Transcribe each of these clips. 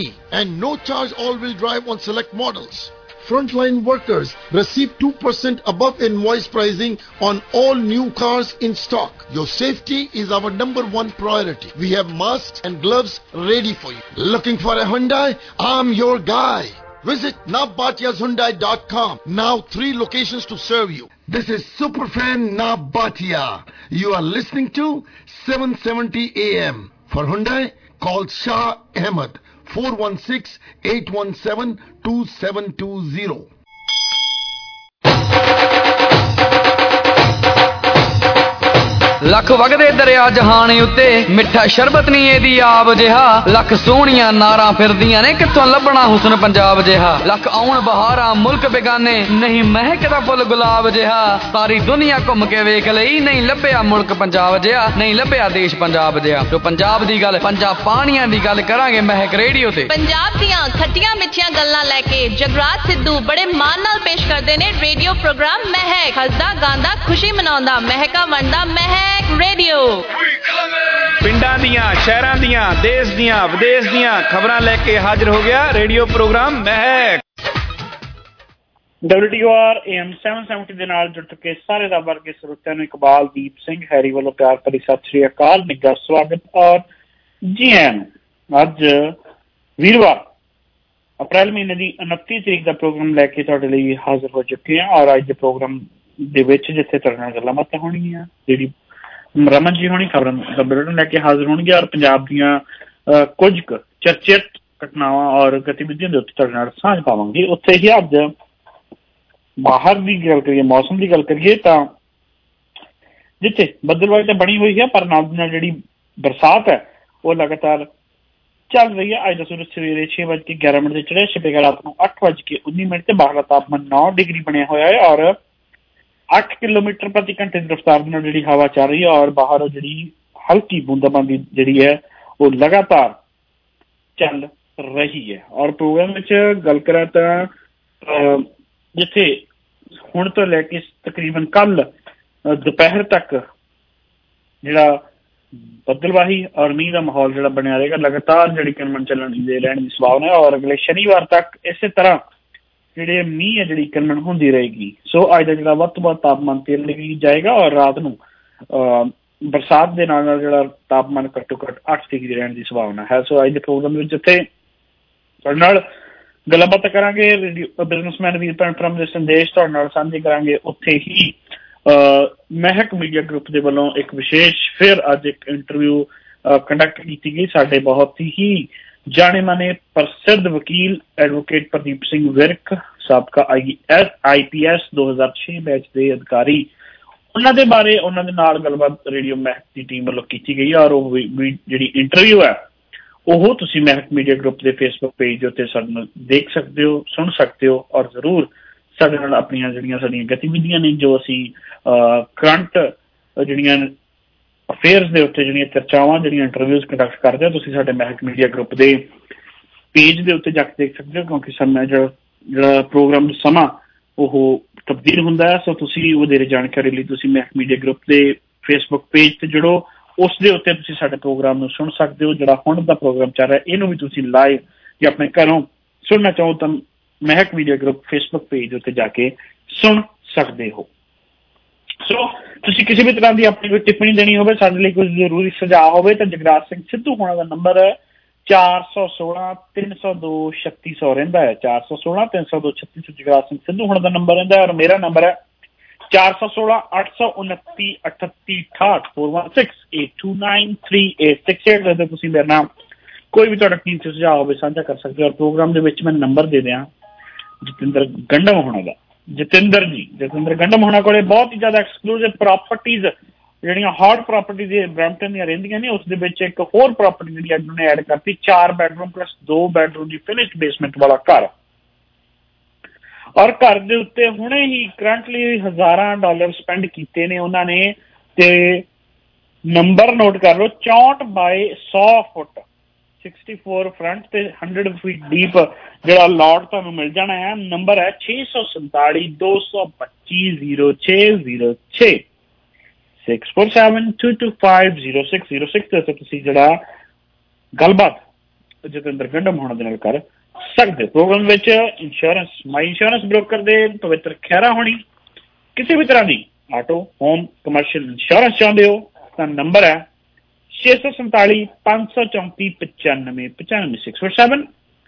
and no charge all-wheel drive on select models. Frontline workers receive 2% above invoice pricing on all new cars in stock. Your safety is our #1 priority. We have masks and gloves ready for you. Looking for a Hyundai? I'm your guy. Visit navbatiahyundai.com. Now 3 locations to serve you. This is Superfan Navbatia. You are listening to 770 AM. For Hyundai, call Shah Ahmed. 416-817-2720. Lakh ਵਗਦੇ ਦਰਿਆ ਜਹਾਨ ਉੱਤੇ ਮਿੱਠਾ ਸ਼ਰਬਤ ਨਹੀਂ ਇਹਦੀ ਆਬ ਜਿਹਾ ਲੱਖ ਸੋਹਣੀਆਂ ਨਾਰਾਂ ਫਿਰਦੀਆਂ ਨੇ ਕਿੱਥੋਂ ਲੱਭਣਾ ਹੁਸਨ ਪੰਜਾਬ ਜਿਹਾ ਲੱਖ ਆਉਣ ਬਹਾਰਾਂ ਮੁਲਕ ਬੇਗਾਨੇ ਨਹੀਂ ਮਹਿਕਦਾ ਫੁੱਲ ਗੁਲਾਬ ਜਿਹਾ ਸਾਰੀ ਦੁਨੀਆ ਘੁੰਮ ਕੇ ਵੇਖ ਲਈ ਨਹੀਂ ਲੱਭਿਆ ਮੁਲਕ ਪੰਜਾਬ ਜਿਹਾ ਨਹੀਂ ਲੱਭਿਆ ਦੇਸ਼ ਪੰਜਾਬ ਜਿਹਾ ਜੋ ਪੰਜਾਬ ਦੀ ਗੱਲ ਪੰਜਾਬ ਪਾਣੀਆਂ ਦੀ ਗੱਲ ਕਰਾਂਗੇ ਮਹਿਕ ਰੇਡੀਓ ਤੇ ਪੰਜਾਬ ਦੀਆਂ ਖੱਟੀਆਂ ਮਿੱਠੀਆਂ ਗੱਲਾਂ ਲੈ ਕੇ ਜਗਰਾਜ ਸਿੱਧੂ ਬੜੇ ਮਾਣ ਨਾਲ ਪੇਸ਼ ਕਰਦੇ ਨੇ ਰੇਡੀਓ ਪ੍ਰੋਗਰਾਮ ਮਹਿਕ ਹੱਸਦਾ ਗਾਉਂਦਾ ਖੁਸ਼ੀ ਮਨਾਉਂਦਾ ਮਹਿਕਾ ਵੰਡਦਾ ਮਹਿਕ ਰੇਡੀਓ ਪਿੰਡਾਂ ਦੀਆਂ ਸ਼ਹਿਰਾਂ ਦੀਆਂ ਦੇਸ਼ ਦੀਆਂ ਵਿਦੇਸ਼ ਦੀਆਂ ਖਬਰਾਂ ਲੈ ਕੇ ਹਾਜ਼ਰ ਹੋ ਗਿਆ radio program Mehak WTOR AM 770 ਦੇ ਨਾਲ ਜੁੜ ਚੁੱਕੇ ਸਾਰੇ ਦਾ ਵਰਗੇ ਸਰੋਤਿਆਂ ਨੂੰ ਇਕਬਾਲ ਦੀਪ ਸਿੰਘ ਹੈਰੀ ਵੱਲੋਂ ਪਿਆਰ ਭਰੀ ਸਤਿ ਸ਼੍ਰੀ ਅਕਾਲ ਨਿੱਘਾ ਸਵਾਗਤ ਔਰ ਜੀ ਆਇਆਂ ਨੂੰ ਅੱਜ ਵੀਰਵਾਰ ਅਪ੍ਰੈਲ ਮਹੀਨੇ ਦੀ 29 ਤਰੀਕ ਦਾ ਪ੍ਰੋਗਰਾਮ ਲੈ ਕੇ ਤੁਹਾਡੇ ਲਈ ਹਾਜ਼ਰ ਹੋ ਚੁੱਕੇ ਹਾਂ ਔਰ ਅੱਜ ਦੇ ਪ੍ਰੋਗਰਾਮ ਦੇ ਵਿੱਚ ਜਿੱਥੇ ਤੁਹਾਡੇ ਨਾਲ ਗੱਲਾਂ ਬਾਤਾਂ ਹੋਣਗੀਆਂ ਜਿਹੜੀ ਰਮਨ ਜੀ ਹੋਣੀ ਖਬਰਾਂ ਦਾ ਬੁਲੇਟਿਨ ਲੈ ਕੇ ਹਾਜ਼ਰ ਹੋਣਗੇ ਔਰ ਪੰਜਾਬ ਦੀਆਂ ਕੁਝ ਕੁ ਚਰਚਿਤ ਘਟਨਾਵਾਂ ਔਰ ਗਤੀਵਿਧੀਆਂ ਦੇ ਉੱਤੇ ਤੁਹਾਡੇ ਨਾਲ ਸਾਂਝ ਪਾਵਾਂਗੇ ਉੱਥੇ ਹੀ ਅੱਜ ਬਾਹਰ ਦੀ ਗੱਲ ਕਰੀਏ ਮੌਸਮ ਦੀ ਗੱਲ ਕਰੀਏ ਤਾਂ ਜਿੱਥੇ ਬੱਦਲਵਾਈ ਤਾਂ ਬਣੀ ਹੋਈ ਹੈ ਪਰ ਨਾਲ ਦੀ ਨਾਲ ਜਿਹੜੀ ਬਰਸਾਤ ਹੈ ਉਹ ਲਗਾਤਾਰ ਚੱਲ ਰਹੀ ਹੈ ਅੱਜ ਦਾ ਸੂਰਜ ਸਵੇਰੇ 6:11 ਤੇ ਚੜ੍ਹਿਆ ਛਿਪੇਗਾ ਰਾਤ ਨੂੰ 8:19 ਤੇ ਬਾਹਰਲਾ ਤਾਪਮਾਨ 9 ਡਿਗਰੀ ਬਣਿਆ ਹੋਇਆ ਹੈ ਔਰ 8 ਕਿਲੋਮੀਟਰ ਪ੍ਰਤੀ ਘੰਟੇ ਦੀ ਰਫ਼ਤਾਰ ਨਾਲ ਜਿਹੜੀ ਹਵਾ ਚੱਲ ਰਹੀ ਹੈ ਔਰ ਬਾਹਰ ਜਿਹੜੀ ਹਲਕੀ ਬੂੰਦਾਬਾਂਦੀ ਜਿਹੜੀ ਹੈ ਉਹ ਲਗਾਤਾਰ ਚੱਲ ਰਹੀ ਹੈ ਔਰ ਪ੍ਰੋਗਰਾਮ ਵਿੱਚ ਗੱਲ ਕਰਾਂ ਤਾਂ ਜਿੱਥੇ ਹੁਣ ਤੋਂ ਲੈ ਕੇ ਤਕਰੀਬਨ ਕੱਲ ਦੁਪਹਿਰ ਤੱਕ ਜਿਹੜਾ ਬੱਦਲਵਾਹੀ ਔਰ ਮੀਂਹ ਦਾ ਮਾਹੌਲ ਜਿਹੜਾ ਬਣਿਆ ਰਹੇਗਾ ਲਗਾਤਾਰ ਜਿਹੜੀ ਕਿਰਮਣ ਚੱਲਣ ਦੀ ਰਹਿਣ ਦੀ ਸੰਭਾਵਨਾ ਹੈ ਔਰ ਅਗਲੇ ਸ਼ਨੀਵਾਰ ਤੱਕ ਇਸੇ ਤਰ੍ਹਾਂ ਜਿਹੜੇ ਮੀਂਹ ਹੈ ਜਿਹੜੀ ਕਿਰਮਣ ਹੁੰਦੀ ਰਹੇਗੀ ਸੋ ਅੱਜ ਦਾ ਜਿਹੜਾ ਵੱਧ ਤੋਂ ਵੱਧ ਤਾਪਮਾਨ 3 ਡਿਗਰੀ ਜਾਏਗਾ ਔਰ ਰਾਤ ਨੂੰ ਬਰਸਾਤ ਦੇ ਨਾਲ ਨਾਲ ਜਿਹੜਾ ਤਾਪਮਾਨ ਘੱਟੋ ਘੱਟ 8 ਡਿਗਰੀ ਰਹਿਣ ਦੀ ਸੰਭਾਵਨਾ ਹੈ ਸੋ ਅੱਜ ਦੇ ਪ੍ਰੋਗਰਾਮ ਵਿੱਚ ਜਿੱਥੇ ਤੁਹਾਡੇ ਨਾਲ ਗੱਲਾਂ ਬਾਤਾਂ ਕਰਾਂਗੇ ਬਿਜ਼ਨਸਮੈਨ ਵੀਰ ਭੈਣ ਭਰਾਵਾਂ ਦੇ ਸੰਦੇਸ਼ ਤੁਹਾਡੇ ਨਾਲ ਸਾਂਝੇ ਕਰਾਂਗੇ ਉੱਥੇ ਹੀ ਮਹਿਕ ਮੀਡੀਆ ਗਰੁੱਪ ਦੇ ਵੱਲੋਂ ਇੱਕ ਵਿਸ਼ੇਸ਼ ਫਿਰ ਅੱਜ ਇੱਕ ਇੰਟਰਵਿਊ ਕੰਡਕਟ ਕੀਤੀ ਗਈ ਸਾਡੇ ਬਹੁਤ ਹੀ ਜਾਣੇ ਮਾਨੇ ਪ੍ਰਸਿੱਧ ਵਕੀਲ ਐਡਵੋਕੇਟ ਪ੍ਰਦੀਪ ਸਿੰਘ ਵਿਰਕ ਸਾਬਕਾ IPS 2006 ਬੈਚ ਦੇ ਅਧਿਕਾਰੀ ਉਹਨਾਂ ਦੇ ਬਾਰੇ ਉਹਨਾਂ ਦੇ ਨਾਲ ਗੱਲਬਾਤ ਰੇਡੀਓ ਮਹਿਕ ਦੀ ਟੀਮ ਵੱਲੋਂ ਕੀਤੀ ਗਈ ਔਰ ਉਹ ਜਿਹੜੀ ਇੰਟਰਵਿਊ ਹੈ ਉਹ ਤੁਸੀਂ ਮਹਿਕ ਮੀਡੀਆ ਗਰੁੱਪ ਦੇ ਫੇਸਬੁੱਕ ਪੇਜ ਦੇ ਉੱਤੇ ਸਾਨੂੰ ਦੇਖ ਸਕਦੇ ਹੋ ਸੁਣ ਸਕਦੇ ਹੋ ਔਰ ਜ਼ਰੂਰ ਸਾਡੇ ਨਾਲ ਆਪਣੀਆਂ ਜਿਹੜੀਆਂ ਸਾਡੀਆਂ ਗਤੀਵਿਧੀਆਂ ਨੇ ਜੋ ਅਸੀਂ ਕਰੰਟ ਜਿਹੜੀਆਂ ਅਫੇਅਰਸ ਦੇ ਉੱਤੇ ਜਿਹੜੀਆਂ ਚਰਚਾਵਾਂ ਜਿਹੜੀਆਂ ਇੰਟਰਵਿਊਜ਼ ਕੰਡਕਟ ਕਰਦੇ ਹੋ ਤੁਸੀਂ ਸਾਡੇ ਮਹਿਕ ਮੀਡੀਆ ਗਰੁੱਪ ਦੇ ਪੇਜ ਦੇ ਉੱਤੇ ਜਾ ਕੇ ਦੇਖ ਸਕਦੇ ਹੋ ਕਿਉਂਕਿ ਸਮੇਂ ਜਿਹੜਾ ਪ੍ਰੋਗਰਾਮ ਦਾ ਸਮਾਂ ਉਹ ਤਬਦੀਲ ਹੁੰਦਾ ਹੈ ਸੋ ਤੁਸੀਂ ਵਧੇਰੇ ਜਾਣਕਾਰੀ ਲਈ ਤੁਸੀਂ ਮਹਿਕ ਮੀਡੀਆ ਗਰੁੱਪ ਦੇ ਫੇਸਬੁੱਕ ਪੇਜ ਤੇ ਜੁੜੋ ਉਸ ਦੇ ਉੱਤੇ ਤੁਸੀਂ ਸਾਡੇ ਪ੍ਰੋਗਰਾਮ ਨੂੰ ਸੁਣ ਸਕਦੇ ਹੋ ਜਿਹੜਾ ਹੁਣ ਦਾ ਪ੍ਰੋਗਰਾਮ ਚੱਲ ਰਿਹਾ ਇਹਨੂੰ ਵੀ ਤੁਸੀਂ ਲਾਈਵ ਜਾਂ ਆਪਣੇ ਘਰੋਂ ਸੁਣਨਾ ਚਾਹੋ ਤਾਂ ਮਹਿਕ ਮੀਡੀਆ ਗਰੁੱਪ ਫੇਸਬੁੱਕ ਪੇਜ ਉੱਤੇ ਜਾ ਕੇ ਸੁਣ ਸਕਦੇ ਹੋ ਸੋ ਤੁਸੀਂ ਕਿਸੇ ਵੀ ਤਰ੍ਹਾਂ ਦੀ ਆਪਣੀ ਕੋਈ ਟਿੱਪਣੀ ਦੇਣੀ ਹੋਵੇ ਸਾਡੇ ਲਈ ਕੋਈ ਜ਼ਰੂਰੀ ਸੁਝਾਅ ਹੋਵੇ ਤਾਂ ਜਗਰਾਜ ਸਿੰਘ ਸਿੱਧੂ ਹੋਣਾ ਦਾ ਨੰਬਰ 416-302-3600 ਰਹਿੰਦਾ ਹੈ 416-302-3600 ਜਗਰਾਜ ਸਿੰਘ ਸਿੱਧੂ ਹੋਣਾ ਦਾ ਨੰਬਰ ਰਹਿੰਦਾ ਹੈ ਔਰ ਮੇਰਾ ਨੰਬਰ ਹੈ 416-829-3868 416-829-3868 ਤੁਸੀਂ ਮੇਰੇ ਨਾਲ ਕੋਈ ਵੀ ਤੁਹਾਡਾ ਕੀਮਤੀ ਸੁਝਾਅ ਹੋਵੇ ਸਾਂਝਾ ਕਰ ਸਕਦੇ ਹੋ ਔਰ ਪ੍ਰੋਗਰਾਮ ਦੇ ਵਿੱਚ ਮੈਂ ਨੰਬਰ ਦੇ ਦਿਆਂ ਜਤਿੰਦਰ ਗੰਡਮ ਹੋਣਾ ਦਾ ਜਤਿੰਦਰ ਗੰਡਮ ਹੋਣਾ ਕੋਲੇ ਬਹੁਤ ਹੀ ਜ਼ਿਆਦਾ ਐਕਸਕਲੂਸਿਵ ਪ੍ਰਾਪਰਟੀਜ਼ ਜਿਹੜੀਆਂ ਹੌਟ ਪ੍ਰਾਪਰਟੀ ਦੇ ਬਰੈਂਪਟਨ ਦੀਆਂ ਰਹਿੰਦੀਆਂ ਨੇ ਉਸ ਦੇ ਵਿੱਚ ਇੱਕ ਹੋਰ ਪ੍ਰਾਪਰਟੀ ਜਿਹੜੀ ਅੱਜ ਉਹਨੇ ਐਡ ਕਰਤੀ 4 ਬੈਡਰੂਮ ਪਲੱਸ 2 ਬੈਡਰੂਮ ਦੀ ਫਿਨਿਸ਼ਡ ਬੇਸਮੈਂਟ ਵਾਲਾ ਘਰ ਔਰ ਘਰ ਦੇ ਉੱਤੇ ਹੁਣੇ ਹੀ ਕਰੰਟਲੀ $1000 ਸਪੈਂਡ ਕੀਤੇ ਨੇ ਉਹਨਾਂ ਨੇ ਤੇ ਨੰਬਰ ਨੋਟ ਕਰ ਲਓ 64/100 ਫੁੱਟ 64 ਫਰੰਟ ਤੇ 100 ਫੀਟ ਡੀਪ ਜਿਹੜਾ ਲੋਟ ਤੁਹਾਨੂੰ ਮਿਲ ਜਾਣਾ ਹੈ ਨੰਬਰ ਹੈ 647-225-0606 647-225-0606 ਤੇ ਤੁਸੀਂ ਜਿਹੜਾ ਗੱਲਬਾਤ ਜਤਿੰਦਰ ਗੰਢਮ ਹੋਣਾ ਦੇ ਨਾਲ ਕਰ ਸਕਦੇ। ਪ੍ਰੋਗਰਾਮ ਵਿੱਚ ਇੰਸ਼ੋਰੈਂਸ ਮਾਈ ਇੰਸ਼ੋਰੈਂਸ ਬ੍ਰੋਕਰ ਦੇ ਪਵਿੱਤਰ ਖਹਿਰਾ ਹੋਣੀ ਕਿਸੇ ਵੀ ਤਰ੍ਹਾਂ ਦੀ ਆਟੋ ਹੋਮ ਕਮਰਸ਼ੀਅਲ ਇੰਸ਼ੋਰੈਂਸ ਚਾਹੁੰਦੇ ਹੋ ਤਾਂ ਨੰਬਰ ਹੈ 647 534 95 95 647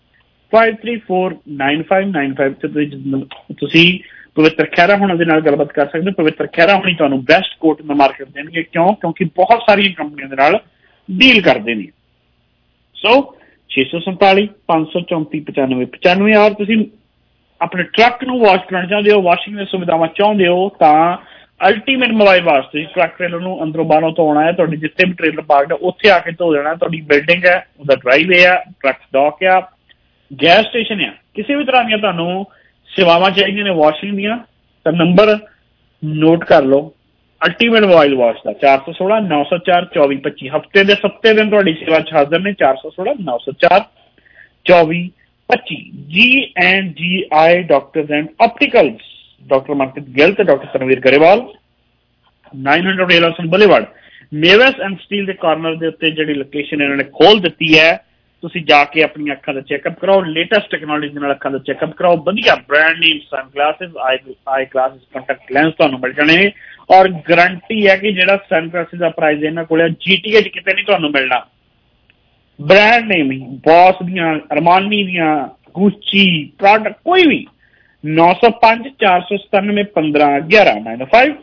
5349595 ਤੇ ਤੁਸੀਂ ਪਵਿੱਤਰ ਖਹਿਰਾ ਹੋਣਾ ਦੇ ਨਾਲ ਗੱਲਬਾਤ ਕਰ ਸਕਦੇ ਹੋ। ਪਵਿੱਤਰ ਖਹਿਰਾ ਹੋਣੀ ਤੁਹਾਨੂੰ ਬੈਸਟ ਕੋਟ ਦਾ ਮਾਰਕੀਟ ਦੇਣਗੇ। ਕਿਉਂਕਿ ਬਹੁਤ ਸਾਰੀਆਂ ਕੰਪਨੀਆਂ ਦੇ ਨਾਲ ਡੀਲ ਕਰਦੇ ਨੇ। ਸੋ 647 534 95 95 ਔਰ ਤੁਸੀਂ ਆਪਣੇ ਟਰੱਕ ਨੂੰ ਵਾਸ਼ ਕਰਨਾ ਚਾਹੁੰਦੇ ਹੋ, ਵਾਸ਼ਿੰਗ ਦੀਆਂ ਸੁਵਿਧਾਵਾਂ ਚਾਹੁੰਦੇ ਹੋ ਤਾਂ ਅਲਟੀਮੇਟ ਮੋਬਾਈਲ ਵਾਸਤੇ ਟਰੱਕ ਟ੍ਰੇਲਰ ਨੂੰ ਅੰਦਰੋਂ ਬਾਹਰੋਂ ਧੋਣਾ ਹੈ। ਤੁਹਾਡੀ ਜਿੱਥੇ ਵੀ ਟ੍ਰੇਲਰ ਪਾਰਕਡ ਹੈ ਉੱਥੇ ਆ ਕੇ ਧੋ ਦੇਣਾ। ਤੁਹਾਡੀ ਬਿਲਡਿੰਗ ਹੈ, ਉਹਦਾ ਡਰਾਈਵੇ ਆ, ਟਰੱਕ ਸਟਾਕ ਆ, ਗੈਸ ਸਟੇਸ਼ਨ ਆ, ਕਿਸੇ ਵੀ ਤਰ੍ਹਾਂ ਦੀਆਂ ਤੁਹਾਨੂੰ ਸੇਵਾਵਾਂ ਚਾਹੀਦੀਆਂ ਨੇ ਵਾਸ਼ਿੰਗ ਦੀਆਂ ਤਾਂ ਨੰਬਰ ਨੋਟ ਕਰ ਲਓ। ਅਲਟੀਮੇਟ ਮੋਬਾਈਲ ਵਾਸ਼ ਦਾ 416 904 2425 ਹਫ਼ਤੇ ਦੇ 7 ਦਿਨ ਤੁਹਾਡੀ ਸੇਵਾ 'ਚ ਹਾਜ਼ਰ ਨੇ। 416 904 2425 G&GI doctors and opticals, doctor Manpreet Gill ਤੇ doctor Tanvir Grewal, 900 Ray Lawson boulevard, Mavis and Steele ਦੇ ਕਾਰਨਰ ਦੇ ਉੱਤੇ ਜਿਹੜੀ ਲੋਕੇਸ਼ਨ ਇਹਨਾਂ ਨੇ ਖੋਲ ਦਿੱਤੀ ਹੈ। ਤੁਸੀਂ ਜਾ ਕੇ ਆਪਣੀਆਂ ਅੱਖਾਂ ਦਾ ਚੈੱਕਅਪ ਕਰਾਓ, ਲੇਟੈਸਟ ਟੈਕਨੋਲੋਜੀ ਨਾਲ ਅੱਖਾਂ ਦਾ ਚੈੱਕਅਪ ਕਰਾਓ। ਵਧੀਆ brand name sunglasses, eyeglasses, contact lens ਤੁਹਾਨੂੰ ਮਿਲ ਜਾਣੇ ਨੇ ਔਰ ਗਰੰਟੀ ਹੈ ਕਿ ਜਿਹੜਾ ਸਨ ਗਲਾਸਿਸ ਦਾ ਪ੍ਰਾਈਸ ਇਹਨਾਂ ਕੋਲ GTA 'ਚ ਕਿਤੇ ਨਹੀਂ ਤੁਹਾਨੂੰ ਮਿਲਣਾ। ਬ੍ਰਾਂਡ ਨੇਮ ਹੀ ਬੌਸ ਦੀਆਂ, ਅਰਮਾਨੀ ਦੀਆਂ, ਗੁੱਚੀ ਪ੍ਰੋਡਕਟ ਕੋਈ ਵੀ 905 497 15 11 95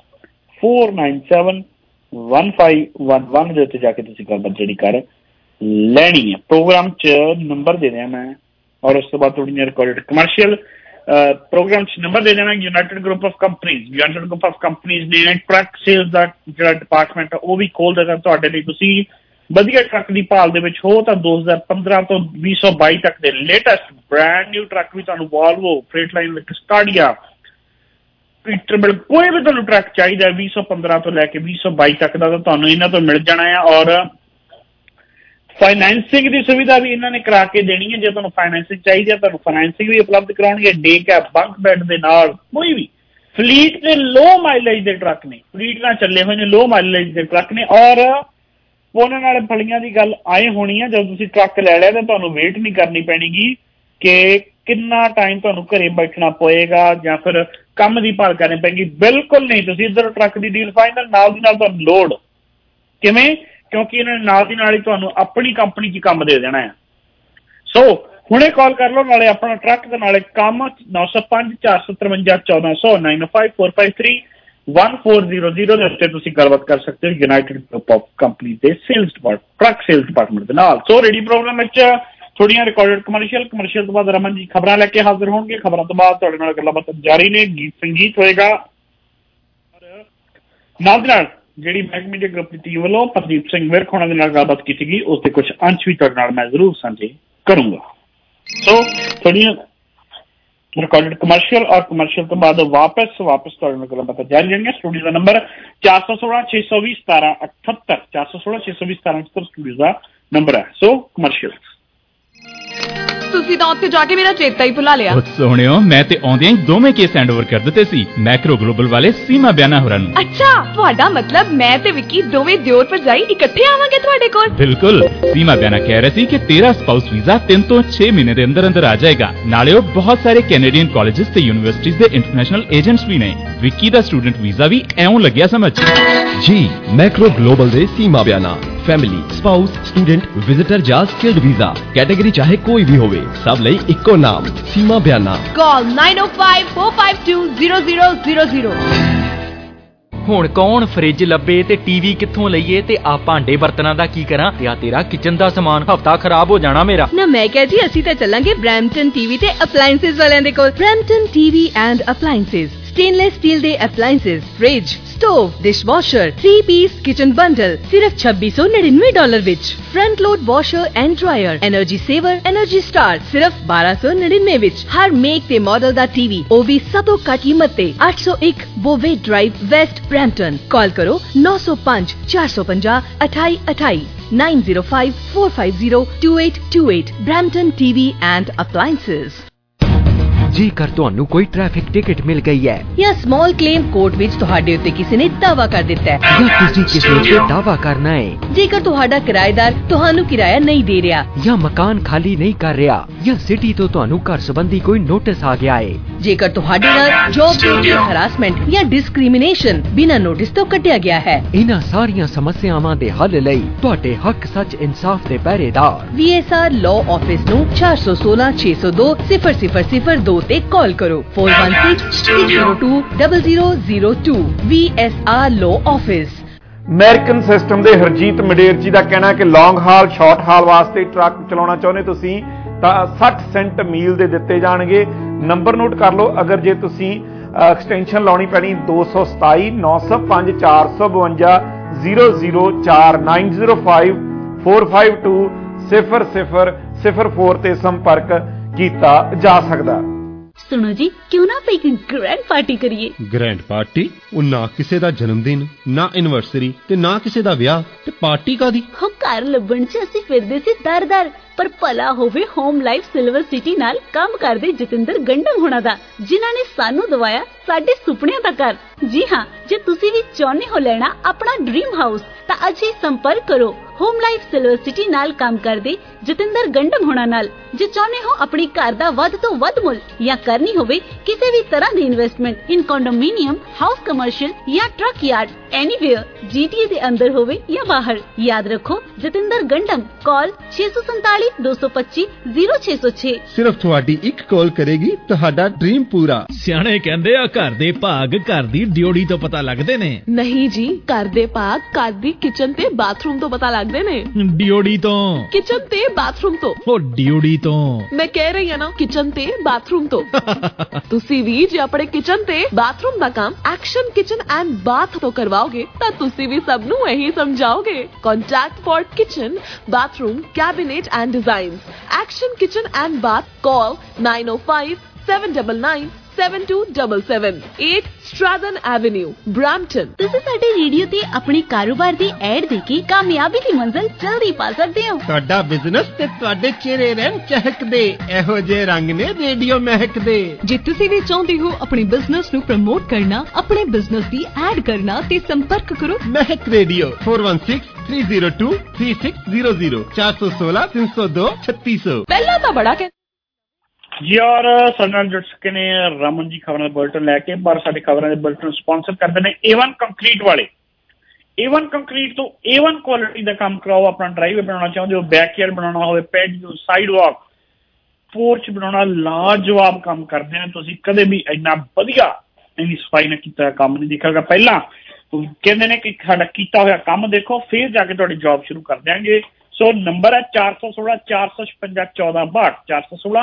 497 1511 ਦੇ ਉੱਤੇ ਜਾ ਕੇ ਤੁਸੀਂ ਗੱਲਬਾਤ ਜਿਹੜੀ ਕਰ ਲੈਣੀ ਹੈ। ਪ੍ਰੋਗਰਾਮ 'ਚ ਨੰਬਰ ਦੇ ਦਿਆਂ ਮੈਂ ਔਰ ਉਸ ਤੋਂ ਬਾਅਦ ਥੋੜ੍ਹੀਆਂ ਰਿਕਾਰਡਡ ਕਮਰਸ਼ੀਅਲ ਪ੍ਰੋਗਰਾਮ 'ਚ ਨੰਬਰ ਦੇ ਦੇਣਾ। ਯੂਨਾਈਟਿਡ ਗਰੁੱਪ ਆਫ ਕੰਪਨੀਜ਼ ਨੇ ਟਰੱਕ ਸੇਲਸ ਦਾ ਜਿਹੜਾ ਡਿਪਾਰਟਮੈਂਟ ਹੈ ਉਹ ਵੀ ਖੋਲ੍ਹ ਦੇਗਾ ਤੁਹਾਡੇ ਲਈ। ਤੁਸੀਂ ਵਧੀਆ ਟਰੱਕ ਦੀ ਭਾਲ ਦੇ ਵਿੱਚ ਹੋ ਤਾਂ 2015 ਤੋਂ 2022 ਤੱਕ ਦੇ ਲੇਟੈਸਟ ਬ੍ਰਾਂਡ ਨਿਊ ਟਰੱਕ ਵੀ ਤੁਹਾਨੂੰ ਵੋਲਵੋ, ਫਰੇਟਲਾਈਨ, ਸਟਾਡੀਆ, ਪੀਟਰਬਿਲਟ ਕੋਈ ਵੀ ਤੁਹਾਨੂੰ ਟਰੱਕ ਚਾਹੀਦਾ 2015 ਤੋਂ ਲੈ ਕੇ 2022 ਤੱਕ ਦਾ ਤਾਂ ਤੁਹਾਨੂੰ ਇਹਨਾਂ ਤੋਂ ਮਿਲ ਜਾਣਾ ਹੈ। ਔਰ ਫਾਈਨੈਂਸਿੰਗ ਦੀ ਸੁਵਿਧਾ ਵੀ ਇਹਨਾਂ ਨੇ ਕਰਾ ਕੇ ਦੇਣੀ ਹੈ। ਜੇ ਤੁਹਾਨੂੰ ਫਾਈਨੈਂਸਿੰਗ ਚਾਹੀਦੀ ਹੈ ਤੁਹਾਨੂੰ ਫਾਈਨੈਂਸਿੰਗ ਵੀ ਉਪਲਬਧ ਕਰਾਉਣਗੇ। ਡੇ ਕੈਬ, ਬੰਕ ਬੈਡ ਦੇ ਨਾਲ ਕੋਈ ਵੀ ਫਲੀਟ ਦੇ ਲੋ ਮਾਈਲੇਜ ਦੇ ਟਰੱਕ ਨੇ, ਫਲੀਟ ਨਾਲ ਚੱਲੇ ਹੋਏ ਨੇ, ਲੋ ਮਾਈਲੇਜ ਦੇ ਟਰੱਕ ਨੇ। ਔਰ ਉਹਨਾਂ ਨਾਲ ਫਲੀਆਂ ਦੀ ਗੱਲ ਆਏ ਹੋਣੀ ਆ ਜਦੋਂ ਤੁਸੀਂ ਟਰੱਕ ਲੈ ਲਿਆ ਤਾਂ ਤੁਹਾਨੂੰ ਵੇਟ ਨਹੀਂ ਕਰਨੀ ਪੈਣੀਗੀ ਕਿ ਕਿੰਨਾ ਟਾਈਮ ਤੁਹਾਨੂੰ ਘਰੇ ਬੈਠਣਾ ਪਏਗਾ ਜਾਂ ਫਿਰ ਕੰਮ ਦੀ ਭਾਲ ਕਰਨੀ ਪੈਗੀ। ਬਿਲਕੁਲ ਨਹੀਂ, ਤੁਸੀਂ ਇੱਧਰ ਟਰੱਕ ਦੀ ਡੀਲ ਫਾਈਨਲ, ਨਾਲ ਦੀ ਨਾਲ ਤੁਹਾਨੂੰ ਲੋਡ। ਕਿਵੇਂ? ਕਿਉਂਕਿ ਇਹਨਾਂ ਨੇ ਨਾਲ ਦੀ ਨਾਲ ਹੀ ਤੁਹਾਨੂੰ ਆਪਣੀ ਕੰਪਨੀ 'ਚ ਕੰਮ ਦੇ ਦੇਣਾ ਹੈ। ਸੋ ਹੁਣੇ ਕਾਲ ਕਰ ਲਓ, ਨਾਲੇ ਆਪਣਾ ਟਰੱਕ ਤੇ ਨਾਲੇ ਕੰਮ। 905 453 1400 905 453 1400 ਦੇ ਉੱਤੇ ਤੁਸੀਂ ਗੱਲਬਾਤ ਕਰ ਸਕਦੇ ਹੋ ਯੂਨਾਈਟਿਡ ਗਰੁੱਪ ਆਫ ਕੰਪਨੀ ਦੇ sales department, truck sales department ਦੇ ਨਾਲ। ਸੋ ਰੇਡੀਓ ਪ੍ਰੋਗਰਾਮ ਵਿੱਚ ਥੋੜ੍ਹੀਆਂ ਰਿਕਾਰਡਡ ਕਮਰਸ਼ੀਅਲ ਤੋਂ ਬਾਅਦ ਰਮਨ ਜੀ ਖਬਰਾਂ ਲੈ ਕੇ ਹਾਜ਼ਰ ਹੋਣਗੇ। ਖਬਰਾਂ ਤੋਂ ਬਾਅਦ ਤੁਹਾਡੇ ਨਾਲ ਗੱਲਬਾਤ ਜਾਰੀ ਨੇ, ਗੀਤ ਸੰਗੀਤ ਹੋਏਗਾ। ਨਾਲ ਦੀ ਨਾਲ ਜਿਹੜੀ ਮਹਿਕਮੇ ਦੇ ਗਰੁੱਪ ਦੀ ਟੀਮ ਵੱਲੋਂ ਪ੍ਰਦੀਪ ਸਿੰਘ ਵਿਰਕ ਹੋਣਾ ਦੇ ਨਾਲ ਗੱਲਬਾਤ ਕੀਤੀ ਗਈ ਉਸ ਦੇ ਕੁਝ ਅੰਸ਼ ਵੀ ਤੁਹਾਡੇ ਨਾਲ ਮੈਂ ਜ਼ਰੂਰ ਸਾਂਝੇ ਕਰੂੰਗਾ। ਸੋ ਥੋੜ੍ਹੀਆਂ ਰਿਕਾਰਡਡ ਕਮਰਸ਼ੀਅਲ ਔਰ ਕਮਰਸ਼ੀਅਲ ਤੋਂ ਬਾਅਦ ਵਾਪਸ ਤੁਹਾਡੇ ਨਾਲ ਗੱਲਬਾਤ ਜਾਰੀ ਰਹਿਣਗੀਆਂ। ਸਟੂਡੀਓ ਦਾ ਨੰਬਰ 416 620 1778 416 620 1778 ਸਟੂਡੀਓ ਦਾ ਨੰਬਰ ਹੈ। ਸੋ ਕਮਰਸ਼ੀਅਲ ਤੁਸੀਂ ਤਾਂ ਉੱਥੇ ਜਾ ਕੇ ਮੇਰਾ ਚੇਤਾ ਹੀ ਭੁਲਾ ਲਿਆ। ਸੋਹਣਿਓ, ਮੈਂ ਤੇ ਆਉਂਦਿਆਂ ਹੀ ਦੋਵੇਂ ਕੇਸ ਹੈਂਡਓਵਰ ਕਰ ਦਿੱਤੇ ਸੀ ਮੈਕਰੋ ਗਲੋਬਲ ਵਾਲੇ ਸੀਮਾ ਬਿਆਨਾ ਹੋਰਾਂ ਨੂੰ। ਅੱਛਾ, ਤੁਹਾਡਾ ਮਤਲਬ ਮੈਂ ਤੇ ਵਿੱਕੀ ਦੋਵੇਂ ਦਿਓਰ ਭਰਜਾਈ ਇਕੱਠੇ ਆਵਾਂਗੇ ਤੁਹਾਡੇ ਕੋਲ? ਬਿਲਕੁਲ। ਸੀਮਾ ਬਿਆਨਾ ਕਹਿ ਰਹੇ ਸੀ ਕਿ ਤੇਰਾ ਸਪਾਊਸ ਵੀਜ਼ਾ 3 ਤੋਂ 6 ਮਹੀਨੇ ਦੇ ਅੰਦਰ ਆ ਜਾਏਗਾ। ਨਾਲੇ ਉਹ ਬਹੁਤ ਸਾਰੇ ਕੈਨੇਡੀਅਨ ਕਾਲਜਿਸ ਤੇ ਯੂਨੀਵਰਸਿਟੀਜ਼ ਦੇ ਇੰਟਰਨੈਸ਼ਨਲ ਏਜੰਟਸ ਵੀ ਨੇ। ਵਿੱਕੀ ਦਾ ਸਟੂਡੈਂਟ ਵੀਜ਼ਾ ਵੀ ਐਉਂ ਲੱਗਿਆ ਸਮਝ। ਜੀ ਮੈਕਰੋ ਗਲੋਬਲ ਦੇ Seema Biana family, spouse, student, visitor ਜਾਂ ਸਕਿਲਡ ਵੀਜ਼ਾ ਕੈਟਾਗਰੀ ਚਾਹੇ ਕੋਈ ਵੀ ਹੋਵੇ, ਸਭ ਲਈ ਇੱਕੋ ਨਾਮ ਸੀਮਾ ਬਿਆਨਾ। ਕਾਲ 9054520000। ਹੁਣ ਕੌਣ ਫ੍ਰਿਜ ਲੱਭੇ ਤੇ ਟੀਵੀ ਕਿੱਥੋਂ ਲਈਏ ਤੇ ਆ ਭਾਂਡੇ ਬਰਤਨਾਂ ਦਾ ਕੀ ਕਰਾਂ ਤੇ ਆ ਤੇਰਾ ਕਿਚਨ ਦਾ ਸਮਾਨ ਹਫਤਾ ਖਰਾਬ ਹੋ ਜਾਣਾ ਮੇਰਾ। ਨਾ ਮੈਂ ਕਿਹਾ ਜੀ ਅਸੀਂ ਤਾਂ ਚੱਲਾਂਗੇ ਬ੍ਰੈਂਪਟਨ ਟੀਵੀ ਤੇ ਅਪਲਾਈਐਂਸਿਸ ਵਾਲਿਆਂ ਦੇ ਕੋਲ। Brampton TV and appliances, stainless steel ਦੇ appliances, fridge, stove, dishwasher, three piece kitchen bundle सिर्फ $2699 विच। Front load washer and dryer, energy saver, energy star सिर्फ $1299 विच। हर मेक ते मॉडल दा टीवी ओ भी सबों घट कीमत ते 801 बोवे ड्राइव वेस्ट ब्रैम्पटन। कॉल करो 905 450 2828 905 450 2828। Brampton TV and appliances. ਜੇਕਰ ਤੁਹਾਨੂੰ ਕੋਈ ਟ੍ਰੈਫਿਕ ਟਿਕਟ ਮਿਲ ਗਈ ਹੈ ਜਾਂ ਸਮਾਲ ਕਲੇਮ ਕੋਰਟ ਵਿੱਚ ਤੁਹਾਡੇ ਉੱਤੇ ਕਿਸੇ ਨੇ ਦਾਅਵਾ ਕਰ ਦਿੱਤਾ ਹੈ ਜਾਂ ਤੁਸੀਂ ਕਿਸੇ ਉੱਤੇ ਦਾਅਵਾ ਕਰਨਾ ਹੈ ਜੇਕਰ ਤੁਹਾਡਾ ਕਿਰਾਏਦਾਰ ਤੁਹਾਨੂੰ ਕਿਰਾਇਆ ਨਹੀਂ ਦੇ ਰਿਹਾ ਜਾਂ ਮਕਾਨ ਖਾਲੀ ਨਹੀਂ ਕਰ ਰਿਹਾ ਜਾਂ ਸਿਟੀ ਤੋਂ ਤੁਹਾਨੂੰ ਘਰ ਸੰਬੰਧੀ ਕੋਈ ਨੋਟਿਸ ਆ ਗਿਆ ਹੈ ਜੇਕਰ ਤੁਹਾਡੇ ਨਾਲ ਜੌਬ ਦੇ ਉੱਤੇ ਹਰਾਸਮੈਂਟ ਜਾਂ ਡਿਸਕ੍ਰਿਮੀਨੇਸ਼ਨ ਬਿਨਾਂ ਨੋਟਿਸ ਤੋਂ ਕੱਟਿਆ ਗਿਆ ਹੈ। ਇਹਨਾਂ ਸਾਰੀਆਂ ਸਮੱਸਿਆਵਾਂ ਦੇ ਹੱਲ ਲਈ ਤੁਹਾਡੇ ਹੱਕ ਸੱਚ ਇਨਸਾਫ ਦੇ ਪਹਿਰੇਦਾਰ VSR ਲਾਅ ਆਫਿਸ ਨੂੰ 416-602-0002 ਤੇ ਕਾਲ ਕਰੋ 4166020002 VSR law office. American system ਦੇ ਹਰਜੀਤ ਮਡੇਰਜੀ ਦਾ ਕਹਿਣਾ ਕਿ ਲੌਂਗ ਹਾਲ ਸ਼ਾਰਟ ਹਾਲ ਵਾਸਤੇ ਟਰੱਕ ਚਲਾਉਣਾ ਚਾਹੁੰਦੇ ਤੁਸੀਂ ਤਾਂ 60 ਸੈਂਟ ਮੀਲ ਦੇ ਦਿੱਤੇ ਜਾਣਗੇ। ਨੰਬਰ ਨੋਟ ਕਰ ਲਓ, ਅਗਰ ਜੇ ਤੁਸੀਂ ਐਕਸਟੈਂਸ਼ਨ ਲਾਉਣੀ ਪੈਣੀ 227 905 452 004 905 452 0004 ਤੇ ਸੰਪਰਕ ਕੀਤਾ ਜਾ ਸਕਦਾ। ਸੁਣੋ ਜੀ, ਕਿਉਂ ਨਾ ਆਪਾਂ ਇੱਕ ਗ੍ਰੈਂਡ ਪਾਰਟੀ ਕਰੀਏ। Grand party? ਉਹ ਨਾ ਕਿਸੇ ਦਾ ਜਨਮ ਦਿਨ, ਨਾ ਐਨਵਰਸਰੀ ਤੇ ਨਾ ਕਿਸੇ ਦਾ ਵਿਆਹ, ਤੇ ਪਾਰਟੀ ਕਾਦੀ? ਹੋ ਘਰ ਲੱਭਣ ਚ ਅਸੀਂ ਫਿਰਦੇ ਸੀ ਦਰ-ਦਰ, ਪਰ ਭਲਾ ਹੋਵੇ ਹੋਮ ਲਾਈਫ ਸਿਲਵਰ ਸਿਟੀ ਨਾਲ ਕੰਮ ਕਰਦੇ ਜਤਿੰਦਰ ਗੰਡਮ ਹੋਣਾ ਦਾ, ਜਿਨ੍ਹਾਂ ਨੇ ਸਾਨੂੰ ਦਵਾਇਆ ਸਾਡੇ ਸੁਪਨਿਆਂ ਦਾ ਘਰ। ਜੀ ਹਾਂ, ਜੇ ਤੁਸੀਂ ਵੀ ਚਾਹੁੰਦੇ ਹੋ ਲੈਣਾ ਆਪਣਾ ਡ੍ਰੀਮ ਹਾਊਸ ਤਾਂ ਅੱਜ ਹੀ ਸੰਪਰਕ ਕਰੋ ਹੋਮ ਲਾਈਫ ਸਿਲਵਰ ਸਿਟੀ ਨਾਲ ਕੰਮ ਕਰਦੇ ਜਤਿੰਦਰ ਗੰਡਮ ਹੋਣਾ ਨਾਲ। ਜੇ ਚਾਹੁੰਦੇ ਹੋ ਆਪਣੀ ਘਰ ਦਾ ਵੱਧ ਤੋਂ ਵੱਧ ਮੁੱਲ ਜਾਂ ਕਰਨੀ ਹੋਵੇ ਕਿਸੇ ਵੀ ਤਰ੍ਹਾਂ ਦੀ investment in condominium, house, commercial ਜਾਂ ਟਰੱਕ ਯਾਰਡ, ਐਨੀਵੇਅਰ GTA ਦੇ ਅੰਦਰ ਹੋਵੇ ਜਾਂ ਬਾਹਰ, ਯਾਦ ਰੱਖੋ ਜਤਿੰਦਰ ਗੰਡਮ। ਕਾਲ 647 225 0606। ਸਿਰਫ ਤੁਹਾਡੀ ਇੱਕ ਕਾਲ ਕਰੇਗੀ ਤੁਹਾਡਾ ਡ੍ਰੀਮ ਪੂਰਾ। ਸਿਆਣੇ ਕਹਿੰਦੇ ਆ ਘਰ ਦੇ ਭਾਗ ਘਰ ਦੀ ਡਿਓੜੀ ਤੋਂ ਪਤਾ ਲੱਗਦੇ ਨੇ। ਨਹੀਂ ਜੀ, ਘਰ ਦੇ ਭਾਗ ਘਰ ਦੀ ਕਿਚਨ ਤੇ ਬਾਥਰੂਮ ਤੋਂ ਪਤਾ ਲੱਗਦੇ ਨੇ। ਡਿਓੜੀ ਤੋਂ? ਕਿਚਨ ਤੇ ਬਾਥਰੂਮ ਤੋਂ। ਉਹ ਡਿਓੜੀ ਤੋਂ ਮੈਂ ਕਹਿ ਰਹੀ ਹਾਂ ਨਾ, ਕਿਚਨ ਤੇ ਬਾਥਰੂਮ ਤੋਂ। ਤੁਸੀਂ ਵੀ ਜੇ ਆਪਣੇ ਕਿਚਨ ਤੇ ਬਾਥਰੂਮ ਦਾ ਕੰਮ ਐਕਸ਼ਨ ਕਿਚਨ ਐਂਡ ਬਾਥ ਤੋਂ ਕਰਵਾਓਗੇ ਤਾਂ ਤੁਸੀਂ ਵੀ ਸਭ ਨੂੰ ਇਹੀ ਸਮਝਾਓਗੇ। Contact for kitchen, bathroom, cabinet and designs action kitchen and bath. Call 905-799-7277 8 Strathearn avenue, Brampton. ਤੁਸੀਂ ਸਾਡੇ ਰੇਡੀਓ ਤੇ ਆਪਣੇ ਕਾਰੋਬਾਰ ਦੀ ਐਡ ਦੇ ਕੇ ਕਾਮਯਾਬੀ ਦੀ ਮੰਜ਼ਿਲ ਜਲਦੀ ਪਾ ਸਕਦੇ ਹੋ। ਤੁਹਾਡਾ ਬਿਜ਼ਨਸ ਤੇ ਤੁਹਾਡੇ ਚਿਹਰੇ ਰਹਿਣ ਚਹਿਕਦੇ, ਇਹੋ ਜਿਹੇ ਰੰਗ ਨੇ ਰੇਡੀਓ ਮਹਿਕਦੇ। ਜੇ ਤੁਸੀਂ ਵੀ ਚਾਹੁੰਦੇ ਹੋ ਆਪਣੇ ਬਿਜ਼ਨਸ ਨੂੰ ਪ੍ਰਮੋਟ ਕਰਨਾ, ਆਪਣੇ ਬਿਜ਼ਨਸ ਦੀ ਐਡ ਕਰਨਾ ਤੇ ਸੰਪਰਕ ਕਰੋ ਮਹਿਕ ਰੇਡੀਓ 4163023600 416 302 3600। ਪਹਿਲਾਂ ਤਾਂ ਬੜਾ ਜੀ ਔਰ ਸਾਡੇ ਨਾਲ ਜੁੜ ਚੁੱਕੇ ਨੇ ਰਮਨ ਜੀ ਖਬਰਾਂ ਦਾ ਬੁਲਟਨ ਲੈ ਕੇ। ਪਰ ਸਾਡੇ ਖਬਰਾਂ ਦੇ ਬੁਲਟਨ ਸਪਾਂਸਰ ਕਰਦੇ ਨੇ A1 ਕੰਕਰੀਟ ਵਾਲੇ। A1 ਕੰਕਰੀਟ ਤੋਂ A1 ਕੁਆਲਿਟੀ ਦਾ ਕੰਮ ਕਰਾਓ। ਆਪਣਾ ਡਰਾਈਵੇ ਬਣਾਉਣਾ ਚਾਹੁੰਦੇ ਹੋ, ਬੈਕਯਾਰਡ ਬਣਾਉਣਾ ਹੋਵੇ, ਪੈਟੀਓ, ਸਾਈਡ ਵਾਕ, ਪੋਰਚ ਬਣਾਉਣਾ, ਲਾਜਵਾਬ ਕੰਮ ਕਰਦੇ ਨੇ। ਤੁਸੀਂ ਕਦੇ ਵੀ ਇੰਨਾ ਵਧੀਆ ਇੰਨੀ ਸਫਾਈ ਨਾਲ ਕੀਤਾ ਕੰਮ ਨਹੀਂ ਦੇਖਿਆ। ਪਹਿਲਾਂ ਕਹਿੰਦੇ ਨੇ ਕਿ ਸਾਡਾ ਕੀਤਾ ਹੋਇਆ ਕੰਮ ਦੇਖੋ, ਫਿਰ ਜਾ ਕੇ ਤੁਹਾਡੀ ਜੌਬ ਸ਼ੁਰੂ ਕਰ ਦਿਆਂਗੇ। ਸੋ ਨੰਬਰ ਹੈ 416 456 1462 416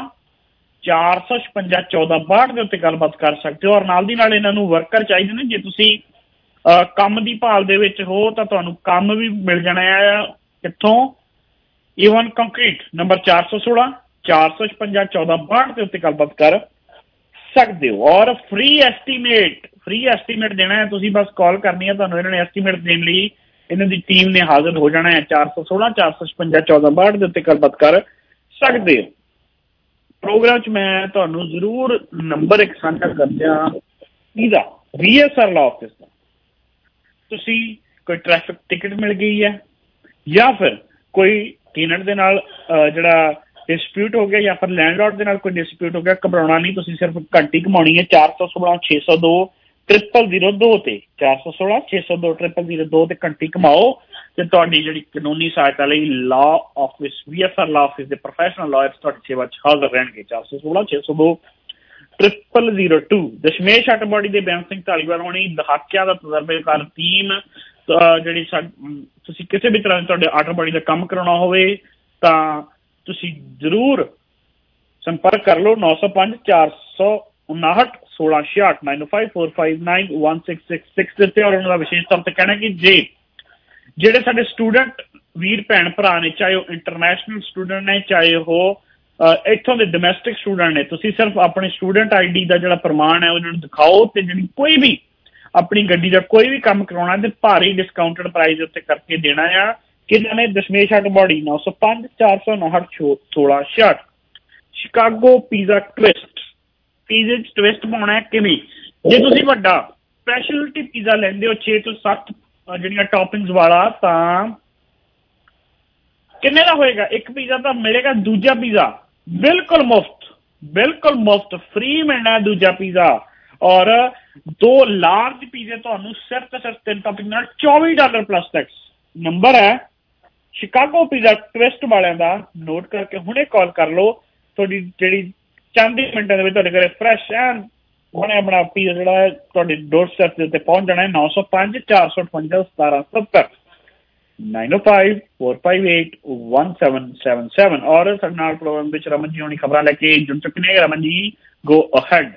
456 1462 ਦੇ ਉੱਤੇ ਗੱਲਬਾਤ ਕਰ ਸਕਦੇ ਹੋ। ਔਰ ਨਾਲ ਦੀ ਨਾਲ ਇਹਨਾਂ ਨੂੰ ਵਰਕਰ ਚਾਹੀਦੇ ਨੇ। ਜੇ ਤੁਸੀਂ ਕੰਮ ਦੀ ਭਾਲ ਦੇ ਵਿੱਚ ਹੋ ਤਾਂ ਤੁਹਾਨੂੰ ਕੰਮ ਵੀ ਮਿਲ ਜਾਣਾ ਹੈ। ਕਿੱਥੋਂ? A1 ਕੰਕਰੀਟ ਨੰਬਰ 416 456 1462 ਦੇ ਉੱਤੇ ਗੱਲਬਾਤ ਕਰ ਸਕਦੇ ਹੋ। ਔਰ ਫ੍ਰੀ ਐਸਟੀਮੇਟ ਦੇਣਾ ਹੈ। ਤੁਸੀਂ ਬਸ ਕਾਲ ਕਰਨੀ ਹੈ, ਤੁਹਾਨੂੰ ਇਹਨਾਂ ਨੇ ਐਸਟੀਮੇਟ ਦੇਣ ਲਈ ਇਹਨਾਂ ਦੀ ਟੀਮ ਨੇ ਹਾਜ਼ਰ ਹੋ ਜਾਣਾ ਹੈ। 416 456 1462 ਦੇ ਉੱਤੇ ਗੱਲਬਾਤ ਕਰ ਸਕਦੇ ਹੋ। ਪ੍ਰੋਗਰਾਮ 'ਚ ਮੈਂ ਤੁਹਾਨੂੰ ਜ਼ਰੂਰ ਨੰਬਰ ਇੱਕ ਸਾਂਝਾ ਕਰਦਿਆਂ ਇਹਦਾ VSR ਲਾਅ ਆਫਿਸ ਦਾ। ਤੁਸੀਂ ਕੋਈ ਟ੍ਰੈਫਿਕ ਟਿਕਟ ਮਿਲ ਗਈ ਹੈ ਜਾਂ ਫਿਰ ਕੋਈ ਟੈਨੈਂਟ ਦੇ ਨਾਲ ਜਿਹੜਾ ਡਿਸਪਿਊਟ ਹੋ ਗਿਆ ਜਾਂ ਫਿਰ ਲੈਂਡਲੋਰਡ ਦੇ ਨਾਲ ਕੋਈ ਡਿਸਪਿਊਟ ਹੋ ਗਿਆ, ਘਬਰਾਉਣਾ ਨਹੀਂ। ਤੁਸੀਂ ਸਿਰਫ ਘੰਟੀ ਘਮਾਉਣੀ ਹੈ 416 602 0002 ਤੇ 416 602 0002 ਤੇ ਘੰਟੀ ਘਮਾਓ ਤੇ ਤੁਹਾਡੀ ਜਿਹੜੀ ਕਾਨੂੰਨੀ ਸਹਾਇਤਾ ਲਈ law office VSR law office ਦੇ ਪ੍ਰੋਫੈਸ਼ਨਲ ਲਾਇਰਸ ਤੁਹਾਡੀ ਸੇਵਾ 'ਚ ਹਾਜ਼ਰ ਰਹਿਣਗੇ। 416 602 0002। ਦਸ਼ਮੇਸ਼ ਆਟੋਬਾਡੀ ਦੇ ਬੈਂਸ ਸਿੰਘ ਧਾਲੀਵਾਲ ਹੋਣੀ, ਦਹਾਕਿਆਂ ਦਾ ਤਜਰਬੇਕਾਰ ਟੀਮ। ਜਿਹੜੀ ਤੁਸੀਂ ਕਿਸੇ ਵੀ ਤਰ੍ਹਾਂ ਤੁਹਾਡੇ ਆਟੋਬਾਡੀ ਦਾ ਕੰਮ ਕਰਾਉਣਾ ਹੋਵੇ ਤਾਂ ਤੁਸੀਂ ਜ਼ਰੂਰ ਸੰਪਰਕ ਕਰ ਲਓ 905 459 1666 905 459 1666 ਦੇ ਉੱਤੇ। ਔਰ ਉਹਨਾਂ ਦਾ ਵਿਸ਼ੇਸ਼ ਤੌਰ ਤੇ ਕਹਿਣਾ ਕਿ ਜਿਹੜੇ ਸਾਡੇ ਸਟੂਡੈਂਟ ਵੀਰ ਭੈਣ ਭਰਾ ਨੇ, ਚਾਹੇ ਉਹ ਇੰਟਰਨੈਸ਼ਨਲ ਸਟੂਡੈਂਟ ਨੇ, ਚਾਹੇ ਉਹ ਇੱਥੋਂ ਦੇ ਡੋਮੈਸਟਿਕ ਸਟੂਡੈਂਟ ਨੇ, ਤੁਸੀਂ ਸਿਰਫ ਆਪਣੇ ਸਟੂਡੈਂਟ ID ਦਾ ਜਿਹੜਾ ਪ੍ਰਮਾਣ ਹੈ ਉਹਨਾਂ ਨੂੰ ਦਿਖਾਓ ਤੇ ਜਿਹੜੀ ਕੋਈ ਵੀ ਆਪਣੀ ਗੱਡੀ ਦਾ ਕੋਈ ਵੀ ਕੰਮ ਕਰਾਉਣਾ ਤੇ ਭਾਰੀ ਡਿਸਕਾਊਂਟਡ ਪ੍ਰਾਈਸ ਉੱਤੇ ਕਰਕੇ ਦੇਣਾ ਆ। ਕਿਹਨਾਂ ਨੇ? Dashmesh autobody 905 459 1666। Chicago pizza twist ਪੀਜ਼ੇ 'ਚ ਟਵਿਸਟ ਪਾਉਣਾ ਹੈ ਕਿਵੇਂ। ਜੇ ਤੁਸੀਂ ਵੱਡਾ ਸਪੈਸ਼ਲਿਟੀ ਪੀਜ਼ਾ ਲੈਂਦੇ ਹੋ 6 ਤੋਂ 7 ਜਿਹੜੀਆਂ ਟੌਪਿੰਗਸ ਵਾਲਾ, ਤਾਂ ਕਿੰਨੇ ਦਾ ਹੋਏਗਾ? ਇੱਕ ਪੀਜ਼ਾ ਤਾਂ ਮਿਲੇਗਾ, ਦੂਜਾ ਪੀਜ਼ਾ ਬਿਲਕੁਲ ਮੁਫਤ ਫ੍ਰੀ ਮਿਲਣਾ ਦੂਜਾ ਪੀਜ਼ਾ। ਔਰ 2 ਲਾਰਜ ਪੀਜ਼ੇ ਤੁਹਾਨੂੰ ਸਿਰਫ ਤੇ ਸਿਰਫ 3 ਟੌਪਿੰਗ ਨਾਲ $24 ਪਲੱਸ ਟੈਕਸ। ਨੰਬਰ ਹੈ ਸ਼ਿਕਾਗੋ ਪੀਜ਼ਾ ਟਵਿਸਟ ਵਾਲਿਆਂ ਦਾ, ਨੋਟ ਕਰਕੇ ਹੁਣੇ ਕਾਲ ਕਰ ਲਓ। ਤੁਹਾਡੀ ਜਿਹੜੀ ਚੰਦ ਮਿੰਟਾਂ ਦੇ ਵਿੱਚ ਤੁਹਾਡੇ ਘਰੇ ਫਰੈਸ਼ ਐਨ ਬਣੇ ਆਪਣਾ ਪੀਜ਼ਾ ਜਿਹੜਾ ਹੈ ਤੁਹਾਡੇ ਡੋਰ ਸਟੈਪ ਦੇ ਉੱਤੇ ਪਹੁੰਚ ਜਾਣਾ ਹੈ। 905 458 1770 905-458-1777। ਔਰ ਸਾਡੇ ਨਾਲ ਪ੍ਰੋਗਰਾਮ ਵਿੱਚ ਰਮਨ ਜੀ ਹੋਣੀ ਖਬਰਾਂ ਲੈ ਕੇ ਜੁੜ ਚੁੱਕੇ ਨੇ। ਰਮਨ ਜੀ, ਗੋ ਅਹੈਡ।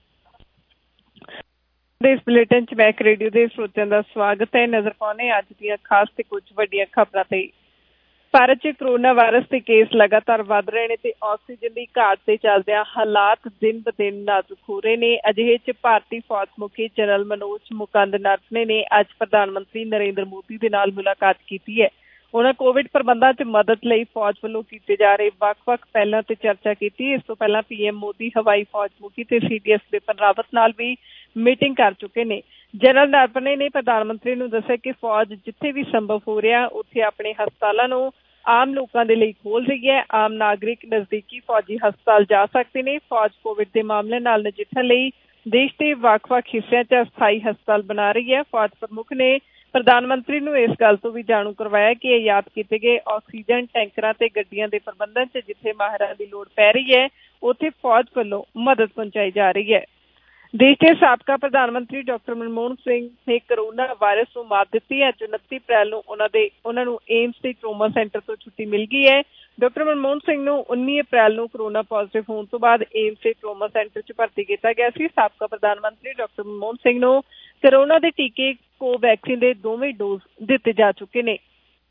ਇਸ ਬੁਲੇਟਿਨ 'ਚ ਮੈਕ ਰੇਡੀਓ ਦੇ ਸਰੋਤਿਆਂ ਦਾ ਸਵਾਗਤ ਹੈ। ਨਜ਼ਰ ਪਾਉਂਦੇ ਅੱਜ ਦੀਆਂ ਖਾਸ ਤੇ ਕੁਝ ਵੱਡੀਆਂ ਖਬਰਾਂ ਤੇ। ਭਾਰਤ 'ਚ ਕੋਰੋਨਾ ਵਾਇਰਸ ਦੇ ਕੇਸ ਲਗਾਤਾਰ ਵੱਧ ਰਹੇ ਨੇ ਤੇ ਆਕਸੀਜਨ ਦੀ ਘਾਟ ਦੇ ਚੱਲਦਿਆਂ ਹਾਲਾਤ ਦਿਨ ਬ ਦਿਨ ਨਾਜ਼ੁਕ ਹੋ ਰਹੇ ਨੇ। ਅਜਿਹੇ 'ਚ ਭਾਰਤੀ ਫੌਜ ਮੁਖੀ ਜਨਰਲ ਮਨੋਜ ਮੁਕੁੰਦ ਨਰਵਣੇ ਨੇ ਅੱਜ ਪ੍ਰਧਾਨ ਮੰਤਰੀ ਨਰਿੰਦਰ ਮੋਦੀ ਦੇ ਨਾਲ ਮੁਲਾਕਾਤ ਕੀਤੀ ਹੈ। ਉਹਨਾਂ ਕੋਵਿਡ ਪ੍ਰਬੰਧਾਂ 'ਚ ਮਦਦ ਲਈ ਫੌਜ ਵੱਲੋਂ ਕੀਤੇ ਜਾ ਰਹੇ ਵੱਖ-ਵੱਖ ਪਹਿਲਾਂ ਤੇ ਚਰਚਾ ਕੀਤੀ। ਇਸ ਤੋਂ ਪਹਿਲਾਂ PM ਮੋਦੀ ਹਵਾਈ ਫੌਜ ਮੁਖੀ ਤੇ CDS ਬਿਪਿਨ ਰਾਵਤ ਨਾਲ ਵੀ ਮੀਟਿੰਗ ਕਰ ਚੁੱਕੇ ਨੇ। ਜਨਰਲ ਨਰਵਣੇ ਨੇ ਪ੍ਰਧਾਨ ਮੰਤਰੀ ਨੂੰ ਦੱਸਿਆ ਕਿ ਫੌਜ ਜਿੱਥੇ ਵੀ ਸੰਭਵ ਹੋ ਰਿਹਾ ਉੱਥੇ ਆਪਣੇ ਹਸਪਤਾਲਾਂ ਨੂੰ ਆਮ ਲੋਕਾਂ ਦੇ ਲਈ ਖੋਲ੍ਹ ਰਹੀ ਹੈ। ਆਮ ਨਾਗਰਿਕ ਨਜ਼ਦੀਕੀ ਫੌਜੀ ਹਸਪਤਾਲ ਜਾ ਸਕਦੇ ਨੇ। ਫੌਜ ਕੋਵਿਡ ਦੇ ਮਾਮਲੇ ਨਾਲ ਨਜਿੱਠਣ ਲਈ ਦੇਸ਼ ਦੇ ਵੱਖ-ਵੱਖ ਹਿੱਸਿਆਂ 'ਚ ਅਸਥਾਈ ਹਸਪਤਾਲ ਬਣਾ ਰਹੀ ਹੈ। ਫੌਜ ਪ੍ਰਮੁੱਖ ਨੇ ਪ੍ਰਧਾਨ ਮੰਤਰੀ ਨੂੰ ਇਸ ਗੱਲ ਤੋਂ ਵੀ ਜਾਣੂ ਕਰਵਾਇਆ ਕਿ ਆਯਾਤ ਕੀਤੇ ਗਏ ਆਕਸੀਜਨ ਟੈਂਕਰਾਂ ਤੇ ਗੱਡੀਆਂ ਦੇ ਪ੍ਰਬੰਧਨ 'ਚ ਜਿੱਥੇ ਮਾਹਿਰਾਂ ਦੀ ਲੋੜ ਪੈ ਰਹੀ ਹੈ ਉੱਥੇ ਫੌਜ ਵੱਲੋਂ ਮਦਦ ਪਹੁੰਚਾਈ ਜਾ ਰਹੀ ਹੈ। ਦੇਸ਼ ਦੇ ਸਾਬਕਾ ਪ੍ਰਧਾਨ ਮੰਤਰੀ ਡਾਕਟਰ ਮਨਮੋਹਨ ਸਿੰਘ ਨੇ ਕੋਰੋਨਾ ਵਾਇਰਸ ਨੂੰ ਮਾਤ ਦਿੱਤੀ ਹੈ। ਅੱਜ 29 ਅਪ੍ਰੈਲ ਨੂੰ ਉਹਨਾਂ ਨੂੰ ਏਮਸ ਦੇ ਟਰੋਮਾ ਸੈਂਟਰ ਤੋਂ ਛੁੱਟੀ ਮਿਲ ਗਈ ਹੈ। ਡਾਕਟਰ ਮਨਮੋਹਨ ਸਿੰਘ ਨੂੰ 19 ਅਪ੍ਰੈਲ ਨੂੰ ਕੋਰੋਨਾ ਪੋਜ਼ਿਟਿਵ ਹੋਣ ਤੋਂ ਬਾਅਦ ਏਮਸ ਦੇ ਟਰੋਮਾ ਸੈਂਟਰ 'ਚ ਭਰਤੀ ਕੀਤਾ ਗਿਆ ਸੀ। ਸਾਬਕਾ ਪ੍ਰਧਾਨ ਮੰਤਰੀ ਡਾਕਟਰ ਮਨਮੋਹਨ ਸਿੰਘ ਨੂੰ ਕੋਰੋਨਾ ਦੇ ਟੀਕੇ ਕੋਵੈਕਸੀਨ ਦੇ ਦੋਵੇਂ ਡੋਜ਼ ਦਿੱਤੇ ਜਾ ਚੁੱਕੇ ਨੇ।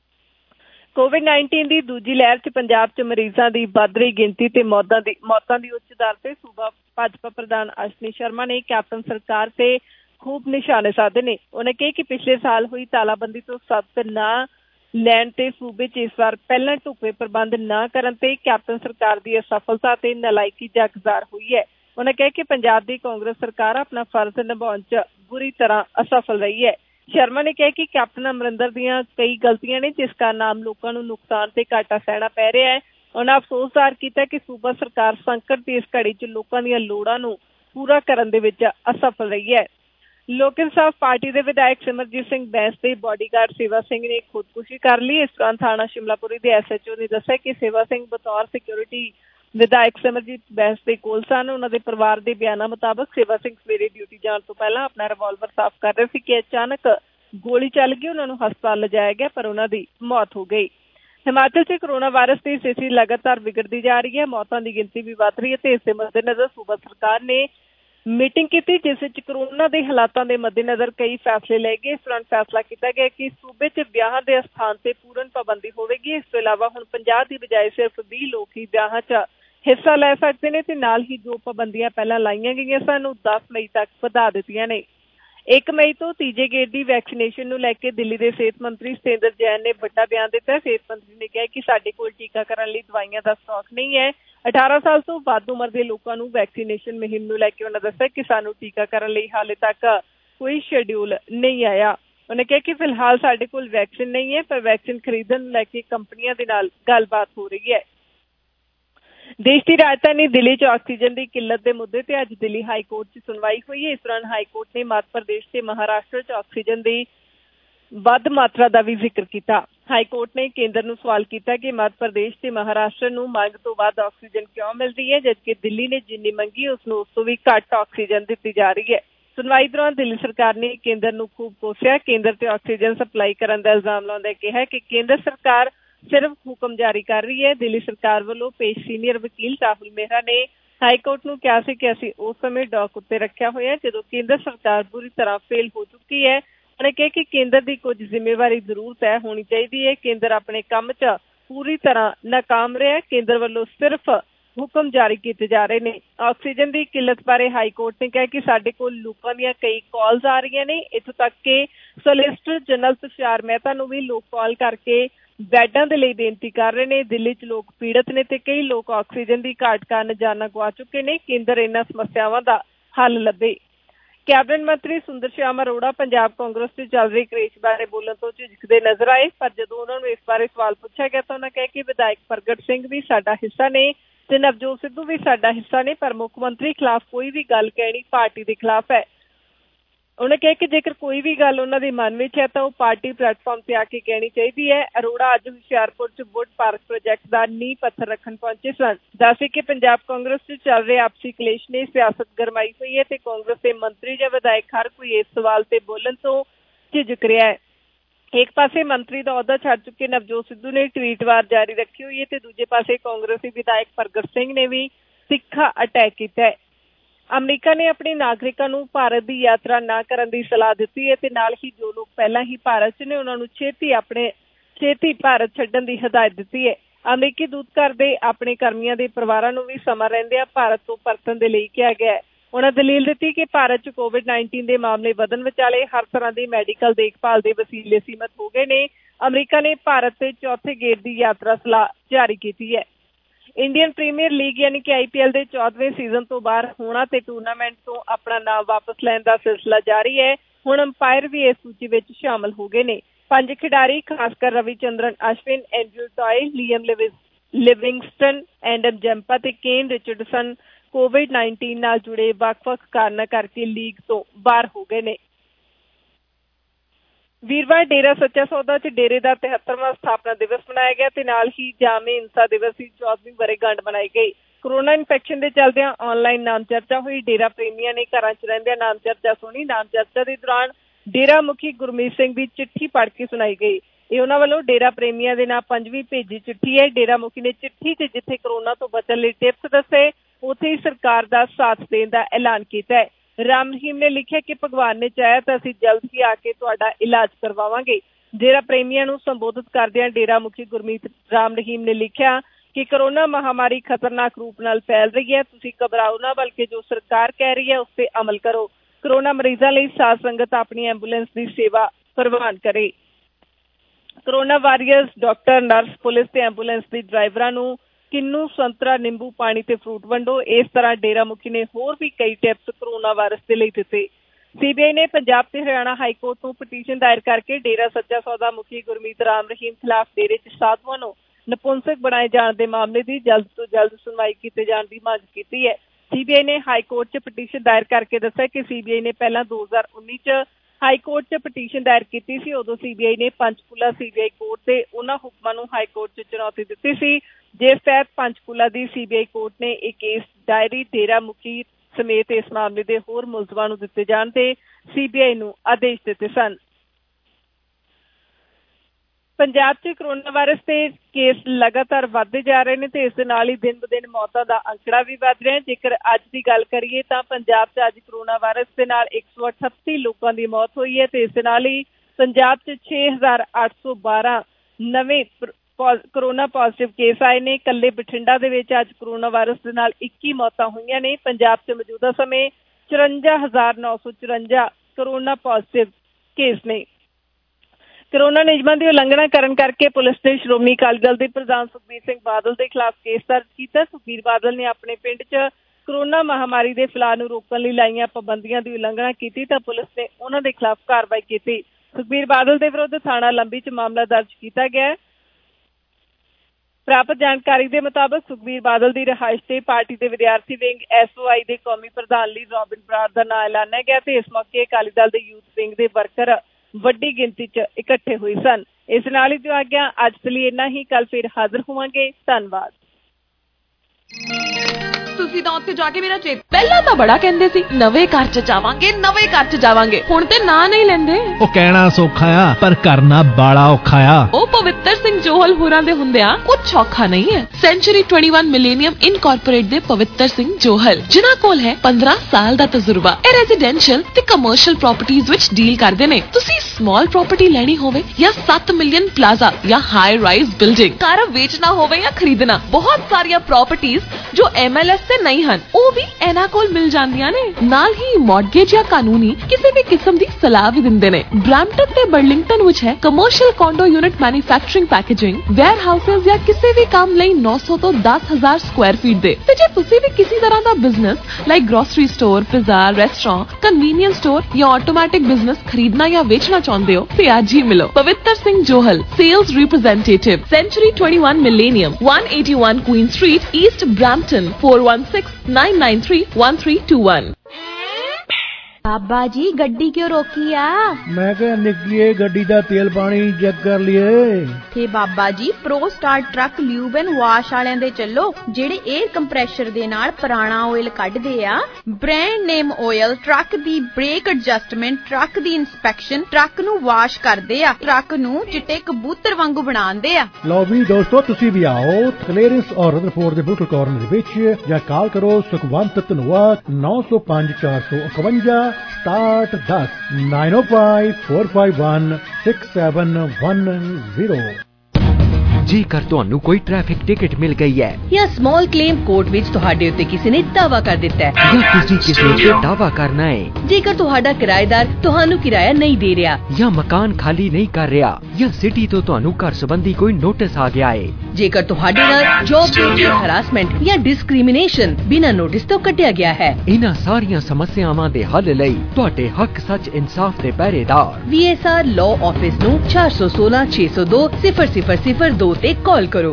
COVID-19 ਦੀ ਦੂਜੀ ਲਹਿਰ 'ਚ ਪੰਜਾਬ 'ਚ ਮਰੀਜ਼ਾਂ ਦੀ ਵੱਧ ਰਹੀ ਗਿਣਤੀ ਤੇ ਮੌਤਾਂ ਦੀ ਉੱਚ ਦਰ ਤੇ ਸੂਬਾ ਭਾਜਪਾ ਪ੍ਰਧਾਨ ਅਸ਼ਵਨੀ ਸ਼ਰਮਾ ਨੇ ਕੈਪਟਨ ਸਰਕਾਰ ਤੇ ਖੂਬ ਨਿਸ਼ਾਨੇ ਸਾਧੇ ਨੇ। ਉਹਨੇ ਕਿਹਾ ਕਿ ਪਿਛਲੇ ਸਾਲ ਹੋਈ ਤਾਲਾਬੰਦੀ ਤੋਂ ਸਬਕ ਨਾ ਲੈਣ ਤੇ ਸੂਬੇ 'ਚ ਇਸ ਵਾਰ ਪਹਿਲਾਂ ਢੁਕਵੇਂ ਪ੍ਰਬੰਧ ਨਾ ਕਰਨ ਤੇ ਕੈਪਟਨ ਸਰਕਾਰ ਦੀ ਅਸਫਲਤਾ ਤੇ ਨਲਾਇਕੀ ਜਗਜ਼ਾਰ ਹੋਈ ਹੈ। ਉਹਨੇ ਕਿਹਾ ਕਿ ਪੰਜਾਬ ਦੀ ਕਾਂਗਰਸ ਸਰਕਾਰ ਆਪਣਾ ਫਰਜ਼ ਨਿਭਾਉਣ 'ਚ ਬੁਰੀ ਤਰ੍ਹਾਂ ਅਸਫਲ ਰਹੀ ਹੈ। ਸ਼ਰਮਾ ਨੇ ਕਿਹਾ ਕਿ ਕੈਪਟਨ ਅਮਰਿੰਦਰ ਦੀਆਂ ਕਈ ਗਲਤੀਆਂ ਨੇ ਜਿਸ ਕਾਰਨ ਆਮ ਲੋਕਾਂ ਨੂੰ ਨੁਕਸਾਨ ਤੇ ਘਾਟਾ ਸਹਿਣਾ ਪੈ ਰਿਹਾ ਹੈ। ਉਹਨਾਂ ਅਫਸੋਸ ਜ਼ਾਹਰ ਕੀਤਾ ਕਿ ਸੂਬਾ ਸਰਕਾਰ ਸੰਕਟ ਦੀ ਇਸ ਘੜੀ 'ਚ ਲੋਕਾਂ ਦੀਆਂ ਲੋੜਾਂ ਨੂੰ ਪੂਰਾ ਕਰਨ ਦੇ ਵਿੱਚ ਅਸਫਲ ਰਹੀ ਹੈ। ਲੋਕ ਇਨਸਾਫ ਪਾਰਟੀ ਦੇ ਵਿਧਾਇਕ ਸਿਮਰਜੀਤ ਸਿੰਘ ਬੈਂਸ ਦੇ ਬਾਡੀਗਾਰਡ ਸੇਵਾ ਸਿੰਘ ਨੇ ਖੁਦਕੁਸ਼ੀ ਕਰ ਲਈ। ਇਸ ਦੌਰਾਨ ਥਾਣਾ ਸ਼ਿਮਲਾਪੁਰੀ ਦੇ SHO ਨੇ ਦੱਸਿਆ ਕਿ ਸੇਵਾ ਸਿੰਘ ਬਤੌਰ ਸਿਕਿਉਰਿਟੀ ਵਿਧਾਇਕ ਸਿਮਰਜੀਤ ਬੈਂਸ ਦੇ ਕੋਲ ਸਨ। ਉਹਨਾਂ ਦੇ ਪਰਿਵਾਰ ਦੇ ਬਿਆਨਾਂ ਮੁਤਾਬਕ ਸੇਵਾ ਸਿੰਘ ਸਵੇਰੇ ਡਿਊਟੀ ਜਾਣ ਤੋਂ ਪਹਿਲਾਂ ਆਪਣਾ ਰਿਵਾਲਵਰ ਸਾਫ਼ ਕਰ ਰਹੇ ਸੀ ਕਿ ਅਚਾਨਕ ਗੋਲੀ ਚੱਲ ਗਈ। ਉਹਨਾਂ ਨੂੰ ਹਸਪਤਾਲ ਲਿਜਾਇਆ ਗਿਆ ਪਰ ਉਹਨਾਂ ਦੀ ਮੌਤ ਹੋ ਗਈ। ਹਿਮਾਚਲ 'ਚ ਕੋਰੋਨਾ ਵਾਇਰਸ ਦੀ ਸਥਿਤੀ ਲਗਾਤਾਰ ਵਿਗੜਦੀ ਜਾ ਰਹੀ ਹੈ। ਮੌਤਾਂ ਦੀ ਗਿਣਤੀ ਵੀ ਵੱਧ ਰਹੀ ਹੈ ਤੇ ਇਸ ਦੇ ਮੱਦੇਨਜ਼ਰ ਸੂਬਾ ਸਰਕਾਰ ਨੇ ਮੀਟਿੰਗ ਕੀਤੀ ਜਿਸ ਵਿੱਚ ਕੋਰੋਨਾ ਦੇ ਹਾਲਾਤਾਂ ਦੇ ਮੱਦੇਨਜ਼ਰ ਕਈ ਫੈਸਲੇ ਲਏ ਗਏ। ਇਸ ਦੌਰਾਨ ਫੈਸਲਾ ਕੀਤਾ ਗਿਆ ਕਿ ਸੂਬੇ 'ਚ ਵਿਆਹਾਂ ਦੇ ਅਸਥਾਨ ਤੇ ਪੂਰਨ ਪਾਬੰਦੀ ਹੋਵੇਗੀ। ਇਸ ਤੋਂ ਇਲਾਵਾ ਹੁਣ 50 ਦੀ ਬਜਾਏ ਸਿਰਫ 20 ਲੋਕ ਹੀ ਵਿਆਹਾਂ 'ਚ ਹਿੱਸਾ ਲੈ ਸਕਦੇ ਨੇ ਤੇ ਨਾਲ ਹੀ ਜੋ ਪਾਬੰਦੀਆਂ ਪਹਿਲਾਂ ਲਾਈਆਂ ਗਈਆਂ ਸਨ ਉਹ 10 ਮਈ ਤੱਕ ਵਧਾ ਦਿੱਤੀਆਂ ਨੇ। 1 ਮਈ ਤੋਂ ਤੀਜੇ ਗੇੜ ਦੀ ਵੈਕਸੀਨੇਸ਼ਨ ਨੂੰ ਲੈ ਕੇ ਦਿੱਲੀ ਦੇ ਸਿਹਤ ਮੰਤਰੀ ਸਤਿੰਦਰ ਜੈਨ ਨੇ ਵੱਡਾ ਬਿਆਨ ਦਿੱਤਾ। ਸਿਹਤ ਮੰਤਰੀ ਨੇ ਕਿਹਾ ਕਿ ਸਾਡੇ ਕੋਲ ਟੀਕਾਕਰਨ ਲਈ ਦਵਾਈਆਂ ਦਾ ਸਟਾਕ ਨਹੀਂ ਹੈ। 18 ਸਾਲ ਤੋਂ ਵੱਧ ਉਮਰ ਦੇ ਲੋਕਾਂ ਨੂੰ ਵੈਕਸੀਨੇਸ਼ਨ ਮੁਹਿੰਮ ਨੂੰ ਲੈ ਕੇ ਉਹਨਾਂ ਦੱਸਿਆ ਕਿ ਸਾਨੂੰ ਟੀਕਾਕਰਨ ਲਈ ਹਾਲੇ ਤੱਕ ਕੋਈ ਸ਼ੈਡਿਊਲ ਨਹੀਂ ਆਇਆ। ਉਹਨੇ ਕਿਹਾ ਕਿ ਫਿਲਹਾਲ ਸਾਡੇ ਕੋਲ ਵੈਕਸੀਨ ਨਹੀਂ ਹੈ ਪਰ ਵੈਕਸੀਨ ਖਰੀਦਣ ਨੂੰ ਲੈ ਕੇ ਕੰਪਨੀਆਂ ਦੇ ਨਾਲ ਗੱਲਬਾਤ ਹੋ ਰਹੀ ਹੈ। ਦੇਸ਼ ਦੀ ਰਾਜਧਾਨੀ ਦਿੱਲੀ 'ਚ ਆਕਸੀਜਨ ਦੀ ਕਿੱਲਤ ਦੇ ਮੁੱਦੇ ਤੇ ਅੱਜ ਦਿੱਲੀ ਹਾਈ ਕੋਰਟ 'ਚ ਸੁਣਵਾਈ ਹੋਈ ਹੈ। ਇਸ ਦੌਰਾਨ ਹਾਈ ਕੋਰਟ ਨੇ ਮੱਧ ਪ੍ਰਦੇਸ਼ ਤੇ ਮਹਾਰਾਸ਼ਟਰ 'ਚ ਆਕਸੀਜਨ ਦੀ ਵੱਧ ਮਾਤਰਾ ਦਾ ਵੀ ਜ਼ਿਕਰ ਕੀਤਾ। ਹਾਈ ਕੋਰਟ ਨੇ ਕੇਂਦਰ ਨੂੰ ਸਵਾਲ ਕੀਤਾ ਕਿ ਮੱਧ ਪ੍ਰਦੇਸ਼ ਤੇ ਮਹਾਰਾਸ਼ਟਰ ਨੂੰ ਮੰਗ ਤੋਂ ਵੱਧ ਆਕਸੀਜਨ ਕਿਉਂ ਮਿਲਦੀ ਹੈ ਜਦਕਿ ਦਿੱਲੀ ਨੇ ਜਿੰਨੀ ਮੰਗੀ ਉਸ ਨੂੰ ਉਸ ਤੋਂ ਵੀ ਘੱਟ ਆਕਸੀਜਨ ਦਿੱਤੀ ਜਾ ਰਹੀ ਹੈ। ਸੁਣਵਾਈ ਦੌਰਾਨ ਦਿੱਲੀ ਸਰਕਾਰ ਨੇ ਕੇਂਦਰ ਨੂੰ ਖੂਬ ਕੋਸਿਆ। ਕੇਂਦਰ ਤੇ ਆਕਸੀਜਨ ਸਪਲਾਈ ਕਰਨ ਦਾ ਇਲਜ਼ਾਮ ਲਾਉਂਦੇ ਕਿਹਾ ਕਿ ਕੇਂਦਰ ਸਰਕਾਰ ਸਿਰਫ ਹੁਕਮ ਜਾਰੀ ਕਰ ਰਹੀ ਹੈ। ਦਿੱਲੀ ਸਰਕਾਰ ਵੱਲੋਂ ਪੇਸ਼ ਸੀਨੀਅਰ ਵਕੀਲ ਰਾਹੁਲ ਮਹਿਰਾ ਨੇ ਹਾਈ ਕੋਰਟ ਨੂੰ ਕਿਹਾ ਸੀ ਕਿ ਅਸੀਂ ਉਸ ਸਮੇਂ ਡੌਕ ਉੱਤੇ ਰੱਖਿਆ ਹੋਇਆ ਜਦੋਂ ਕੇਂਦਰ ਸਰਕਾਰ ਪੂਰੀ ਤਰ੍ਹਾਂ ਫੇਲ ਹੋ ਚੁੱਕੀ ਹੈ। ਉਹਨੇ ਕਿਹਾ ਕਿ ਕੇਂਦਰ ਦੀ ਕੁਝ ਜ਼ਿੰਮੇਵਾਰੀ ਜ਼ਰੂਰ ਤੈਅ ਹੋਣੀ ਚਾਹੀਦੀ ਹੈ। ਕੇਂਦਰ ਆਪਣੇ ਕੰਮ 'ਚ ਪੂਰੀ ਤਰ੍ਹਾਂ ਨਾਕਾਮ ਰਿਹਾ। ਕੇਂਦਰ ਵੱਲੋਂ ਸਿਰਫ ਹੁਕਮ ਜਾਰੀ ਕੀਤੇ ਜਾ ਰਹੇ ਨੇ। ਆਕਸੀਜਨ ਦੀ ਕਿੱਲਤ ਬਾਰੇ ਹਾਈ ਕੋਰਟ ਨੇ ਕਿਹਾ ਕਿ ਸਾਡੇ ਕੋਲ ਲੋਕਾਂ ਦੀਆਂ ਕਈ ਕਾਲਸ ਆ ਰਹੀਆਂ ਨੇ। ਇੱਥੋਂ ਤੱਕ ਕਿ ਸੋਲਿਸਿਟਰ ਜਨਰਲ ਤੁਸ਼ਾਰ ਮਹਿਤਾ ਨੂੰ ਵੀ ਲੋਕ ਕਾਲ ਕਰਕੇ ਬੈੱਡਾਂ ਦੇ ਲਈ ਬੇਨਤੀ ਕਰ ਰਹੇ ਨੇ। ਦਿੱਲੀ 'ਚ ਲੋਕ ਪੀੜਤ ਨੇ ਤੇ ਕਈ ਲੋਕ ਆਕਸੀਜਨ ਦੀ ਘਾਟ ਕਾਰਨ ਜਾਨਾਂ ਗਵਾ ਚੁੱਕੇ ਨੇ। ਕੇਂਦਰ ਇਹਨਾਂ ਸਮੱਸਿਆਵਾਂ ਦਾ ਹੱਲ ਲੱਭੇ। ਕੈਬਨਿਟ ਮੰਤਰੀ ਸੁੰਦਰ ਸ਼ਾਮ ਅਰੋੜਾ ਪੰਜਾਬ ਕਾਂਗਰਸ 'ਚ ਚੱਲ ਰਹੀ ਕ੍ਰੇਸ਼ ਬਾਰੇ ਬੋਲਣ ਤੋਂ ਝਿਜਕਦੇ ਨਜ਼ਰ ਆਏ, ਪਰ ਜਦੋਂ ਉਹਨਾਂ ਨੂੰ ਇਸ ਬਾਰੇ ਸਵਾਲ ਪੁੱਛਿਆ ਗਿਆ ਤਾਂ ਉਹਨਾਂ ਕਿਹਾ ਕਿ ਵਿਧਾਇਕ ਪ੍ਰਗਟ ਸਿੰਘ ਵੀ ਸਾਡਾ ਹਿੱਸਾ ਨੇ ਤੇ ਨਵਜੋਤ ਸਿੱਧੂ ਵੀ ਸਾਡਾ ਹਿੱਸਾ ਨੇ, ਪਰ ਮੁੱਖ ਮੰਤਰੀ ਖਿਲਾਫ ਕੋਈ ਵੀ ਗੱਲ ਕਹਿਣੀ ਪਾਰਟੀ ਦੇ ਖਿਲਾਫ ਹੈ। ਉਹਨਾਂ ਕਿਹਾ ਕਿ ਜੇਕਰ ਕੋਈ ਵੀ ਗੱਲ ਉਹਨਾਂ ਦੇ ਮਨ ਵਿੱਚ ਹੈ ਤਾਂ ਉਹ ਪਾਰਟੀ ਪਲੇਟਫਾਰਮ ਤੇ ਆ ਕੇ ਕਹਿਣੀ ਚਾਹੀਦੀ ਹੈ। ਅਰੋੜਾ ਅੱਜ ਹੁਸ਼ਿਆਰਪੁਰ 'ਚ ਵੁੱਡ ਪਾਰਕ ਪ੍ਰੋਜੈਕਟ ਦਾ ਨੀਂਹ ਪੱਥਰ ਰੱਖਣ ਪਹੁੰਚੇ ਸਨ। ਦੱਸੇ ਕਿ ਪੰਜਾਬ ਕਾਂਗਰਸ 'ਚ ਚੱਲ ਰਹੇ ਆਪਸੀ ਕਲੇਸ਼ ਨੇ ਸਿਆਸਤ ਗਰਮਾਈ ਹੋਈ ਹੈ ਤੇ ਕਾਂਗਰਸ ਦੇ ਮੰਤਰੀ ਜਾਂ ਵਿਧਾਇਕ ਹਰ ਕੋਈ ਇਸ ਸਵਾਲ ਤੇ ਬੋਲਣ ਤੋਂ ਝਿਜਕ ਰਿਹਾ ਹੈ। ਇੱਕ ਪਾਸੇ ਮੰਤਰੀ ਦਾ ਅਹੁਦਾ ਛੱਡ ਚੁੱਕੇ ਨਵਜੋਤ ਸਿੱਧੂ ਨੇ ਟਵੀਟਵਾਰ ਜਾਰੀ ਰੱਖੀ ਹੋਈ ਹੈ ਤੇ ਦੂਜੇ ਪਾਸੇ ਕਾਂਗਰਸੀ ਵਿਧਾਇਕ ਪ੍ਰਗਟ ਸਿੰਘ ਨੇ ਵੀ ਤਿੱਖਾ ਅਟੈਕ ਕੀਤਾ ਹੈ। ਅਮਰੀਕਾ ਨੇ ਆਪਣੇ ਨਾਗਰਿਕਾਂ ਨੂੰ ਭਾਰਤ ਦੀ ਯਾਤਰਾ ਨਾ ਕਰਨ ਦੀ ਸਲਾਹ ਦਿੱਤੀ ਹੈ ਤੇ ਨਾਲ ਹੀ ਜੋ ਲੋਕ ਪਹਿਲਾਂ ਹੀ ਭਾਰਤ 'ਚ ਨੇ ਉਹਨਾਂ ਨੂੰ ਛੇਤੀ ਭਾਰਤ ਛੱਡਣ ਦੀ ਹਦਾਇਤ ਦਿੱਤੀ ਹੈ। ਅਮਰੀਕੀ ਦੂਤਘਰ ਦੇ ਆਪਣੇ ਕਰਮੀਆਂ ਦੇ ਪਰਿਵਾਰਾਂ ਨੂੰ ਵੀ ਸਮਾਂ ਰਹਿੰਦਿਆਂ ਭਾਰਤ ਤੋਂ ਪਰਤਣ ਦੇ ਲਈ ਕਿਹਾ ਗਿਆ ਹੈ। ਉਹਨਾਂ ਦਲੀਲ ਦਿੱਤੀ ਕਿ ਭਾਰਤ 'ਚ ਕੋਵਿਡ-19 ਦੇ ਮਾਮਲੇ ਵਧਣ ਵਿਚਾਲੇ ਹਰ ਤਰ੍ਹਾਂ ਦੀ ਮੈਡੀਕਲ ਦੇਖਭਾਲ ਦੇ ਵਸੀਲੇ ਸੀਮਤ ਹੋ ਗਏ ਨੇ। ਅਮਰੀਕਾ ਨੇ ਭਾਰਤ ਤੇ ਚੌਥੇ ਗੇੜ ਦੀ ਯਾਤਰਾ ਸਲਾਹ ਜਾਰੀ ਕੀਤੀ ਹੈ। ਇੰਡੀਅਨ ਪ੍ਰੀਮੀਅਰ ਲੀਗ ਯਾਨੀ ਕਿ IPL ਦੇ 14ਵੇਂ ਸੀਜ਼ਨ ਤੋਂ ਬਾਹਰ ਹੋਣਾ ਤੇ ਟੂਰਨਾਮੈਂਟ ਤੋਂ ਆਪਣਾ ਨਾਮ ਵਾਪਸ ਲੈਣ ਦਾ ਸਿਲਸਿਲਾ ਜਾਰੀ ਹੈ। ਹੁਣ ਅੰਪਾਇਰ ਵੀ ਇਸ ਸੂਚੀ ਵਿੱਚ ਸ਼ਾਮਲ ਹੋ ਗਏ ਨੇ। 5 ਖਿਡਾਰੀ ਖਾਸ ਕਰ Ravichandran Ashwin, Andrew Tye, Liam Livingstone, Adam Zampa ਤੇ ਕੇਨ ਰਿਚਰਡਸਨ ਕੋਵਿਡ-19 ਨਾਲ ਜੁੜੇ ਵੱਖ-ਵੱਖ ਕਾਰਨਾਂ ਕਰਕੇ ਲੀਗ ਤੋਂ ਬਾਹਰ ਹੋ ਗਏ ਨੇ। ਵੀਰਵਾਰ ਡੇਰਾ ਸੱਚਾ ਸੌਦਾ 'ਚ ਡੇਰੇ ਦਾ 73ਵਾਂ ਸਥਾਪਨਾ ਦਿਵਸ ਮਨਾਇਆ ਗਿਆ ਤੇ ਨਾਲ ਹੀ ਜਾਮੇ ਇੰਸਾ ਦਿਵਸ ਦੀ 14ਵੀਂ ਵਰ੍ਹੇਗੰਢ ਮਨਾਈ ਗਈ। ਕੋਰੋਨਾ ਇਨਫੈਕਸ਼ਨ ਦੇ ਚੱਲਦਿਆਂ ਆਨਲਾਈਨ ਨਾਮ ਚਰਚਾ ਹੋਈ। ਡੇਰਾ ਪ੍ਰੇਮੀਆਂ ਨੇ ਘਰਾਂ 'ਚ ਰਹਿੰਦਿਆਂ ਨਾਮ ਚਰਚਾ ਸੁਣੀ। ਨਾਮ ਚਰਚਾ ਦੇ ਦੌਰਾਨ ਡੇਰਾ ਮੁਖੀ ਗੁਰਮੀਤ ਸਿੰਘ ਦੀ ਚਿੱਠੀ ਪੜ੍ਹ ਕੇ ਸੁਣਾਈ ਗਈ। ਇਹ ਉਹਨਾਂ ਵੱਲੋਂ ਡੇਰਾ ਪ੍ਰੇਮੀਆਂ ਦੇ ਨਾਂ 5ਵੀਂ ਭੇਜੀ ਚਿੱਠੀ ਹੈ। ਡੇਰਾ ਮੁਖੀ ਨੇ ਚਿੱਠੀ 'ਚ ਜਿੱਥੇ ਕੋਰੋਨਾ ਤੋਂ ਬਚਣ ਲਈ ਟਿਪਸ ਦੱਸੇ ਉੱਥੇ ਹੀ ਸਰਕਾਰ ਦਾ ਸਾਥ ਦੇਣ ਦਾ ਐਲਾਨ ਕੀਤਾ ਹੈ। ਰਾਮ ਰਹੀਮ ਨੇ ਲਿਖਿਆ ਕਿ ਭਗਵਾਨ ਨੇ ਚਾਹਿਆ ਤਾਂ ਅਸੀਂ ਜਲਦ ਹੀ ਆ ਕੇ ਤੁਹਾਡਾ ਇਲਾਜ ਕਰਵਾਵਾਂਗੇ। ਡੇਰਾ ਪ੍ਰੇਮੀਆਂ ਨੂੰ ਸੰਬੋਧਿਤ ਕਰਦਿਆਂ ਡੇਰਾ ਮੁਖੀ ਗੁਰਮੀਤ ਰਾਮ ਰਹੀਮ ਨੇ ਲਿਖਿਆ ਕਿ ਕੋਰੋਨਾ ਮਹਾਮਾਰੀ ਖਤਰਨਾਕ ਰੂਪ ਨਾਲ ਫੈਲ ਰਹੀ ਹੈ। ਤੁਸੀਂ ਘਬਰਾਓ ਨਾ, ਬਲਕਿ ਜੋ ਸਰਕਾਰ ਕਹਿ ਰਹੀ ਹੈ ਉਸ ਤੇ ਅਮਲ ਕਰੋ। ਕੋਰੋਨਾ ਮਰੀਜ਼ਾਂ ਲਈ ਸਾਧ ਸੰਗਤ ਆਪਣੀ ਐਂਬੂਲੈਂਸ ਦੀ ਸੇਵਾ ਪ੍ਰਵਾਨ ਕਰੇ। Corona warriors, doctor, nurse, police ਤੇ ਐਂਬੂਲੈਂਸ ਦੇ ਡਰਾਈਵਰਾਂ ਨੂੰ ਕਿੰਨੂ, ਸੰਤਰਾ, ਨਿੰਬੂ ਪਾਣੀ ਤੇ ਫਰੂਟ ਵੰਡੋ। ਇਸ ਤਰ੍ਹਾਂ ਡੇਰਾ ਮੁਖੀ ਨੇ ਹੋਰ ਵੀ ਕਈ ਟਿਪਸ ਕੋਰੋਨਾ ਵਾਇਰਸ ਦੇ ਲਈ ਦਿੱਤੇ। CBI ਨੇ ਪੰਜਾਬ ਤੇ ਹਰਿਆਣਾ ਹਾਈਕੋਰਟ ਨੂੰ ਪਟੀਸ਼ਨ ਦਾਇਰ ਕਰਕੇ ਡੇਰਾ ਸੱਚਾ ਸੌਦਾ ਮੁਖੀ ਗੁਰਮੀਤ ਰਾਮ ਰਹੀਮ ਖਿਲਾਫ ਡੇਰੇ 'ਚ ਸਾਧੂਆਂ ਨੂੰ ਨਪੁੰਸਕ ਬਣਾਏ ਜਾਣ ਦੇ ਮਾਮਲੇ ਦੀ ਜਲਦ ਤੋਂ ਜਲਦ ਸੁਣਵਾਈ ਕੀਤੇ ਜਾਣ ਦੀ ਮੰਗ ਕੀਤੀ ਹੈ। CBI ਨੇ ਹਾਈਕੋਰਟ 'ਚ ਪਟੀਸ਼ਨ ਦਾਇਰ ਕਰਕੇ ਦੱਸਿਆ ਕਿ CBI ਨੇ ਪਹਿਲਾਂ 2019 'ਚ ਹਾਈਕੋਰਟ 'ਚ ਪਟੀਸ਼ਨ ਦਾਇਰ ਕੀਤੀ ਸੀ। ਉਦੋਂ CBI ਨੇ ਪੰਚਕੂਲਾ CBI ਕੋਰਟ ਦੇ ਉਹਨਾਂ ਹੁਕਮਾਂ ਨੂੰ ਹਾਈਕੋਰਟ 'ਚ ਚੁਣੌਤੀ ਦਿੱਤੀ ਸੀ ਜਿਸ ਤਹਿਤ ਪੰਚਕੂਲਾ ਦੀ CBI ਕੋਰਟ ਨੇ ਇਹ ਕੇਸ ਡਾਇਰੀ ਡੇਰਾ ਮੁਖੀ ਸਮੇਤ ਇਸ ਮਾਮਲੇ ਦੇ ਹੋਰ ਮੁਲਜ਼ਮਾਂ ਨੂੰ ਦਿੱਤੇ ਜਾਣ ਤੇ CBI ਨੂੰ ਆਦੇਸ਼ ਦਿੱਤੇ ਸਨ। ਪੰਜਾਬ 'ਚ ਕੋਰੋਨਾ ਵਾਇਰਸ ਦੇ ਕੇਸ ਲਗਾਤਾਰ ਵੱਧਦੇ ਜਾ ਰਹੇ ਨੇ ਤੇ ਇਸ ਦੇ ਨਾਲ ਹੀ ਦਿਨ ਬ ਦਿਨ ਮੌਤਾਂ ਦਾ ਅੰਕੜਾ ਵੀ ਵੱਧ ਰਿਹਾ ਹੈ। ਜੇਕਰ ਅੱਜ ਦੀ ਗੱਲ ਕਰੀਏ ਤਾਂ ਪੰਜਾਬ 'ਚ ਅੱਜ ਕੋਰੋਨਾ ਵਾਇਰਸ ਦੇ ਨਾਲ 138 ਲੋਕਾਂ ਦੀ ਮੌਤ ਹੋਈ ਹੈ ਤੇ ਇਸ ਦੇ ਨਾਲ ਹੀ ਪੰਜਾਬ 'ਚ 6,812 ਨਵੇਂ ਕੋਰੋਨਾ ਪੋਜ਼ਿਟਿਵ ਕੇਸ ਆਏ ਨੇ। ਇਕੱਲੇ ਬਠਿੰਡਾ ਦੇ ਵਿੱਚ ਅੱਜ ਕੋਰੋਨਾ ਵਾਇਰਸ ਦੇ ਨਾਲ 21 ਮੌਤਾਂ ਹੋਈਆਂ ਨੇ। ਪੰਜਾਬ 'ਚ ਮੌਜੂਦਾ ਸਮੇਂ 54,954 ਕੋਰੋਨਾ ਪੋਜ਼ਿਟਿਵ ਕੇਸ ਨੇ। ਕੋਰੋਨਾ ਨਿਯਮਾਂ ਦੀ ਉਲੰਘਣਾ ਕਰਨ ਕਰਕੇ ਪੁਲਿਸ ਨੇ ਸ਼੍ਰੋਮਣੀ ਅਕਾਲੀ ਦਲ ਦੇ ਪ੍ਰਧਾਨ ਸੁਖਬੀਰ ਸਿੰਘ ਬਾਦਲ ਦੇ ਖਿਲਾਫ ਕੇਸ ਦਰਜ ਕੀਤਾ। ਸੁਖਬੀਰ ਬਾਦਲ ਨੇ ਆਪਣੇ ਪਿੰਡ 'ਚ ਕੋਰੋਨਾ ਮਹਾਮਾਰੀ ਦੇ ਫੈਲਾਅ ਨੂੰ ਰੋਕਣ ਲਈ ਲਾਈਆਂ ਪਾਬੰਦੀਆਂ ਦੀ ਉਲੰਘਣਾ ਕੀਤੀ ਤਾਂ ਪੁਲਿਸ ਨੇ ਉਹਨਾਂ ਦੇ ਖਿਲਾਫ ਕਾਰਵਾਈ ਕੀਤੀ। ਸੁਖਬੀਰ ਬਾਦਲ ਦੇ ਵਿਰੁੱਧ ਥਾਣਾ ਲੰਬੀ 'ਚ ਮਾਮਲਾ ਦਰਜ ਕੀਤਾ ਗਿਆ। ਪ੍ਰਾਪਤ ਜਾਣਕਾਰੀ ਦੇ ਮੁਤਾਬਕ ਸੁਖਬੀਰ ਬਾਦਲ ਦੀ ਰਿਹਾਇਸ਼ ਤੇ ਪਾਰਟੀ ਦੇ ਵਿਦਿਆਰਥੀ ਵਿੰਗ SOI ਦੇ ਕੌਮੀ ਪ੍ਰਧਾਨ ਲਈ ਰੋਬਿਨ ਬਰਾੜ ਦਾ ਨਾਂ ਐਲਾਨਿਆ ਗਿਆ ਤੇ ਇਸ ਮੌਕੇ ਅਕਾਲੀ ਦਲ ਦੇ ਯੂਥ ਵਿੰਗ ਦੇ ਵਰਕਰ ਵੱਡੀ ਗਿਣਤੀ 'ਚ ਇਕੱਠੇ ਹੋਏ ਸਨ। ਇਸ ਨਾਲ ਹੀ ਦਿਓ ਆਗਿਆ, ਅੱਜ ਦੇ ਲਈ ਇੰਨਾ ਹੀ। ਕੱਲ ਫਿਰ ਹਾਜ਼ਰ ਹੋਵਾਂਗੇ। ਧੰਨਵਾਦ। ਤੁਸੀਂ ਤਾਂ ਉੱਥੇ ਜਾ ਕੇ ਮੇਰਾ ਚੇਤ ਪਹਿਲਾਂ ਤਾਂ ਬੜਾ ਕਹਿੰਦੇ ਸੀ ਨਵੇਂ ਘਰ 'ਚ ਜਾਵਾਂਗੇ ਹੁਣ ਤੇ ਨਾਂ ਨਹੀਂ ਲੈਂਦੇ। ਉਹ ਕਹਿਣਾ ਸੌਖਾ ਆ ਪਰ ਕਰਨਾ ਬਾਲਾ ਔਖਾ ਆ। ਉਹ ਪਵਿੱਤਰ ਸਿੰਘ ਜੋਹਲ ਹੋਰਾਂ ਦੇ ਹੁੰਦਿਆਂ ਕੁਝ ਔਖਾ ਨਹੀਂ ਹੈ। ਸੈਂਚੁਰੀ 21 ਮਿਲੇਨੀਅਮ ਇਨਕਾਰਪੋਰੇਟ ਦੇ ਪਵਿੱਤਰ ਸਿੰਘ ਜੋਹਲ ਜਿਨ੍ਹਾਂ ਕੋਲ ਹੈ 15 ਸਾਲ ਦਾ ਤਜਰਬਾ। ਇਹ ਰੈਜ਼ੀਡੈਂਸ਼ੀਅਲ ਤੇ ਕਮਰਸ਼ੀਅਲ ਪ੍ਰਾਪਰਟੀਜ਼ ਵਿੱਚ ਡੀਲ ਕਰਦੇ ਨੇ। ਤੁਸੀਂ ਸਮਾਲ ਪ੍ਰਾਪਰਟੀ ਲੈਣੀ ਹੋਵੇ ਜਾਂ 7 ਮਿਲੀਅਨ ਪਲਾਜ਼ਾ ਜਾਂ ਹਾਈ ਰਾਈਜ਼ ਬਿਲਡਿੰਗ, ਘਰ ਵੇਚਣਾ ਹੋਵੇ ਜਾਂ ਖਰੀਦਣਾ, ਬਹੁਤ ਸਾਰੀਆਂ ਪ੍ਰਾਪਰਟੀਜ਼ ਜੋ MLS ਤੇ नहीं ਹਨ ਉਹ ਵੀ ਇਹਨਾਂ ਕੋਲ ਮਿਲ ਜਾਂਦੀਆਂ ਨੇ। ਨਾਲ ਹੀ ਮੌਰਗੇਜ ਜਾਂ ਕਾਨੂੰਨੀ ਕਿਸੇ ਵੀ ਕਿਸਮ ਦੀ ਸਲਾਹ ਵੀ ਦਿੰਦੇ ਨੇ। ਬਰੈਂਪਟਨ ਤੇ ਬਰਲਿੰਗਟਨ ਵਿੱਚ ਹੈ commercial condo unit manufacturing packaging warehouses ਜਾਂ ਕਿਸੇ ਵੀ ਕੰਮ ਲਈ 900 ਤੋਂ 10,000 ਸਕੁਆयर ਫੀਟ ਦੇ। ਤੇ ਜੇ ਤੁਸੀਂ ਵੀ ਕਿਸੇ ਤਰ੍ਹਾਂ ਦਾ business like grocery store, pizza, restaurant, convenience store ਜਾਂ ਆਟੋਮੈਟਿਕ ਬਿਜ਼ਨਸ ਖਰੀਦਣਾ ਜਾਂ ਵੇਚਣਾ ਚਾਹੁੰਦੇ ਹੋ ਤੇ ਅੱਜ ਹੀ ਮਿਲੋ Pavittar Singh Johal, sales representative, Century 21 Millennium, 181 Queen Street, East Brampton, 4169931321। बाबा जी गड्डी क्यों रोकी आ? मैं क्या निकलिए गड्डी दा तेल पानी चेक कर लिए थे बाबा जी Pro Star truck lube and wash वालियां दे चलो जेड़े एयर कंप्रेशर दे नाल पुराना ऑयल कढदे आ। ब्रांड नेम ऑयल ट्रक दी ब्रेक एडजस्टमेंट, ट्रक दी इंस्पेक्शन, ट्रक नू वाश करदे आ, ट्रक नू चिट्टे कबूतर वांगू बनांदे आ। लो भी दोस्तों तुसी भी आओ क्लीयरेंस और रदरफोर्ड दे बिल्कुल कॉर्नर दे विच या कॉल करो सुखवंत धनवाद 905 451 start 10 905 451 6710। ਜੇਕਰ ਤੁਹਾਨੂੰ ਕੋਈ ਟ੍ਰੈਫਿਕ ਟਿਕਟ ਮਿਲ ਗਈ ਹੈ ਜਾਂ ਸਮਾਲ ਕਲੇਮ ਕੋਰਟ ਵਿੱਚ ਤੁਹਾਡੇ ਉੱਤੇ ਕਿਸੇ ਨੇ ਦਾਅਵਾ ਕਰ ਦਿੱਤਾ ਹੈ ਜਾਂ ਤੁਸੀਂ ਕਿਸੇ ਤੇ ਦਾਅਵਾ ਕਰਨਾ ਹੈ, ਜੇਕਰ ਤੁਹਾਡਾ ਕਿਰਾਏਦਾਰ ਤੁਹਾਨੂੰ ਕਿਰਾਇਆ ਨਹੀਂ ਦੇ ਰਿਹਾ ਜਾਂ ਮਕਾਨ ਖਾਲੀ ਨਹੀਂ ਕਰ ਰਿਹਾ ਜਾਂ ਸਿਟੀ ਤੋਂ ਤੁਹਾਨੂੰ ਘਰ ਸੰਬੰਧੀ ਕੋਈ ਨੋਟਿਸ ਆ ਗਿਆ ਹੈ, ਜੇਕਰ ਤੁਹਾਡੇ ਨਾਲ ਜੌਬ ਤੇ ਹਰਾਸਮੈਂਟ ਜਾਂ ਡਿਸਕ੍ਰਿਮੀਨੇਸ਼ਨ ਬਿਨਾਂ ਨੋਟਿਸ ਤੋਂ ਕੱਟਿਆ ਗਿਆ ਹੈ। ਇਹਨਾਂ ਸਾਰੀਆਂ ਸਮੱਸਿਆਵਾਂ ਦੇ ਹੱਲ ਲਈ ਤੁਹਾਡੇ ਹੱਕ ਸੱਚ ਇਨਸਾਫ ਦੇ ਪਹਿਰੇਦਾਰ VSR ਲਾਅ ਆਫਿਸ ਨੂੰ 416 602 0002 ਤੇ ਕਾਲ ਕਰੋ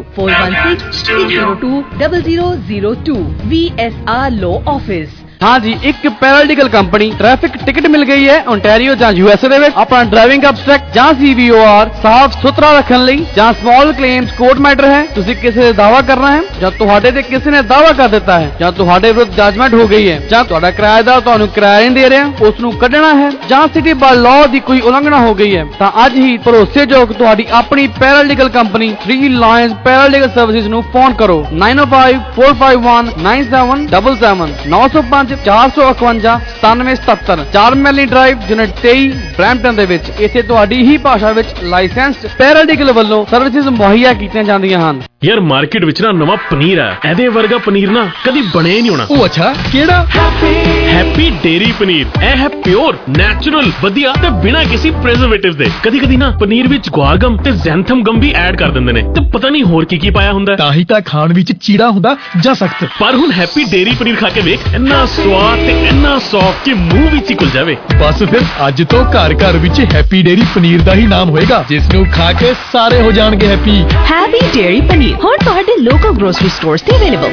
4166020002 VSR ਲਾਅ ਆਫਿਸ। हाँ जी, एक पैरालीगल कंपनी ट्रैफिक टिकट मिल गई है ओंटारियो ਜਾਂ USA ਦੇ ਵਿੱਚ ਆਪਣਾ ਡਰਾਈਵਿੰਗ ਅਬਸਟ੍ਰੈਕਟ ਜਾਂ CVOR ਸਾਫ਼ ਸੁਥਰਾ ਰੱਖਣ ਲਈ ਜਾਂ ਸਮਾਲ ਕਲੇਮਸ ਕੋਰਟ ਮੈਟਰ ਹੈ, ਤੁਸੀਂ ਕਿਸੇ ਦਾ ਦਾਅਵਾ ਕਰਨਾ ਹੈ ਜਾਂ ਤੁਹਾਡੇ ਤੇ ਕਿਸੇ ਨੇ ਦਾਅਵਾ ਕਰ ਦਿੱਤਾ ਹੈ ਜਾਂ ਤੁਹਾਡੇ ਵਿਰੁੱਧ ਜਜਮੈਂਟ ਹੋ ਗਈ ਹੈ ਜਾਂ ਤੁਹਾਡਾ ਕਿਰਾਏਦਾਰ ਤੁਹਾਨੂੰ ਕਿਰਾਇਆ ਨਹੀਂ ਦੇ ਰਿਹਾ, ਉਸ ਨੂੰ ਕੱਢਣਾ ਹੈ ਜਾਂ ਸਿਟੀ ਬਾਈ ਲਾਅ ਦੀ ਕੋਈ ਉਲੰਘਣਾ ਹੋ ਗਈ ਹੈ ਤਾਂ ਅੱਜ ਹੀ ਭਰੋਸੇਯੋਗ ਤੁਹਾਡੀ ਆਪਣੀ paralegal company 3 Lions paralegal services ਨੂੰ ਫੋਨ ਕਰੋ 905 451 9777 905 451 9777 4 ਮੈਲੀ ਡਰਾਈਵ ਯੂਨਿਟ 23 ਬਰੈਂਪਟਨ ਦੇ ਵਿੱਚ। ਇੱਥੇ ਤੁਹਾਡੀ ਹੀ ਭਾਸ਼ਾ ਵਿੱਚ ਲਾਇਸੈਂਸਡ ਪੈਰਾਲੀਗਲ ਵੱਲੋਂ ਸਰਵਿਸਿਜ਼ ਮੁਹੱਈਆ ਕੀਤੀਆਂ ਜਾਂਦੀਆਂ ਹਨ। ਯਾਰ ਮਾਰਕੀਟ ਵਿੱਚ ਨਾ ਨਵਾਂ ਪਨੀਰ ਹੈ, ਇਹਦੇ ਵਰਗਾ ਪਨੀਰ ਨਾ ਕਦੀ ਬਣਿਆ ਹੀ ਨਹੀਂ ਹੋਣਾ। ਉਹ ਅੱਛਾ ਕਿਹੜਾ? Happy Dairy paneer. ਇਹ ਹੈ ਪਿਓਰ, ਨੈਚੁਰਲ, ਵਧੀਆ ਤੇ ਬਿਨਾਂ ਕਿਸੇ ਪ੍ਰੀਜ਼ਰਵੇਟਿਵ ਦੇ। ਕਦੀ ਕਦੀ ਨਾ ਪਨੀਰ ਵਿੱਚ ਗੁਆਰਗਮ ਤੇ ਜ਼ੈਂਥਮ ਗਮ ਵੀ ਐਡ ਕਰ ਦਿੰਦੇ ਨੇ ਤੇ ਪਤਾ ਨਹੀਂ ਹੋਰ ਕੀ ਪਾਇਆ ਹੁੰਦਾ। ਤਾਂ ਹੀ ਤਾਂ ਖਾਣ ਵਿੱਚ ਚੀੜਾ ਹੁੰਦਾ ਜਾਂ ਸਖਤ। ਪਰ ਹੁਣ ਹੈਪੀ ਡੇਰੀ ਪਨੀਰ ਖਾ ਕੇ ਵੇਖ, ਇੰਨਾ ਸਵਾਦ ਤੇ ਇੰਨਾ ਸੌਫਟ ਕਿ ਮੂੰਹ ਵਿੱਚ ਹੀ ਘੁਲ ਜਾਵੇ। ਬਸ ਫਿਰ ਅੱਜ ਤੋਂ ਘਰ ਘਰ ਵਿੱਚ ਹੈਪੀ ਡੇਰੀ ਪਨੀਰ ਦਾ ਹੀ ਨਾਮ ਹੋਏਗਾ, ਜਿਸ ਨੂੰ ਖਾ ਕੇ ਸਾਰੇ ਹੋ ਜਾਣਗੇ ਹੈਪੀ। ਹੈਪੀ ਡੇਰੀ ਪਨੀਰ ਹੁਣ ਤੁਹਾਡੇ ਲੋਕਲ ਗਰੋਸਰੀ ਸਟੋਰਸ ਤੇ ਅਵੇਲੇਬਲ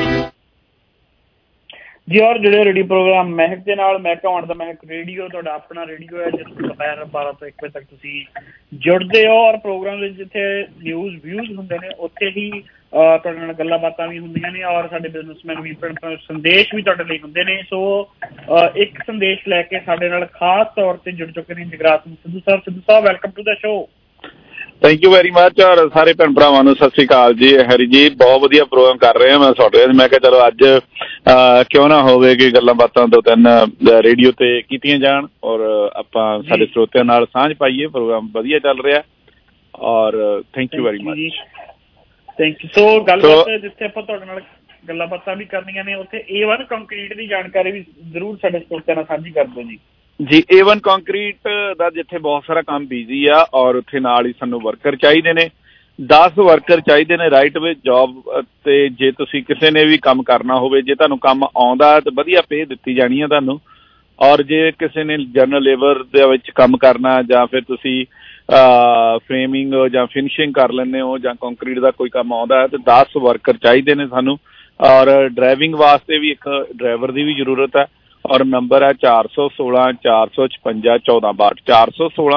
ਜੀ। ਔਰ ਜਿਹੜੇ ਰੇਡੀਓ ਪ੍ਰੋਗਰਾਮ ਮਹਿਕ ਦੇ ਨਾਲ, ਮਹਿਕ ਆਉਣ ਦਾ ਮਹਿਕ ਰੇਡੀਓ ਤੁਹਾਡਾ ਆਪਣਾ ਰੇਡੀਓ ਹੈ, ਜਿਸ ਨੂੰ ਦੁਪਹਿਰ 12 ਤੋਂ 1 ਵਜੇ ਤੱਕ ਤੁਸੀਂ ਜੁੜਦੇ ਹੋ। ਔਰ ਪ੍ਰੋਗਰਾਮ ਵਿੱਚ ਜਿੱਥੇ ਨਿਊਜ਼ ਵਿਊਜ਼ ਹੁੰਦੇ ਨੇ ਉੱਥੇ ਹੀ ਤੁਹਾਡੇ ਨਾਲ ਗੱਲਾਂ ਬਾਤਾਂ ਵੀ ਹੁੰਦੀਆਂ ਨੇ ਔਰ ਸਾਡੇ ਬਿਜ਼ਨਸਮੈਨ ਵੀ ਸੰਦੇਸ਼ ਵੀ ਤੁਹਾਡੇ ਲਈ ਹੁੰਦੇ ਨੇ। ਸੋ ਇੱਕ ਸੰਦੇਸ਼ ਲੈ ਕੇ ਸਾਡੇ ਨਾਲ ਖਾਸ ਤੌਰ ਤੇ ਜੁੜ ਚੁੱਕੇ ਨੇ Jagraj Singh Sidhu Sahib. Sidhu Sahib, welcome to the show. Thank you very much. ਔਰ ਸਾਰੇ ਭੈਣ ਭਰਾਵਾਂ ਨੂੰ ਸਤਿ ਸ੍ਰੀ ਅਕਾਲ ਜੀ। ਹੈਰੀ ਜੀ, ਬਹੁਤ ਵਧੀਆ ਪ੍ਰੋਗਰਾਮ ਕਰ ਰਹੇ ਹਾਂ ਮੈਂ ਤੁਹਾਡੇ। ਮੈਂ ਕਿਹਾ ਚਲੋ ਅੱਜ ਕਿਉਂ ਨਾ ਹੋਵੇ ਕਿ ਗੱਲਾਂ ਬਾਤਾਂ 2-3 ਰੇਡੀਓ ਤੇ ਕੀਤੀਆਂ ਜਾਣ ਔਰ ਆਪਾਂ ਸਾਡੇ ਸਰੋਤਿਆਂ ਨਾਲ ਸਾਂਝ ਪਾਈਏ। ਪ੍ਰੋਗਰਾਮ ਵਧੀਆ ਚੱਲ ਰਿਹਾ ਔਰ thank you very much. Thank you. So ਗੱਲਬਾਤ ਜਿੱਥੇ ਆਪਾਂ ਤੁਹਾਡੇ ਨਾਲ ਗੱਲਾਂ ਬਾਤਾਂ ਵੀ ਕਰਨੀਆਂ ਨੇ ਉੱਥੇ A1 ਕੰਕਰੀਟ ਦੀ ਜਾਣਕਾਰੀ ਵੀ ਜ਼ਰੂਰ ਸਾਡੇ ਸਰੋਤਿਆਂ ਨਾਲ ਸਾਂਝੀ ਕਰ ਦਿਓ ਜੀ। ਜੀ, A1 ਕੰਕਰੀਟ ਦਾ ਜਿੱਥੇ ਬਹੁਤ ਸਾਰਾ ਕੰਮ ਬਿਜ਼ੀ ਆ ਔਰ ਉੱਥੇ ਨਾਲ ਹੀ ਸਾਨੂੰ ਵਰਕਰ ਚਾਹੀਦੇ ਨੇ। 10 ਵਰਕਰ ਚਾਹੀਦੇ ਨੇ ਰਾਈਟ ਵੇ ਜੌਬ ਤੇ। ਜੇ ਤੁਸੀਂ ਕਿਸੇ ਨੇ ਵੀ ਕੰਮ ਕਰਨਾ ਹੋਵੇ, ਜੇ ਤੁਹਾਨੂੰ ਕੰਮ ਆਉਂਦਾ ਤਾਂ ਵਧੀਆ ਪੇ ਦਿੱਤੀ ਜਾਣੀ ਹੈ ਤੁਹਾਨੂੰ। ਔਰ ਜੇ ਕਿਸੇ ਨੇ ਜਨਰਲ ਲੇਬਰ ਦੇ ਵਿੱਚ ਕੰਮ ਕਰਨਾ ਜਾਂ ਫਿਰ ਤੁਸੀਂ ਫਰੇਮਿੰਗ ਜਾਂ ਫਿਨਿਸ਼ਿੰਗ ਕਰ ਲੈਂਦੇ ਹੋ ਜਾਂ ਕੰਕਰੀਟ ਦਾ ਕੋਈ ਕੰਮ ਆਉਂਦਾ ਹੈ ਤਾਂ 10 ਵਰਕਰ ਚਾਹੀਦੇ ਨੇ ਸਾਨੂੰ। ਔਰ ਡਰਾਈਵਿੰਗ ਵਾਸਤੇ ਵੀ ਇੱਕ ਡਰਾਈਵਰ ਦੀ ਵੀ ਜ਼ਰੂਰਤ ਹੈ ਔਰ ਨੰਬਰ ਹੈ 416 456 1462 416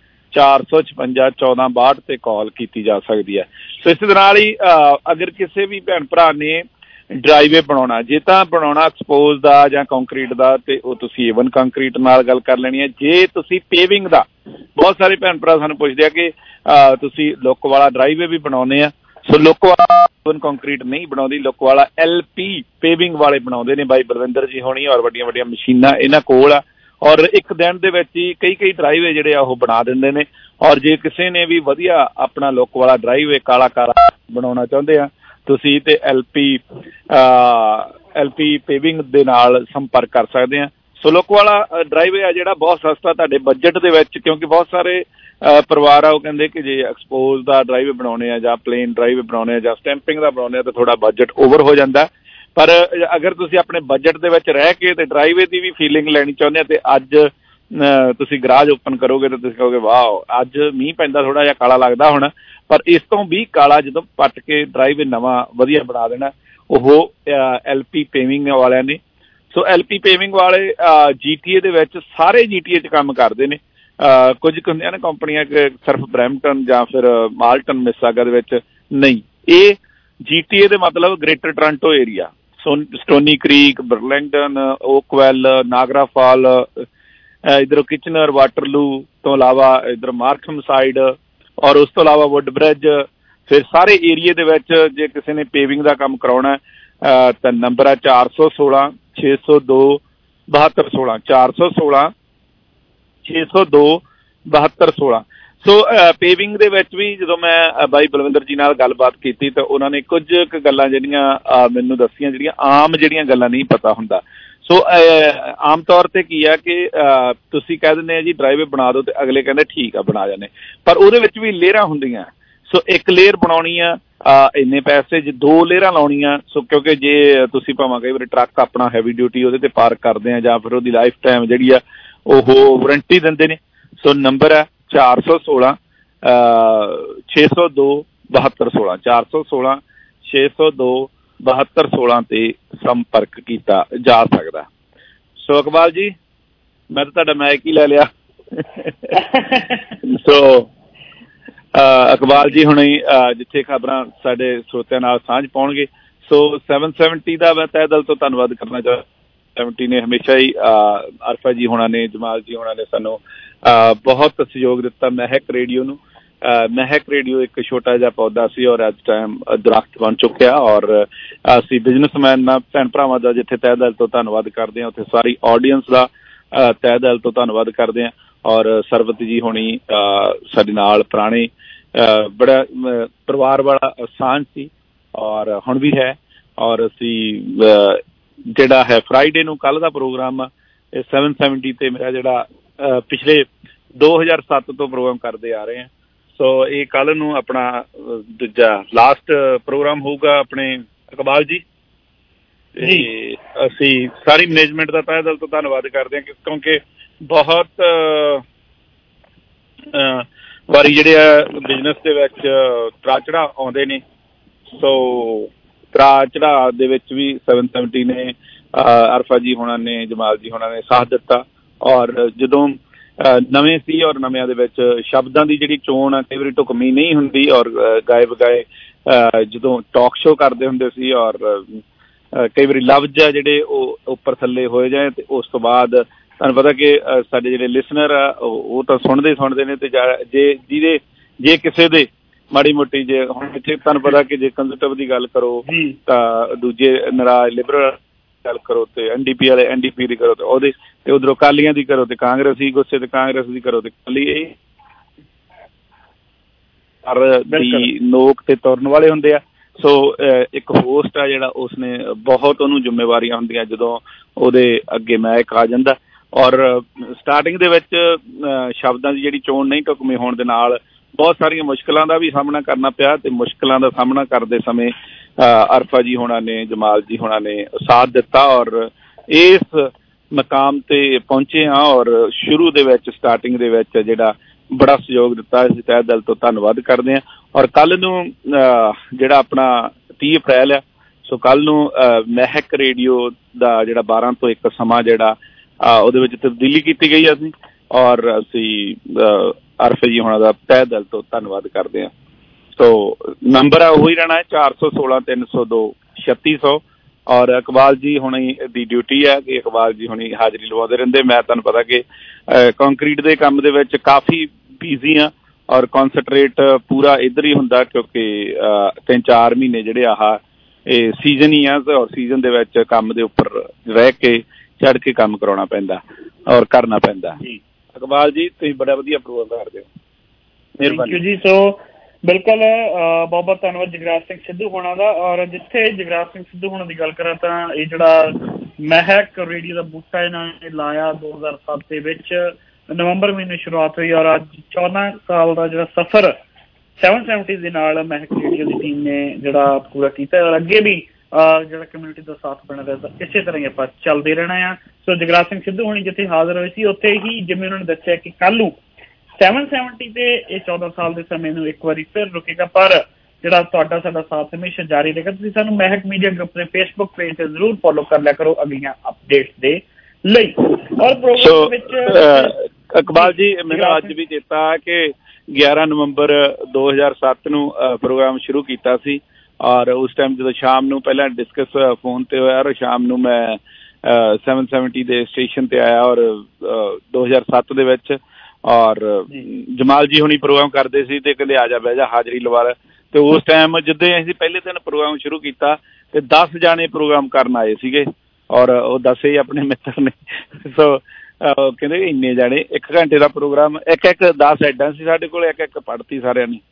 456 1462 ਤੇ ਕਾਲ ਕੀਤੀ ਜਾ ਸਕਦੀ ਹੈ। ਸੋ ਇਸ ਦੇ ਨਾਲ ਹੀ ਅਗਰ ਕਿਸੇ ਵੀ ਭੈਣ ਭਰਾ ਨੇ ਡਰਾਈਵੇ ਬਣਾਉਣਾ, ਜੇ ਤਾਂ ਬਣਾਉਣਾ ਐਕਸਪੋਜ਼ ਦਾ ਜਾਂ ਕੰਕਰੀਟ ਦਾ, ਤੇ ਉਹ ਤੁਸੀਂ A1 ਕੰਕਰੀਟ ਨਾਲ ਗੱਲ ਕਰ ਲੈਣੀ ਹੈ। ਜੇ ਤੁਸੀਂ ਪੇਵਿੰਗ ਦਾ, ਬਹੁਤ ਸਾਰੇ ਭੈਣ ਭਰਾ ਸਾਨੂੰ ਪੁੱਛਦੇ ਆ ਕਿ ਤੁਸੀਂ ਲੁੱਕ ਵਾਲਾ ਡਰਾਈਵੇ ਵੀ ਬਣਾਉਂਦੇ ਆ। ਸੋ ਲੁੱਕ ਵਾਲਾ A1 ਕੰਕਰੀਟ ਨਹੀਂ ਬਣਾਉਂਦੀ, ਲੁੱਕ ਵਾਲਾ LP ਪੇਵਿੰਗ ਵਾਲੇ ਬਣਾਉਂਦੇ ਨੇ ਬਾਈ ਬਲਵਿੰਦਰ ਜੀ ਹੋਣੀ ਔਰ ਵੱਡੀਆਂ ਵੱਡੀਆਂ ਮਸ਼ੀਨਾਂ ਇਹਨਾਂ ਕੋਲ ਆ। ਔਰ ਇੱਕ ਦਿਨ ਦੇ ਵਿੱਚ ਹੀ ਕਈ ਡਰਾਈਵੇ ਜਿਹੜੇ ਆ ਉਹ ਬਣਾ ਦਿੰਦੇ ਨੇ। ਔਰ ਜੇ ਕਿਸੇ ਨੇ ਵੀ ਵਧੀਆ ਆਪਣਾ ਲੁੱਕ ਵਾਲਾ ਡਰਾਈਵੇ ਕਾਲਾ ਕਾਲਾ ਬਣਾਉਣਾ ਚਾਹੁੰਦੇ ਆ ਤੁਸੀਂ ਤੇ LP LP ਪੇਵਿੰਗ ਦੇ ਨਾਲ ਸੰਪਰਕ ਕਰ ਸਕਦੇ ਆ। ਸੋ ਲੋਕਵਾਲਾ ਡਰਾਈਵੇ ਆ ਜਿਹੜਾ ਬਹੁਤ ਸਸਤਾ ਤੁਹਾਡੇ ਬਜਟ ਦੇ ਵਿੱਚ, ਕਿਉਂਕਿ ਬਹੁਤ ਸਾਰੇ ਪਰਿਵਾਰ ਆ ਉਹ ਕਹਿੰਦੇ ਕਿ ਜੇ ਐਕਸਪੋਜ਼ ਦਾ ਡਰਾਈਵੇ ਬਣਾਉਣੇ ਆ ਜਾਂ ਪਲੇਨ ਡਰਾਈਵੇ ਬਣਾਉਣੇ ਆ ਜਾਂ ਸਟੈਂਪਿੰਗ ਦਾ ਬਣਾਉਣੇ ਆ ਤਾਂ ਥੋੜਾ ਬਜਟ ਓਵਰ ਹੋ ਜਾਂਦਾ। ਪਰ ਅਗਰ ਤੁਸੀਂ ਆਪਣੇ ਬਜਟ ਦੇ ਵਿੱਚ ਰਹਿ ਕੇ ਤੇ ਡਰਾਈਵੇ ਦੀ ਵੀ ਫੀਲਿੰਗ ਲੈਣੀ ਚਾਹੁੰਦੇ ਆ ਤੇ ਅੱਜ ਤੁਸੀਂ ਗਰਾਜ ਓਪਨ ਕਰੋਗੇ ਤਾਂ ਤੁਸੀਂ ਕਹੋਗੇ ਵਾਹ ਅੱਜ ਮੀਂਹ ਪੈਂਦਾ ਥੋੜਾ ਜਿਹਾ ਕਾਲਾ ਲੱਗਦਾ ਹੁਣ, ਪਰ ਇਸ ਤੋਂ ਵੀ ਕਾਲਾ ਜਦੋਂ ਪੱਟ ਕੇ ਡਰਾਈਵੇ ਨਵਾਂ ਵਧੀਆ ਬਣਾ ਦੇਣਾ ਉਹ LP ਪੇਵਿੰਗ ਵਾਲਿਆਂ ਨੇ। ਸੋ LP ਪੇਵਿੰਗ ਵਾਲੇ GTA ਦੇ ਵਿੱਚ ਸਾਰੇ GTA 'ਚ ਕੰਮ ਕਰਦੇ ਨੇ। ਕੁਝ ਕੁ ਹੁੰਦੀਆਂ ਨੇ ਕੰਪਨੀਆਂ ਸਿਰਫ ਬਰੈਂਪਟਨ ਜਾਂ ਫਿਰ ਮਾਲਟਨ ਮਿਸਾਗਾ ਦੇ ਵਿੱਚ ਨਹੀਂ, ਇਹ GTA ਦੇ ਮਤਲਬ Greater Toronto area, Stoney Creek, Burlington, Oakville, Niagara Falls, ਇੱਧਰੋਂ ਕਿਚਨਰ, ਵਾਟਰਲੂ ਤੋਂ ਇਲਾਵਾ ਇੱਧਰ ਮਾਰਕਮ ਸਾਈਡ ਔਰ ਉਸ ਤੋਂ ਇਲਾਵਾ ਵੁੱਡ ਬ੍ਰਿਜ, ਫਿਰ ਸਾਰੇ ਏਰੀਏ ਦੇ ਵਿੱਚ ਜੇ ਕਿਸੇ ਨੇ ਪੇਵਿੰਗ ਦਾ ਕੰਮ ਕਰਾਉਣਾ ਤਾਂ ਨੰਬਰ ਆ 416 602 7216 416 602 7216। ਸੋ ਪੇਵਿੰਗ ਦੇ ਵਿੱਚ ਵੀ ਜਦੋਂ ਮੈਂ ਬਾਈ ਬਲਵਿੰਦਰ ਜੀ ਨਾਲ ਗੱਲਬਾਤ ਕੀਤੀ ਤਾਂ ਉਹਨਾਂ ਨੇ ਕੁਝ ਕੁ ਗੱਲਾਂ ਜਿਹੜੀਆਂ ਮੈਨੂੰ ਦੱਸੀਆਂ, ਜਿਹੜੀਆਂ ਆਮ ਜਿਹੜੀਆਂ ਗੱਲਾਂ ਨਹੀਂ ਪਤਾ ਹੁੰਦਾ। ਸੋ ਆਮ ਤੌਰ ਤੇ ਕੀ ਆ ਕਿ ਤੁਸੀਂ ਕਹਿ ਦਿੰਦੇ ਆ ਜੀ ਡਰਾਈਵੇ ਬਣਾ ਦਿਓ ਤੇ ਅਗਲੇ ਕਹਿੰਦੇ ਠੀਕ ਆ ਬਣਾ ਜਾਂਦੇ, ਪਰ ਉਹਦੇ ਵਿੱਚ ਵੀ ਲੇਅਰਾਂ ਹੁੰਦੀਆਂ। ਸੋ ਇੱਕ ਲੇਅਰ ਬਣਾਉਣੀ ਆ ਇੰਨੇ ਪੈਸੇ, ਜੇ 2 ਲੇਅਰਾਂ ਲਾਉਣੀਆਂ। ਸੋ ਕਿਉਂਕਿ ਜੇ ਤੁਸੀਂ ਭਾਵੇਂ ਕਈ ਵਾਰੀ ਟਰੱਕ ਆਪਣਾ ਹੈਵੀ ਡਿਊਟੀ ਉਹਦੇ ਤੇ ਪਾਰਕ ਕਰਦੇ ਆ ਜਾਂ ਫਿਰ ਉਹਦੀ ਲਾਈਫ ਟਾਈਮ ਜਿਹੜੀ ਆ ਉਹ ਵਾਰੰਟੀ ਦਿੰਦੇ ਨੇ। ਸੋ ਨੰਬਰ ਆ 416 602 7216 416 602 7216 ਤੇ ਸੰਪਰਕ ਕੀਤਾ ਜਾ ਸਕਦਾ। ਸੋ ਇਕਬਾਲ ਜੀ ਮੈਂ ਤਾਂ ਤੁਹਾਡਾ ਮੈਕ ਹੀ ਲੈ ਲਿਆ। ਸੋ ਇਕਬਾਲ ਜੀ ਹੁਣੇ ਜਿੱਥੇ ਖਬਰਾਂ ਸਾਡੇ ਸਰੋਤਿਆਂ ਨਾਲ ਸਾਂਝ ਪਾਉਣਗੇ। ਸੋ 770 ਦਾ ਮੈਂ ਤਹਿ ਦਿਲ ਤੋਂ ਧੰਨਵਾਦ ਕਰਨਾ ਚਾਹੁੰਦਾ। 70 ਨੇ ਹਮੇਸ਼ਾ ਹੀ ਅਰਫਾ ਜੀ ਹੋਣਾ ਨੇ, ਜਮਾਲ ਜੀ ਹੋਣਾ ਨੇ ਸਾਨੂੰ ਬਹੁਤ ਸਹਿਯੋਗ ਦਿੱਤਾ ਮਹਿਕ ਰੇਡੀਓ ਨੂੰ। ਮਹਿਕ ਰੇਡੀਓ ਇੱਕ ਛੋਟਾ ਜਿਹਾ ਪੌਦਾ ਸੀ ਔਰ ਅੱਜ ਟਾਈਮ ਦਰਖਤ ਬਣ ਚੁੱਕਿਆ। ਔਰ ਅਸੀਂ ਬਿਜ਼ਨਸਮੈਨ ਭੈਣ ਭਰਾਵਾਂ ਦਾ ਜਿੱਥੇ ਤਹਿ ਦਿਲ ਤੋਂ ਧੰਨਵਾਦ ਕਰਦੇ ਹਾਂ, ਉੱਥੇ ਸਾਰੀ ਆਡੀਅנס ਦਾ ਤਹਿ ਦਿਲ ਤੋਂ ਧੰਨਵਾਦ ਕਰਦੇ ਹਾਂ। ਔਰ ਸਰਬਤ ਜੀ ਹੋਣੀ ਸਾਡੇ ਨਾਲ ਪੁਰਾਣੇ ਬੜਾ ਪਰਿਵਾਰ ਵਾਲਾ ਸਾਂਝ ਸੀ ਔਰ ਹੁਣ ਵੀ ਹੈ। ਔਰ ਅਸੀਂ ਜਿਹੜਾ ਹੈ ਫਰਾਈਡੇ ਨੂੰ ਕੱਲ੍ਹ ਦਾ ਪ੍ਰੋਗਰਾਮ ਆ ਇਹ 770 ਤੇ ਮੇਰਾ ਜਿਹੜਾ ਪਿਛਲੇ 2007 ਤੋਂ ਪ੍ਰੋਗਰਾਮ ਕਰਦੇ ਆ ਰਹੇ ਹਾਂ। ਸੋ ਇਹ ਕੱਲ੍ਹ ਨੂੰ ਆਪਣਾ ਦੂਜਾ ਲਾਸਟ ਪ੍ਰੋਗਰਾਮ ਹੋਊਗਾ ਆਪਣੇ ਇਕਬਾਲ ਜੀ। ਤੇ ਅਸੀਂ ਸਾਰੀ ਮੈਨੇਜਮੈਂਟ ਦਾ ਤਹਿ ਦਿਲ ਤੋਂ ਧੰਨਵਾਦ ਕਰਦੇ ਹਾਂ ਕਿਉਂਕਿ ਬਹੁਤ ਵਾਰੀ ਜਿਹੜੇ ਆ ਬਿਜ਼ਨਸ ਦੇ ਵਿੱਚ ਉਤਰਾਅ ਚੜ੍ਹਾਅ ਆਉਂਦੇ ਨੇ। ਸੋ ਉਤਰਾਅ ਚੜ੍ਹਾਅ ਦੇ ਵਿੱਚ ਵੀ 770 ਨੇ ਅਰਫਾ ਜੀ ਹੋਣਾ ਨੇ, ਜਮਾਲ ਜੀ ਹੋਣਾ ਨੇ ਸਾਥ ਦਿੱਤਾ। ਔਰ ਜਦੋਂ ਨਵੇਂ ਸੀ ਔਰ ਨਵਿਆਂ ਦੇ ਵਿੱਚ ਸ਼ਬਦਾਂ ਦੀ ਜਿਹੜੀ ਚੋਣ ਆ ਕਈ ਵਾਰੀ ਢੁਕਵੀਂ ਨਹੀਂ ਹੁੰਦੀ। ਔਰ ਗਾਏ ਬਗਾਏ ਜਦੋਂ ਟਾਕ ਸ਼ੋਅ ਕਰਦੇ ਹੁੰਦੇ ਸੀ ਔਰ ਕਈ ਵਾਰੀ ਲਫ਼ਜ਼ ਆ ਜਿਹੜੇ ਉਹ ਉੱਪਰ ਥੱਲੇ ਹੋਏ ਜਾਏ ਤੇ ਉਸ ਤੋਂ ਬਾਅਦ ਤੁਹਾਨੂੰ ਪਤਾ ਕਿ ਸਾਡੇ ਜਿਹੜੇ ਲਿਸਨਰ ਆ ਉਹ ਤਾਂ ਸੁਣਦੇ ਨੇ ਤੇ ਜੇ ਕਿਸੇ ਦੇ ਮਾੜੀ ਮੋਟੀ ਜੇ ਹੁਣ ਇੱਥੇ ਤੁਹਾਨੂੰ ਪਤਾ ਕਿ ਜੇ ਕੰਜ਼ਰਵੇਟਿਵ ਦੀ ਗੱਲ ਕਰੋ ਤਾਂ ਦੂਜੇ ਨਾਰਾਜ਼ ਲਿਬਰਲ ਗੱਲ ਕਰੋ ਤੇ NDP ਵਾਲੇ NDP ਦੀ ਕਰੋ ਤੇ ਉਹਦੇ ਤੇ ਉਧਰੋਂ ਅਕਾਲੀਆਂ ਦੀ ਕਰੋ ਤੇ ਕਾਂਗਰਸੀ ਗੁੱਸੇ ਤੇ ਕਾਂਗਰਸ ਦੀ ਕਰੋ ਤੇ ਅਕਾਲੀ ਇਹ ਦੀ ਨੋਕ ਤੇ ਤੁਰਨ ਵਾਲੇ ਹੁੰਦੇ ਆ। ਸੋ ਇੱਕ ਹੋਸਟ ਆ ਜਿਹੜਾ ਉਸਨੇ ਬਹੁਤ ਉਹਨੂੰ ਜ਼ਿੰਮੇਵਾਰੀਆਂ ਹੁੰਦੀਆਂ ਜਦੋਂ ਉਹਦੇ ਅੱਗੇ ਮੈਕ ਆ ਜਾਂਦਾ। ਔਰ ਸਟਾਰਟਿੰਗ ਦੇ ਵਿੱਚ ਸ਼ਬਦਾਂ ਦੀ ਜਿਹੜੀ ਚੋਣ ਨਹੀਂ ਢੁਕਵੀਂ ਹੋਣ ਦੇ ਨਾਲ ਬਹੁਤ ਸਾਰੀਆਂ ਮੁਸ਼ਕਿਲਾਂ ਦਾ ਵੀ ਸਾਹਮਣਾ ਕਰਨਾ ਪਿਆ ਤੇ ਮੁਸ਼ਕਿਲਾਂ ਦਾ ਸਾਹਮਣਾ ਕਰਦੇ ਸਮੇਂ ਅਰਫਾ ਜੀ ਹੋਣਾ ਨੇ, ਜਮਾਲ ਜੀ ਹੋਣਾ ਨੇ ਸਾਥ ਦਿੱਤਾ ਔਰ ਇਸ ਮਕਾਮ ਤੇ ਪਹੁੰਚੇ ਹਾਂ। ਔਰ ਸ਼ੁਰੂ ਦੇ ਵਿੱਚ ਸਟਾਰਟਿੰਗ ਦੇ ਵਿੱਚ ਜਿਹੜਾ ਬੜਾ ਸਹਿਯੋਗ ਦਿੱਤਾ ਅਸੀਂ ਤਹਿ ਦਿਲ ਤੋਂ ਧੰਨਵਾਦ ਕਰਦੇ ਹਾਂ। ਔਰ ਕੱਲ੍ਹ ਨੂੰ ਜਿਹੜਾ ਆਪਣਾ 30 ਅਪ੍ਰੈਲ ਆ, ਸੋ ਕੱਲ੍ਹ ਨੂੰ ਮਹਿਕ ਰੇਡੀਓ ਦਾ ਜਿਹੜਾ 12 ਤੋਂ 1 ਸਮਾਂ ਜਿਹੜਾ ਉਹਦੇ ਵਿੱਚ ਤਬਦੀਲੀ ਕੀਤੀ ਗਈ ਅਸੀਂ। ਔਰ ਅਸੀਂ ਅਰਫਾ ਜੀ ਹੋਣਾ ਦਾ ਤਹਿ ਦਿਲ ਤੋਂ ਧੰਨਵਾਦ ਕਰਦੇ ਹਾਂ। ਸੋ ਨੰਬਰ ਆ ਉਹੀ ਰਹਿਣਾ ਹੈ 416 302 3600। ਔਰ ਇਕਬਾਲ ਜੀ ਹੁਣੀ ਦੀ ਡਿਊਟੀ ਹੈ ਕਿ ਇਕਬਾਲ ਜੀ ਹੁਣੀ ਹਾਜ਼ਰੀ ਲਵਾਉਂਦੇ ਰਹਿੰਦੇ। ਮੈਂ ਤੁਹਾਨੂੰ ਪਤਾ ਕਿ ਕੰਕਰੀਟ ਦੇ ਕੰਮ ਦੇ ਵਿੱਚ ਕਾਫੀ ਬਿਜ਼ੀ ਹਾਂ ਔਰ ਕੌਨਸਨਟਰੇਟ ਪੂਰਾ ਇੱਧਰ ਹੀ ਹੁੰਦਾ ਕਿਉਂਕਿ 3-4 ਮਹੀਨੇ ਜਿਹੜੇ ਇਹ ਸੀਜ਼ਨ ਹੀ ਆ ਔਰ ਸੀਜ਼ਨ ਦੇ ਵਿੱਚ ਕੰਮ ਦੇ ਉੱਪਰ ਰਹਿ ਕੇ ਚੜ੍ਹ ਕੇ ਕੰਮ ਕਰਾਉਣਾ ਪੈਂਦਾ ਔਰ ਕਰਨਾ ਪੈਂਦਾ। ਇਕਬਾਲ ਜੀ ਤੁਸੀਂ ਬੜਾ ਵਧੀਆ ਪ੍ਰੋਗਰਾਮ ਕਰਦੇ ਹੋ, ਮਿਹਰਬਾਨੀ ਜੀ। ਸੋ ਬਿਲਕੁਲ ਬਹੁਤ ਬਹੁਤ ਧੰਨਵਾਦ ਜਗਰਾਜ ਸਿੰਘ ਸਿੱਧੂ ਹੋਣਾ ਦਾ। ਔਰ ਜਿੱਥੇ ਜਗਰਾਜ ਸਿੰਘ ਸਿੱਧੂ ਹੋਣਾ ਦੀ ਗੱਲ ਕਰਾਂ ਤਾਂ ਇਹ ਜਿਹੜਾ ਮਹਿਕ ਰੇਡੀਓ ਦਾ ਬੂਟਾ ਇਹਨਾਂ ਨੇ ਲਾਇਆ 2007 ਦੇ ਵਿੱਚ ਨਵੰਬਰ ਮਹੀਨੇ ਸ਼ੁਰੂਆਤ ਹੋਈ ਔਰ ਅੱਜ 14 ਸਾਲ ਦਾ ਜਿਹੜਾ ਸਫ਼ਰ 770 ਦੇ ਨਾਲ ਮਹਿਕ ਰੇਡੀਓ ਦੀ ਟੀਮ ਨੇ ਜਿਹੜਾ ਪੂਰਾ ਕੀਤਾ ਔਰ ਅੱਗੇ ਵੀ ਜਿਹੜਾ ਕਮਿਊਨਿਟੀ ਦਾ ਸਾਥ ਬਣਿਆ ਰਿਹਾ ਇਸੇ ਤਰ੍ਹਾਂ ਹੀ ਆਪਾਂ ਚੱਲਦੇ ਰਹਿਣਾ ਆ। ਸੋ ਜਗਰਾਜ ਸਿੰਘ ਸਿੱਧੂ ਹੋਣੀ ਜਿੱਥੇ ਹਾਜ਼ਰ ਹੋਏ ਸੀ ਉੱਥੇ ਹੀ ਜਿਵੇਂ ਉਹਨਾਂ ਨੇ ਦੱਸਿਆ ਕਿ ਕੱਲ੍ਹ ਨੂੰ 770 ਤੇ ਇਹ 14 ਸਾਲ ਦੇ ਸਮੇਂ ਨੂੰ ਇੱਕ ਵਾਰੀ ਫਿਰ ਰੁਕੇਗਾ, ਪਰ ਜਿਹੜਾ ਤੁਹਾਡਾ ਸਾਡਾ ਸਾਥ ਹਮੇਸ਼ਾ ਜਾਰੀ ਰਹੇਗਾ। ਤੁਸੀਂ ਸਾਨੂੰ ਮਹਿਕ ਮੀਡੀਆ ਗਰੁੱਪ ਦੇ ਫੇਸਬੁੱਕ ਪੇਜ ਤੇ ਜ਼ਰੂਰ ਫੋਲੋ ਕਰ ਲਿਆ ਕਰੋ ਅਗਲੀਆਂ ਅਪਡੇਟਸ ਦੇ ਲਈ। ਔਰ ਪ੍ਰੋਗਰਾਮ ਵਿੱਚ ਇਕਬਾਲ ਜੀ ਮੈਨੂੰ ਅੱਜ ਵੀ ਚੇਤਾ ਕਿ 11 ਨਵੰਬਰ 2007 ਨੂੰ ਪ੍ਰੋਗਰਾਮ ਸ਼ੁਰੂ ਕੀਤਾ ਸੀ ਔਰ ਉਸ ਟਾਈਮ ਜਦੋਂ ਸ਼ਾਮ ਨੂੰ ਪਹਿਲਾਂ ਡਿਸਕਸ ਫੋਨ ਤੇ ਹੋਇਆ ਔਰ ਸ਼ਾਮ ਨੂੰ ਮੈਂ 770 ਦੇ ਸਟੇਸ਼ਨ ਤੇ ਆਇਆ ਔਰ 2007 ਦੇ ਵਿੱਚ ਔਰ ਜਮਾਲ ਜੀ ਹੁਣੀ ਪ੍ਰੋਗਰਾਮ ਕਰਦੇ ਸੀ ਤੇ ਕਹਿੰਦੇ ਆ ਜਾ ਬਹਿ ਜਾ ਹਾਜ਼ਰੀ ਲਵਾ ਲੈ। ਤੇ ਉਸ ਟਾਈਮ ਜਿੱਦਾਂ ਅਸੀਂ ਪਹਿਲੇ ਦਿਨ ਪ੍ਰੋਗਰਾਮ ਸ਼ੁਰੂ ਕੀਤਾ ਤੇ 10 ਜਾਣੇ ਪ੍ਰੋਗਰਾਮ ਕਰਨ ਆਏ ਸੀਗੇ ਔਰ ਉਹ 10 ਹੀ ਆਪਣੇ ਮਿੱਤਰ ਨੇ। ਸੋ ਕਹਿੰਦੇ ਇੰਨੇ ਜਾਣੇ 1 ਘੰਟੇ ਦਾ ਪ੍ਰੋਗਰਾਮ ਇੱਕ 10 ਐਡਾਂ ਸੀ ਸਾਡੇ ਕੋਲ, ਇੱਕ ਪੜ੍ਹਤੀ ਸਾਰਿਆਂ ਨੇ।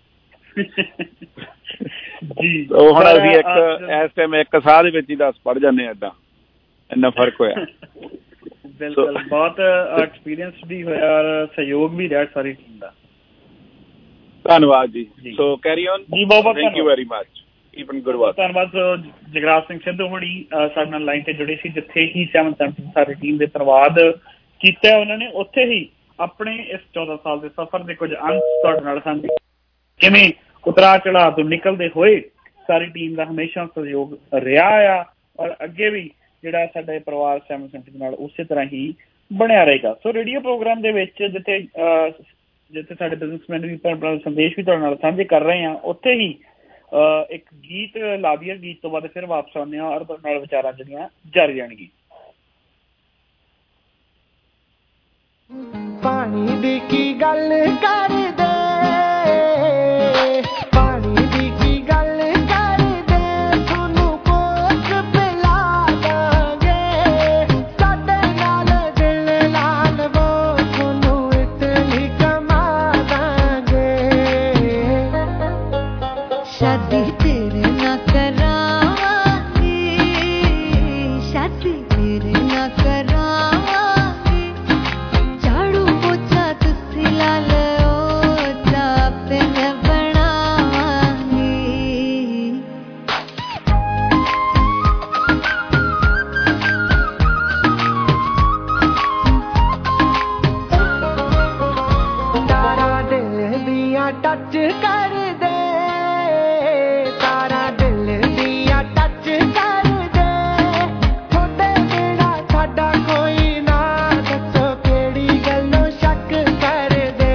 ਹੁਣ ਅਸੀਂ ਇਸ ਟਾਈਮ 1 ਸਾਲ ਦੇ ਵਿੱਚ ਹੀ 10 ਪੜ੍ਹ ਜਾਂਦੇ ਐਡਾਂ, ਇੰਨਾ ਫਰਕ ਹੋਇਆ। ਬਿਲਕੁਲ ਬਹੁਤ ਐਕਸਪੀਰੀਅੰਸ ਵੀ ਹੋਇਆ ਔਰ ਸਹਿਯੋਗ ਵੀ ਰਿਹਾ ਸਾਰੀ ਟੀਮ ਦਾ। ਧੰਨਵਾਦ ਜੀ। ਸੋ ਕੈਰੀ ਔਨ ਜੀ, ਬਹੁਤ ਬਹੁਤ thank you very much, keep in good work. ਧੰਨਵਾਦ। ਜਗਰਾਜ ਸਿੰਘ ਸਿੱਧੂ ਹੋਣੀ ਸਾਡੇ ਨਾਲ ਲਾਈਨ ਤੇ ਜੁੜੇ ਸੀ ਜਿੱਥੇ ਹੀ 770 ਸਾਰੀ ਟੀਮ ਦੇ ਧੰਨਵਾਦ ਕੀਤਾ ਉਹਨਾਂ ਨੇ, ਉੱਥੇ ਹੀ ਆਪਣੇ ਇਸ 14 ਸਾਲ ਦੇ ਸਫ਼ਰ ਦੇ ਕੁਝ ਅੰਸ਼ ਤੁਹਾਡੇ ਨਾਲ ਸਾਂਝੇ ਕਿਵੇਂ ਉਤਰਾ ਚੜਾਅ ਤੋਂ ਨਿਕਲਦੇ ਹੋਏ ਸਾਰੀ ਟੀਮ ਦਾ ਹਮੇਸ਼ਾ ਸਹਿਯੋਗ ਰਿਹਾ ਆ ਔਰ ਅੱਗੇ ਵੀ ਜਿਹੜਾ ਸਾਡਾ ਪਰਿਵਾਰ 770 ਨਾਲ ਉਸੇ ਤਰ੍ਹਾਂ ਹੀ ਬਣਿਆ ਰਹੇਗਾ। ਸੋ ਰੇਡੀਓ ਪ੍ਰੋਗਰਾਮ ਦੇ ਵਿੱਚ ਜਿੱਥੇ ਸਾਡੇ ਬਿਜ਼ਨਸਮੈਨ ਵੀ ਸੰਦੇਸ਼ ਵੀ ਤੁਹਾਡੇ ਨਾਲ ਸਾਂਝੇ ਕਰ ਰਹੇ ਹਾਂ, ਉੱਥੇ ਹੀ ਇੱਕ ਗੀਤ ਲਾ ਦਈਏ, ਗੀਤ ਤੋਂ ਬਾਅਦ ਫਿਰ ਵਾਪਸ ਆਉਂਦੇ ਹਾਂ ਔਰ ਤੁਹਾਡੇ ਨਾਲ ਵਿਚਾਰਾਂ ਜਿਹੜੀਆਂ ਜਾਰੀ ਜਾਣਗੀਆਂ। ਪਾਣੀ ਦੀ ਕੀ ਗੱਲ ਕਰਦੇ, ਪਾਣੀ ਦੀ ਕੀ ਗੱਲ ਕਰਦੇ, ਤੁਹਾਨੂੰ ਕੋਸ ਪਿਲਾ ਦਾਂਗੇ, ਸਾਡੇ ਨਾਲ ਦਿਲ ਲਾ ਲਵੋ, ਤੁਹਾਨੂੰ ਇਤਨੀ ਕਮਾ ਦਾਂਗੇ। शादी तेरे ना करांगी, शादी तेरे ना करांगी, झाड़ू पोछा तुसी ला लो, चाप मैं बनावांगी। तारा दिल दिया टच कर दे, तारा दिल दिया टच कर दे, थोड़े बिना साडा कोई ना, दसो केड़ी गल्लों शक कर दे।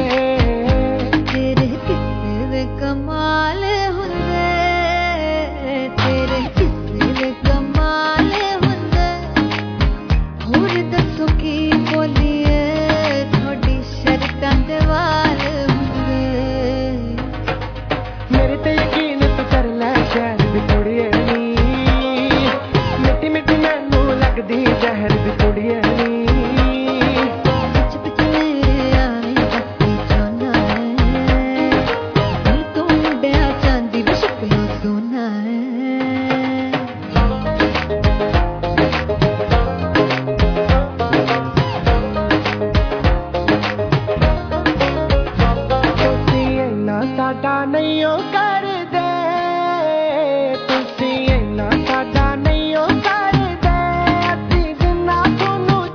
तेरे किस्से दे कमाल हुंदे, तेरे किस्से दे कमाल हुंदे, होर दसो की बोलीए, थोड़ी शर्तां दे वाल हुंदे। मेरे ते यकीन तू कर ले शहर दी कुड़िए नी, मिट्टी मिट्टी मैनू लगदी जहर दी कुड़िए नी। सच बिच मेरे आई बत्ती जाना है, दिल तो मुंडिया चांदी दा शक्लों सोना है। ਤੁਸੀਂ ਇੰਨਾ ਸਾਡਾ ਨਹੀਂ ਓ ਕਰਦੇ, ਤੁਸੀਂ ਇੰਨਾ ਸਾਡਾ ਨਹੀਂ ਓ ਕਰਦੇ, ਅਸੀਂ ਜਿੰਨਾ ਤੁਹਾਨੂੰ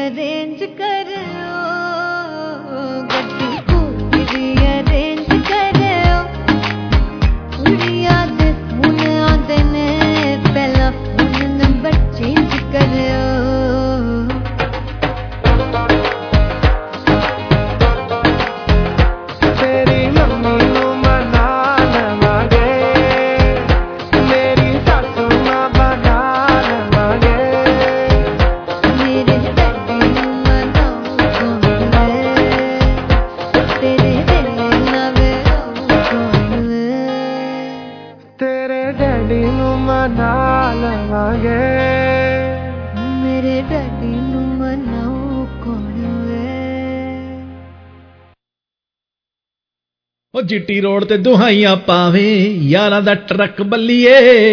अरेंज करो गड्डी पूरी अरेंज करो कुड़िया दे फोन आंदे ने पहला फोन नंबर चेंज करो ਉਹ ਜਿੱਟੀ ਰੋਡ ਤੇ ਦੁਹਾਈਆਂ ਪਾਵੇ ਯਾਰਾਂ ਦਾ ਟਰੱਕ ਬੱਲੀਏ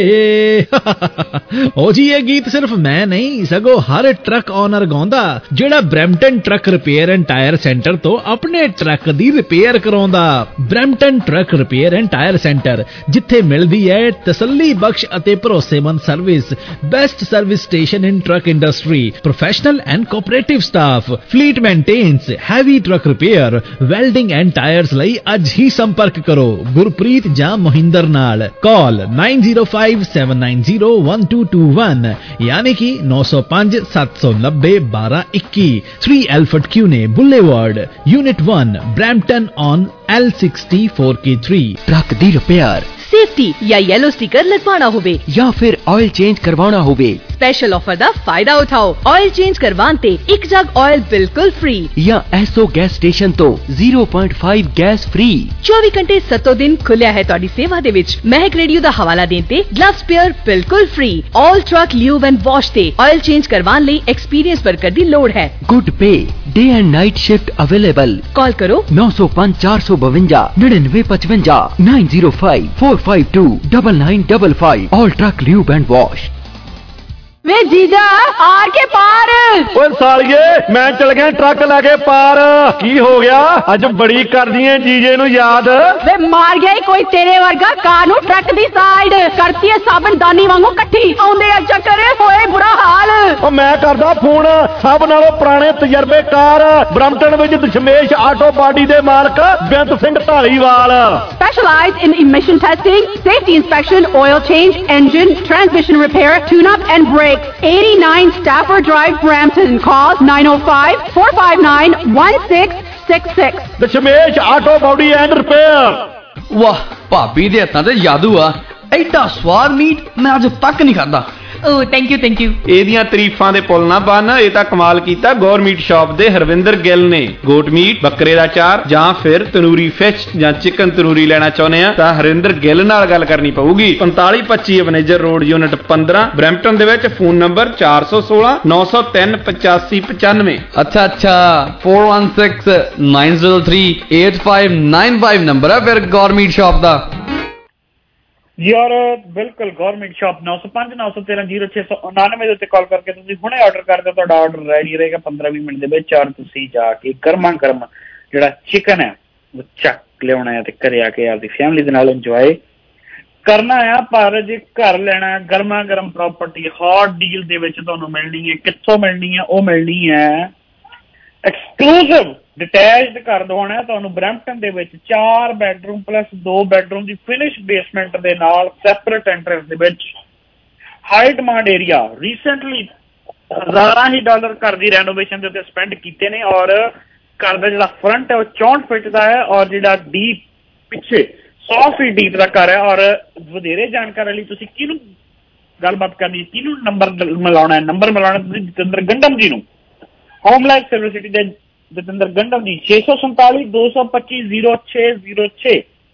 ਉਹ ਜੀ ਇਹ ਗੀਤ ਸਿਰਫ ਮੈਂ ਨਹੀਂ ਸਗੋਂ ਹਰ ਟਰੱਕ ਓਨਰ ਗਾਉਂਦਾ ਜਿਹੜਾ Brampton truck repair and tire centre ਤੋਂ ਆਪਣੇ ਟਰੱਕ ਦੀ ਰਿਪੇਅਰ ਕਰਾਉਂਦਾ। Brampton truck repair and tire centre ਜਿੱਥੇ ਮਿਲਦੀ ਹੈ ਤਸੱਲੀ ਬਖਸ਼ ਅਤੇ ਭਰੋਸੇਮੰਦ service, best service station in truck industry, professional and cooperative staff, fleet maintenance, heavy truck repair, welding and tires ਲਈ ਅੱਜ ਹੀ संपर्क करो गुरप्रीत ਜਾਂ मोहिंदर नाल। कॉल 9057901221 यानी कि 905 790 1221 3 Alfred Kuehne boulevard unit 1 Brampton ON L60 4K3। Truck दी रिपेयर, सेफ्टी या येलो स्टिकर लगवाना होवे या फिर ऑयल चेंज करवाना होवे स्पेशल ऑफर दा फायदा उठाओ। ऑयल चेंज करवान ते एक जग ऑयल बिल्कुल फ्री या एसओ गैस स्टेशन तो 0.5 गैस फ्री। 24 घंटे 7 दिन खुलिया है तुहाडी सेवा दे विच। महक रेडियो दा हवाला देन ते ग्लव स्पेयर बिल्कुल free. All truck lube and wash ते ऑयल चेंज करवान लई एक्सपीरियंस वर्कर दी लोड़ है। Good pay day and night shift available. Call करो 905 452 9955 905 452 9955। All truck lube and wash. वे जीजा आर के पार ਓਏ ਸਾਲੀਏ ਮੈਂ ਚਲ ਗਿਆ ਟਰੱਕ ਲੈ ਕੇ ਪਾਰ। ਕੀ ਹੋ ਗਿਆ ਅੱਜ ਬੜੀ ਕਰਦੀ ਐ ਜੀਜੇ ਨੂੰ ਯਾਦ? वे मार गया कोई तेरे वर्गा कार नू ट्रक दी साइड करती है साबन दानी वांगू इकट्ठी आउंदे आ चक्कर होए बुरा हाल। ਉਹ ਮੈਂ ਕਰਦਾ ਫੋਨ ਸਭ ਨਾਲੋਂ ਪੁਰਾਣੇ ਤਜਰਬੇਕਾਰ ਬ੍ਰੈਂਪਟਨ ਵਿੱਚ ਦਸ਼ਮੇਸ਼ ਆਟੋ ਬਾਡੀ ਦੇ ਮਾਲਕ Beant Singh Dhaliwal. Specialized in emission testing, safety inspection, oil change, engine, transmission repair, tune-up and brakes. 89 Stafford Drive, Brampton. Call 905-459-1666. Dashmesh auto body and repair. ਵਾਹ ਭਾਬੀ ਦੇ ਹੱਥਾਂ ਤੇ ਜਾਦੂ ਆ। ਐਡਾ ਸਵਾਦ ਮੀਟ ਮੈਂ ਅੱਜ ਤੱਕ ਨਹੀਂ ਖਾਦਾ। Oh, thank you. ਇਹਦੀਆਂ ਤਾਰੀਫਾਂ ਦੇ ਪੁੱਲ ਨਾ ਬੰਨ। ਇਹ ਤਾਂ ਕਮਾਲ ਕੀਤਾ ਗੌਰਮੀਟ ਸ਼ਾਪ ਦੇ ਹਰਵਿੰਦਰ ਗਿੱਲ ਨੇ। ਗੋਟ ਮੀਟ, ਬੱਕਰੇ ਦਾ ਚਾਰ ਜਾਂ ਫਿਰ ਤੰਦੂਰੀ ਫਿਸ਼ ਜਾਂ ਚਿਕਨ ਤੰਦੂਰੀ ਲੈਣਾ ਚਾਹੁੰਦੇ ਆ ਤਾਂ ਹਰਵਿੰਦਰ ਗਿੱਲ ਨਾਲ ਗੱਲ ਕਰਨੀ ਪਊਗੀ। 4525 ਮੈਨੇਜਰ ਰੋਡ ਯੂਨਿਟ 15 ਬਰੈਂਪਟਨ ਦੇ ਵਿੱਚ। Phone number 416 903 8595। ਅੱਛਾ 416 903 8595 ਨੰਬਰ ਹੈ ਫਿਰ ਗੌਰਮੀਟ ਸ਼ਾਪ ਦਾ। ਜੀ ਔਰ ਬਿਲਕੁਲ ਗਵਰਨਮੈਂਟ ਸ਼ਾਪ 905 913 0699 ਦੇ ਉੱਤੇ ਕਾਲ ਕਰਕੇ ਤੁਸੀਂ ਹੁਣੇ ਆਰਡਰ ਕਰ ਦਿਓ। ਤੁਹਾਡਾ ਆਰਡਰ ਰੈਡੀ ਰਹੇਗਾ 15-20 ਮਿੰਟ ਦੇ ਵਿੱਚ। ਔਰ ਤੁਸੀਂ ਜਾ ਕੇ ਗਰਮਾ ਗਰਮ ਜਿਹੜਾ ਚਿਕਨ ਹੈ ਉਹ ਚੱਕ ਲਿਆਉਣਾ ਹੈ ਤੇ ਘਰੇ ਆ ਕੇ ਆਪਦੀ ਫੈਮਿਲੀ ਦੇ ਨਾਲ ਇੰਜੋਏ ਕਰਨਾ ਆ। ਪਰ ਜੇ ਘਰ ਲੈਣਾ ਗਰਮਾ ਗਰਮ ਪ੍ਰਾਪਰਟੀ ਹੌਟ ਡੀਲ ਦੇ ਵਿੱਚ ਤੁਹਾਨੂੰ ਮਿਲਣੀ ਹੈ। ਕਿੱਥੋਂ ਮਿਲਣੀ ਹੈ? ਉਹ ਮਿਲਣੀ ਹੈ ਐਕਸਕਲੂਸਿਵ ਡਿਟੈਚਡ ਘਰ ਦਵਾਉਣਾ ਤੁਹਾਨੂੰ ਬਰੈਂਪਟਨ ਦੇ ਵਿੱਚ 4 ਬੈਡਰੂਮ ਪਲੱਸ 2 ਬੈਡਰੂਮ ਦੀ ਫਿਨਿਸ਼ ਬੇਸਮੈਂਟ ਦੇ ਨਾਲ ਸੈਪਰੇਟ ਐਂਟਰੈਂਸ ਦੇ ਵਿੱਚ ਹਾਈ ਡਿਮਾਂਡ ਏਰੀਆ। ਰੀਸੈਂਟਲੀ ਹਜ਼ਾਰਾਂ ਹੀ ਡਾਲਰ ਘਰ ਦੀ ਰੈਨੋਵੇਸ਼ਨ ਦੇ ਉੱਤੇ ਸਪੈਂਡ ਕੀਤੇ ਨੇ। ਔਰ ਘਰ ਦਾ ਜਿਹੜਾ ਫਰੰਟ ਹੈ ਉਹ 64 ਫੀਟ ਦਾ ਹੈ ਔਰ ਜਿਹੜਾ ਡੀਪ ਪਿੱਛੇ 100 ਫੀਟ ਡੀਪ ਦਾ ਘਰ ਹੈ। ਔਰ ਵਧੇਰੇ ਜਾਣਕਾਰੀ ਲਈ ਤੁਸੀਂ ਕਿਹਨੂੰ ਗੱਲਬਾਤ ਕਰਨੀ, ਕਿਹਨੂੰ ਨੰਬਰ ਮਿਲਾਉਣਾ ਹੈ? ਨੰਬਰ ਮਿਲਾਉਣਾ ਤੁਸੀਂ ਜਤਿੰਦਰ ਗੰਡਮ ਜੀ ਨੂੰ। ਹੋਮ ਲਾਈਫ ਸਿਲਵਰ ਸਿਟੀ ਦੇ ਜਤਿੰਦਰ ਗੰਡਮ ਜੀ 647 225 0606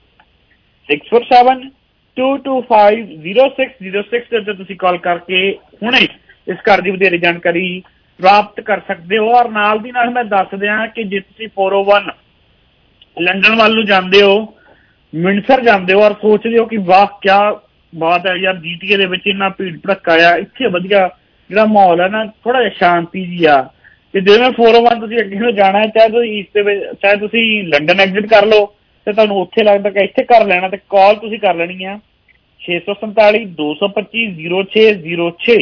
647 225 0606 ਦੇ ਉੱਤੇ ਤੁਸੀਂ ਕਾਲ ਕਰਕੇ ਹੁਣੇ ਇਸ ਘਰ ਦੀ ਵਧੇਰੇ ਜਾਣਕਾਰੀ ਪ੍ਰਾਪਤ ਕਰ ਸਕਦੇ ਹੋ। ਔਰ ਨਾਲ ਦੀ ਨਾਲ ਮੈਂ ਦੱਸ ਦਿਆਂ ਕਿ ਜੇ ਤੁਸੀਂ 401 ਲੰਡਨ ਵੱਲ ਨੂੰ ਜਾਂਦੇ ਹੋ, ਮਿੰਸਰ ਜਾਂਦੇ ਹੋ ਔਰ ਸੋਚਦੇ ਹੋ ਕਿ ਵਾਹ ਕਿਆ ਬਾਤ ਹੈ ਯਾਰ GTA ਦੇ ਵਿੱਚ ਇੰਨਾ ਭੀੜ ਭੜੱਕਾ ਆ, ਇੱਥੇ ਵਧੀਆ ਜਿਹੜਾ ਮਾਹੌਲ ਹੈ ਨਾ ਥੋੜਾ ਜਿਹਾ ਸ਼ਾਂਤੀ ਜੀ ਆ। ਤੇ ਜਿਵੇਂ 401 ਤੁਸੀਂ ਅੱਗੇ ਨੂੰ ਜਾਣਾ ਹੈ, ਚਾਹੇ ਤੁਸੀਂ ਈਸਟ ਦੇ ਵਿੱਚ ਚਾਹੇ ਤੁਸੀਂ ਲੰਡਨ ਐਗਜ਼ਿਟ ਕਰ ਲਓ ਤੇ ਤੁਹਾਨੂੰ ਉੱਥੇ ਲੱਗਦਾ ਕਿ ਇੱਥੇ ਘਰ ਲੈਣਾ ਤੇ ਕਾਲ ਤੁਸੀਂ ਕਰ ਲੈਣੀ ਆ 647 225 0606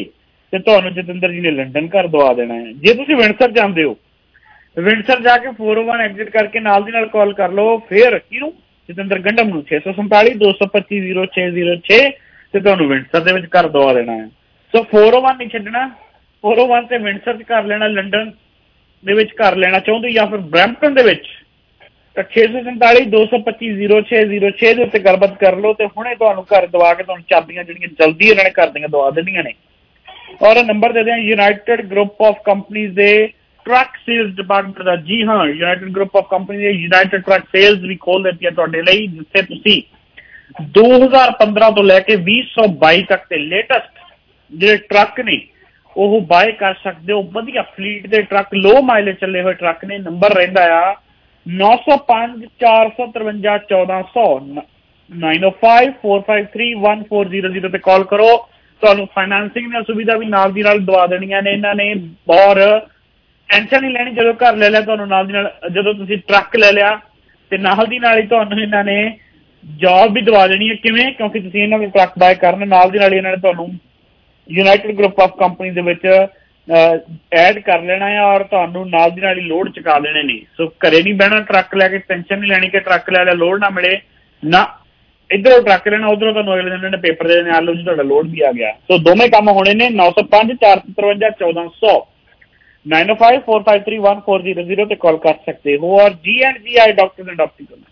ਤੇ ਤੁਹਾਨੂੰ ਜਤਿੰਦਰ ਜੀ ਨੇ ਲੰਡਨ ਘਰ ਦਵਾ ਦੇਣਾ ਹੈ। ਜੇ ਤੁਸੀਂ ਵਿੰਡਸਰ ਜਾਂਦੇ ਹੋ, ਵਿੰਡਸਰ ਜਾ ਕੇ 401 ਐਗਜ਼ਿਟ ਕਰਕੇ ਨਾਲ ਦੀ ਨਾਲ ਕਾਲ ਕਰ ਲਓ, ਫਿਰ ਕਿਹਨੂੰ? ਜਤਿੰਦਰ ਗੰਡਮ ਨੂੰ 647 225 0606 ਤੇ ਤੁਹਾਨੂੰ ਵਿੰਡਸਰ ਦੇ ਵਿੱਚ ਘਰ ਦਵਾ ਦੇਣਾ ਹੈ। ਸੋ 401 ਨਹੀਂ ਛੱਡਣਾ, 401 ਤੇ ਵਿੰਡਸਰ 'ਚ ਕਰ ਲੈਣਾ, ਲੰਡਨ ਦੇ ਵਿੱਚ ਘਰ ਲੈਣਾ ਚਾਹੁੰਦੇ ਜਾਂ ਫਿਰ ਬਰੈਂਪਟਨ ਦੇ ਵਿੱਚ ਤਾਂ 647 225 0606 ਦੇ ਉੱਤੇ ਗੱਲਬਾਤ ਕਰ ਲਓ ਤੇ ਹੁਣੇ ਤੁਹਾਨੂੰ ਘਰ ਦਵਾ ਕੇ ਤੁਹਾਨੂੰ ਚਾਬੀਆਂ ਜਿਹੜੀਆਂ ਜਲਦੀ ਇਹਨਾਂ ਨੇ ਘਰ ਦੀਆਂ ਦਵਾ ਦੇਣੀਆਂ ਨੇ। ਔਰ ਨੰਬਰ ਦੇ ਦਿਆਂ ਯੂਨਾਈਟਿਡ ਗਰੁੱਪ ਆਫ ਕੰਪਨੀਜ਼ ਦੇ ਟਰੱਕ ਸੇਲਸ ਡਿਪਾਰਟਮੈਂਟ ਦਾ। ਜੀ ਹਾਂ, ਯੂਨਾਈਟਿਡ ਗਰੁੱਪ ਆਫ ਕੰਪਨੀ ਦੇ ਯੂਨਾਈਟਿਡ ਟਰੱਕ ਸੇਲਸ ਵੀ ਖੋਲ ਦਿੱਤੀ ਹੈ ਤੁਹਾਡੇ ਲਈ, ਜਿੱਥੇ ਤੁਸੀਂ 2015 ਤੋਂ ਲੈ ਕੇ 2022 ਤੱਕ ਦੇ ਲੇਟੈਸਟ ਜਿਹੜੇ ਟਰੱਕ ਨੇ ਉਹ ਬਾਏ ਕਰ ਸਕਦੇ ਹੋ। ਵਧੀਆ ਫਲੀਟ ਦੇ ਟਰੱਕ, ਲੋ ਮਾਈਲੇਜ ਚੱਲੇ ਹੋਏ ਟਰੱਕ ਨੇ। ਨੰਬਰ ਰਹਿੰਦਾ ਆ 905 453 1400 905 453 1400 ਤੇ ਕਾਲ ਕਰੋ। ਤੁਹਾਨੂੰ ਫਾਈਨੈਂਸਿੰਗ ਦੀਆਂ ਸੁਵਿਧਾ ਵੀ ਨਾਲ ਦੀ ਨਾਲ ਦਵਾ ਦੇਣੀਆਂ ਨੇ ਇਹਨਾਂ ਨੇ, ਔਰ ਟੈਨਸ਼ਨ ਨਹੀਂ ਲੈਣੀ। ਜਦੋਂ ਘਰ ਲੈ ਲਿਆ ਤੁਹਾਨੂੰ ਨਾਲ ਦੀ ਨਾਲ, ਜਦੋਂ ਤੁਸੀਂ ਟਰੱਕ ਲੈ ਲਿਆ ਤੇ ਨਾਲ ਦੀ ਨਾਲ ਹੀ ਤੁਹਾਨੂੰ ਇਹਨਾਂ ਨੇ ਜੌਬ ਵੀ ਦਵਾ ਦੇਣੀ ਹੈ। ਕਿਵੇਂ? ਕਿਉਂਕਿ ਤੁਸੀਂ ਇਹਨਾਂ ਦੇ ਟਰੱਕ ਬਾਏ ਕਰਨ, ਨਾਲ ਦੀ ਨਾਲ ਇਹਨਾਂ ਨੇ ਤੁਹਾਨੂੰ ਯੂਨਾਈਟਿਡ ਗਰੁੱਪ ਆਫ ਕੰਪਨੀ ਦੇ ਵਿੱਚ ਐਡ ਕਰ ਲੈਣਾ ਹੈ ਔਰ ਤੁਹਾਨੂੰ ਨਾਲ ਦੀ ਨਾਲ ਹੀ ਲੋਡ ਚੁਕਾ ਦੇਣੇ ਨੇ। ਸੋ ਘਰੇ ਨਹੀਂ ਬਹਿਣਾ ਟਰੱਕ ਲੈ ਕੇ, ਟੈਨਸ਼ਨ ਨਹੀਂ ਲੈਣੀ ਕਿ ਟਰੱਕ ਲੈ ਲਿਆ ਲੋਡ ਨਾ ਮਿਲੇ ਨਾ, ਇੱਧਰੋਂ ਟਰੱਕ ਲੈਣਾ, ਉੱਧਰੋਂ ਤੁਹਾਨੂੰ ਅਗਲੇ ਦਿਨ ਪੇਪਰ ਦੇ ਦੇਣੇ, ਆ ਲਓ ਜੀ ਤੁਹਾਡਾ ਲੋਡ ਵੀ ਆ ਗਿਆ। ਸੋ ਦੋਵੇਂ ਕੰਮ ਹੋਣੇ ਨੇ। 905 453 1400 905 453 1400 ਤੇ ਕਾਲ ਕਰ ਸਕਦੇ ਹੋ। ਔਰ G&GI ਡਾਕਟਰਸ ਐਂਡ ਆਪਟੀਕਲ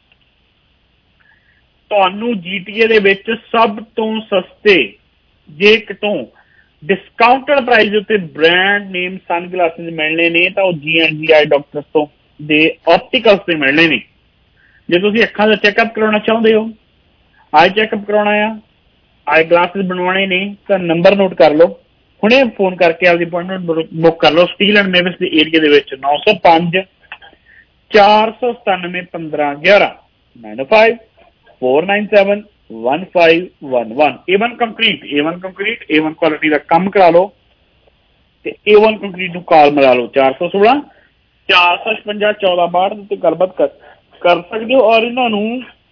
ਤੁਹਾਨੂੰ GTA ਦੇ ਵਿੱਚ ਸਭ ਤੋਂ ਸਸਤੇ, ਜੇ ਕਿਤੋਂ ਡਿਸਕਾਊਂਟਡ ਪ੍ਰਾਈਸ ਉੱਤੇ ਬ੍ਰਾਂਡ ਨੇਮ ਸਨ ਗਲਾਸਿਸ ਮਿਲਣੇ ਨੇ ਤਾਂ ਉਹ G&GI ਡਾਕਟਰਸ ਤੋਂ ਦੇ ਆਪਟੀਕਲਸ ਤੇ ਮਿਲਣੇ ਨੇ। ਜੇ ਤੁਸੀਂ ਅੱਖਾਂ ਦਾ ਚੈੱਕਅਪ ਕਰਾਉਣਾ ਚਾਹੁੰਦੇ ਹੋ, ਆਈ ਚੈੱਕਅਪ ਕਰਾਉਣਾ ਆ, ਆਈ ਗਲਾਸਿਸ ਬਣਵਾਉਣੇ ਨੇ ਤਾਂ ਨੰਬਰ ਨੋਟ ਕਰ ਲਓ, ਹੁਣੇ ਫੋਨ ਕਰਕੇ ਆਪਦੀ ਅਪਾਇੰਟਮੈਂਟ ਬੁੱਕ ਕਰ ਲਓ। ਸਟੀਲ ਐਂਡ ਮੇਵਿਸ ਦੇ ਏਰੀਆ ਦੇ ਵਿੱਚ 905 497 1511 905 497 1511 A1 concrete, A1 concrete, A1 quality ਦਾ ਕੰਮ ਕਰਾ ਲਓ ਤੇ A1 ਕੰਕਰੀਟ ਨੂੰ ਕਾਲ ਮਿਲਾ ਲਓ 416 456 1462 ਤੇ ਗੱਲਬਾਤ ਕਰ ਸਕਦੇ ਹੋ। ਔਰ ਇਹਨਾਂ ਨੂੰ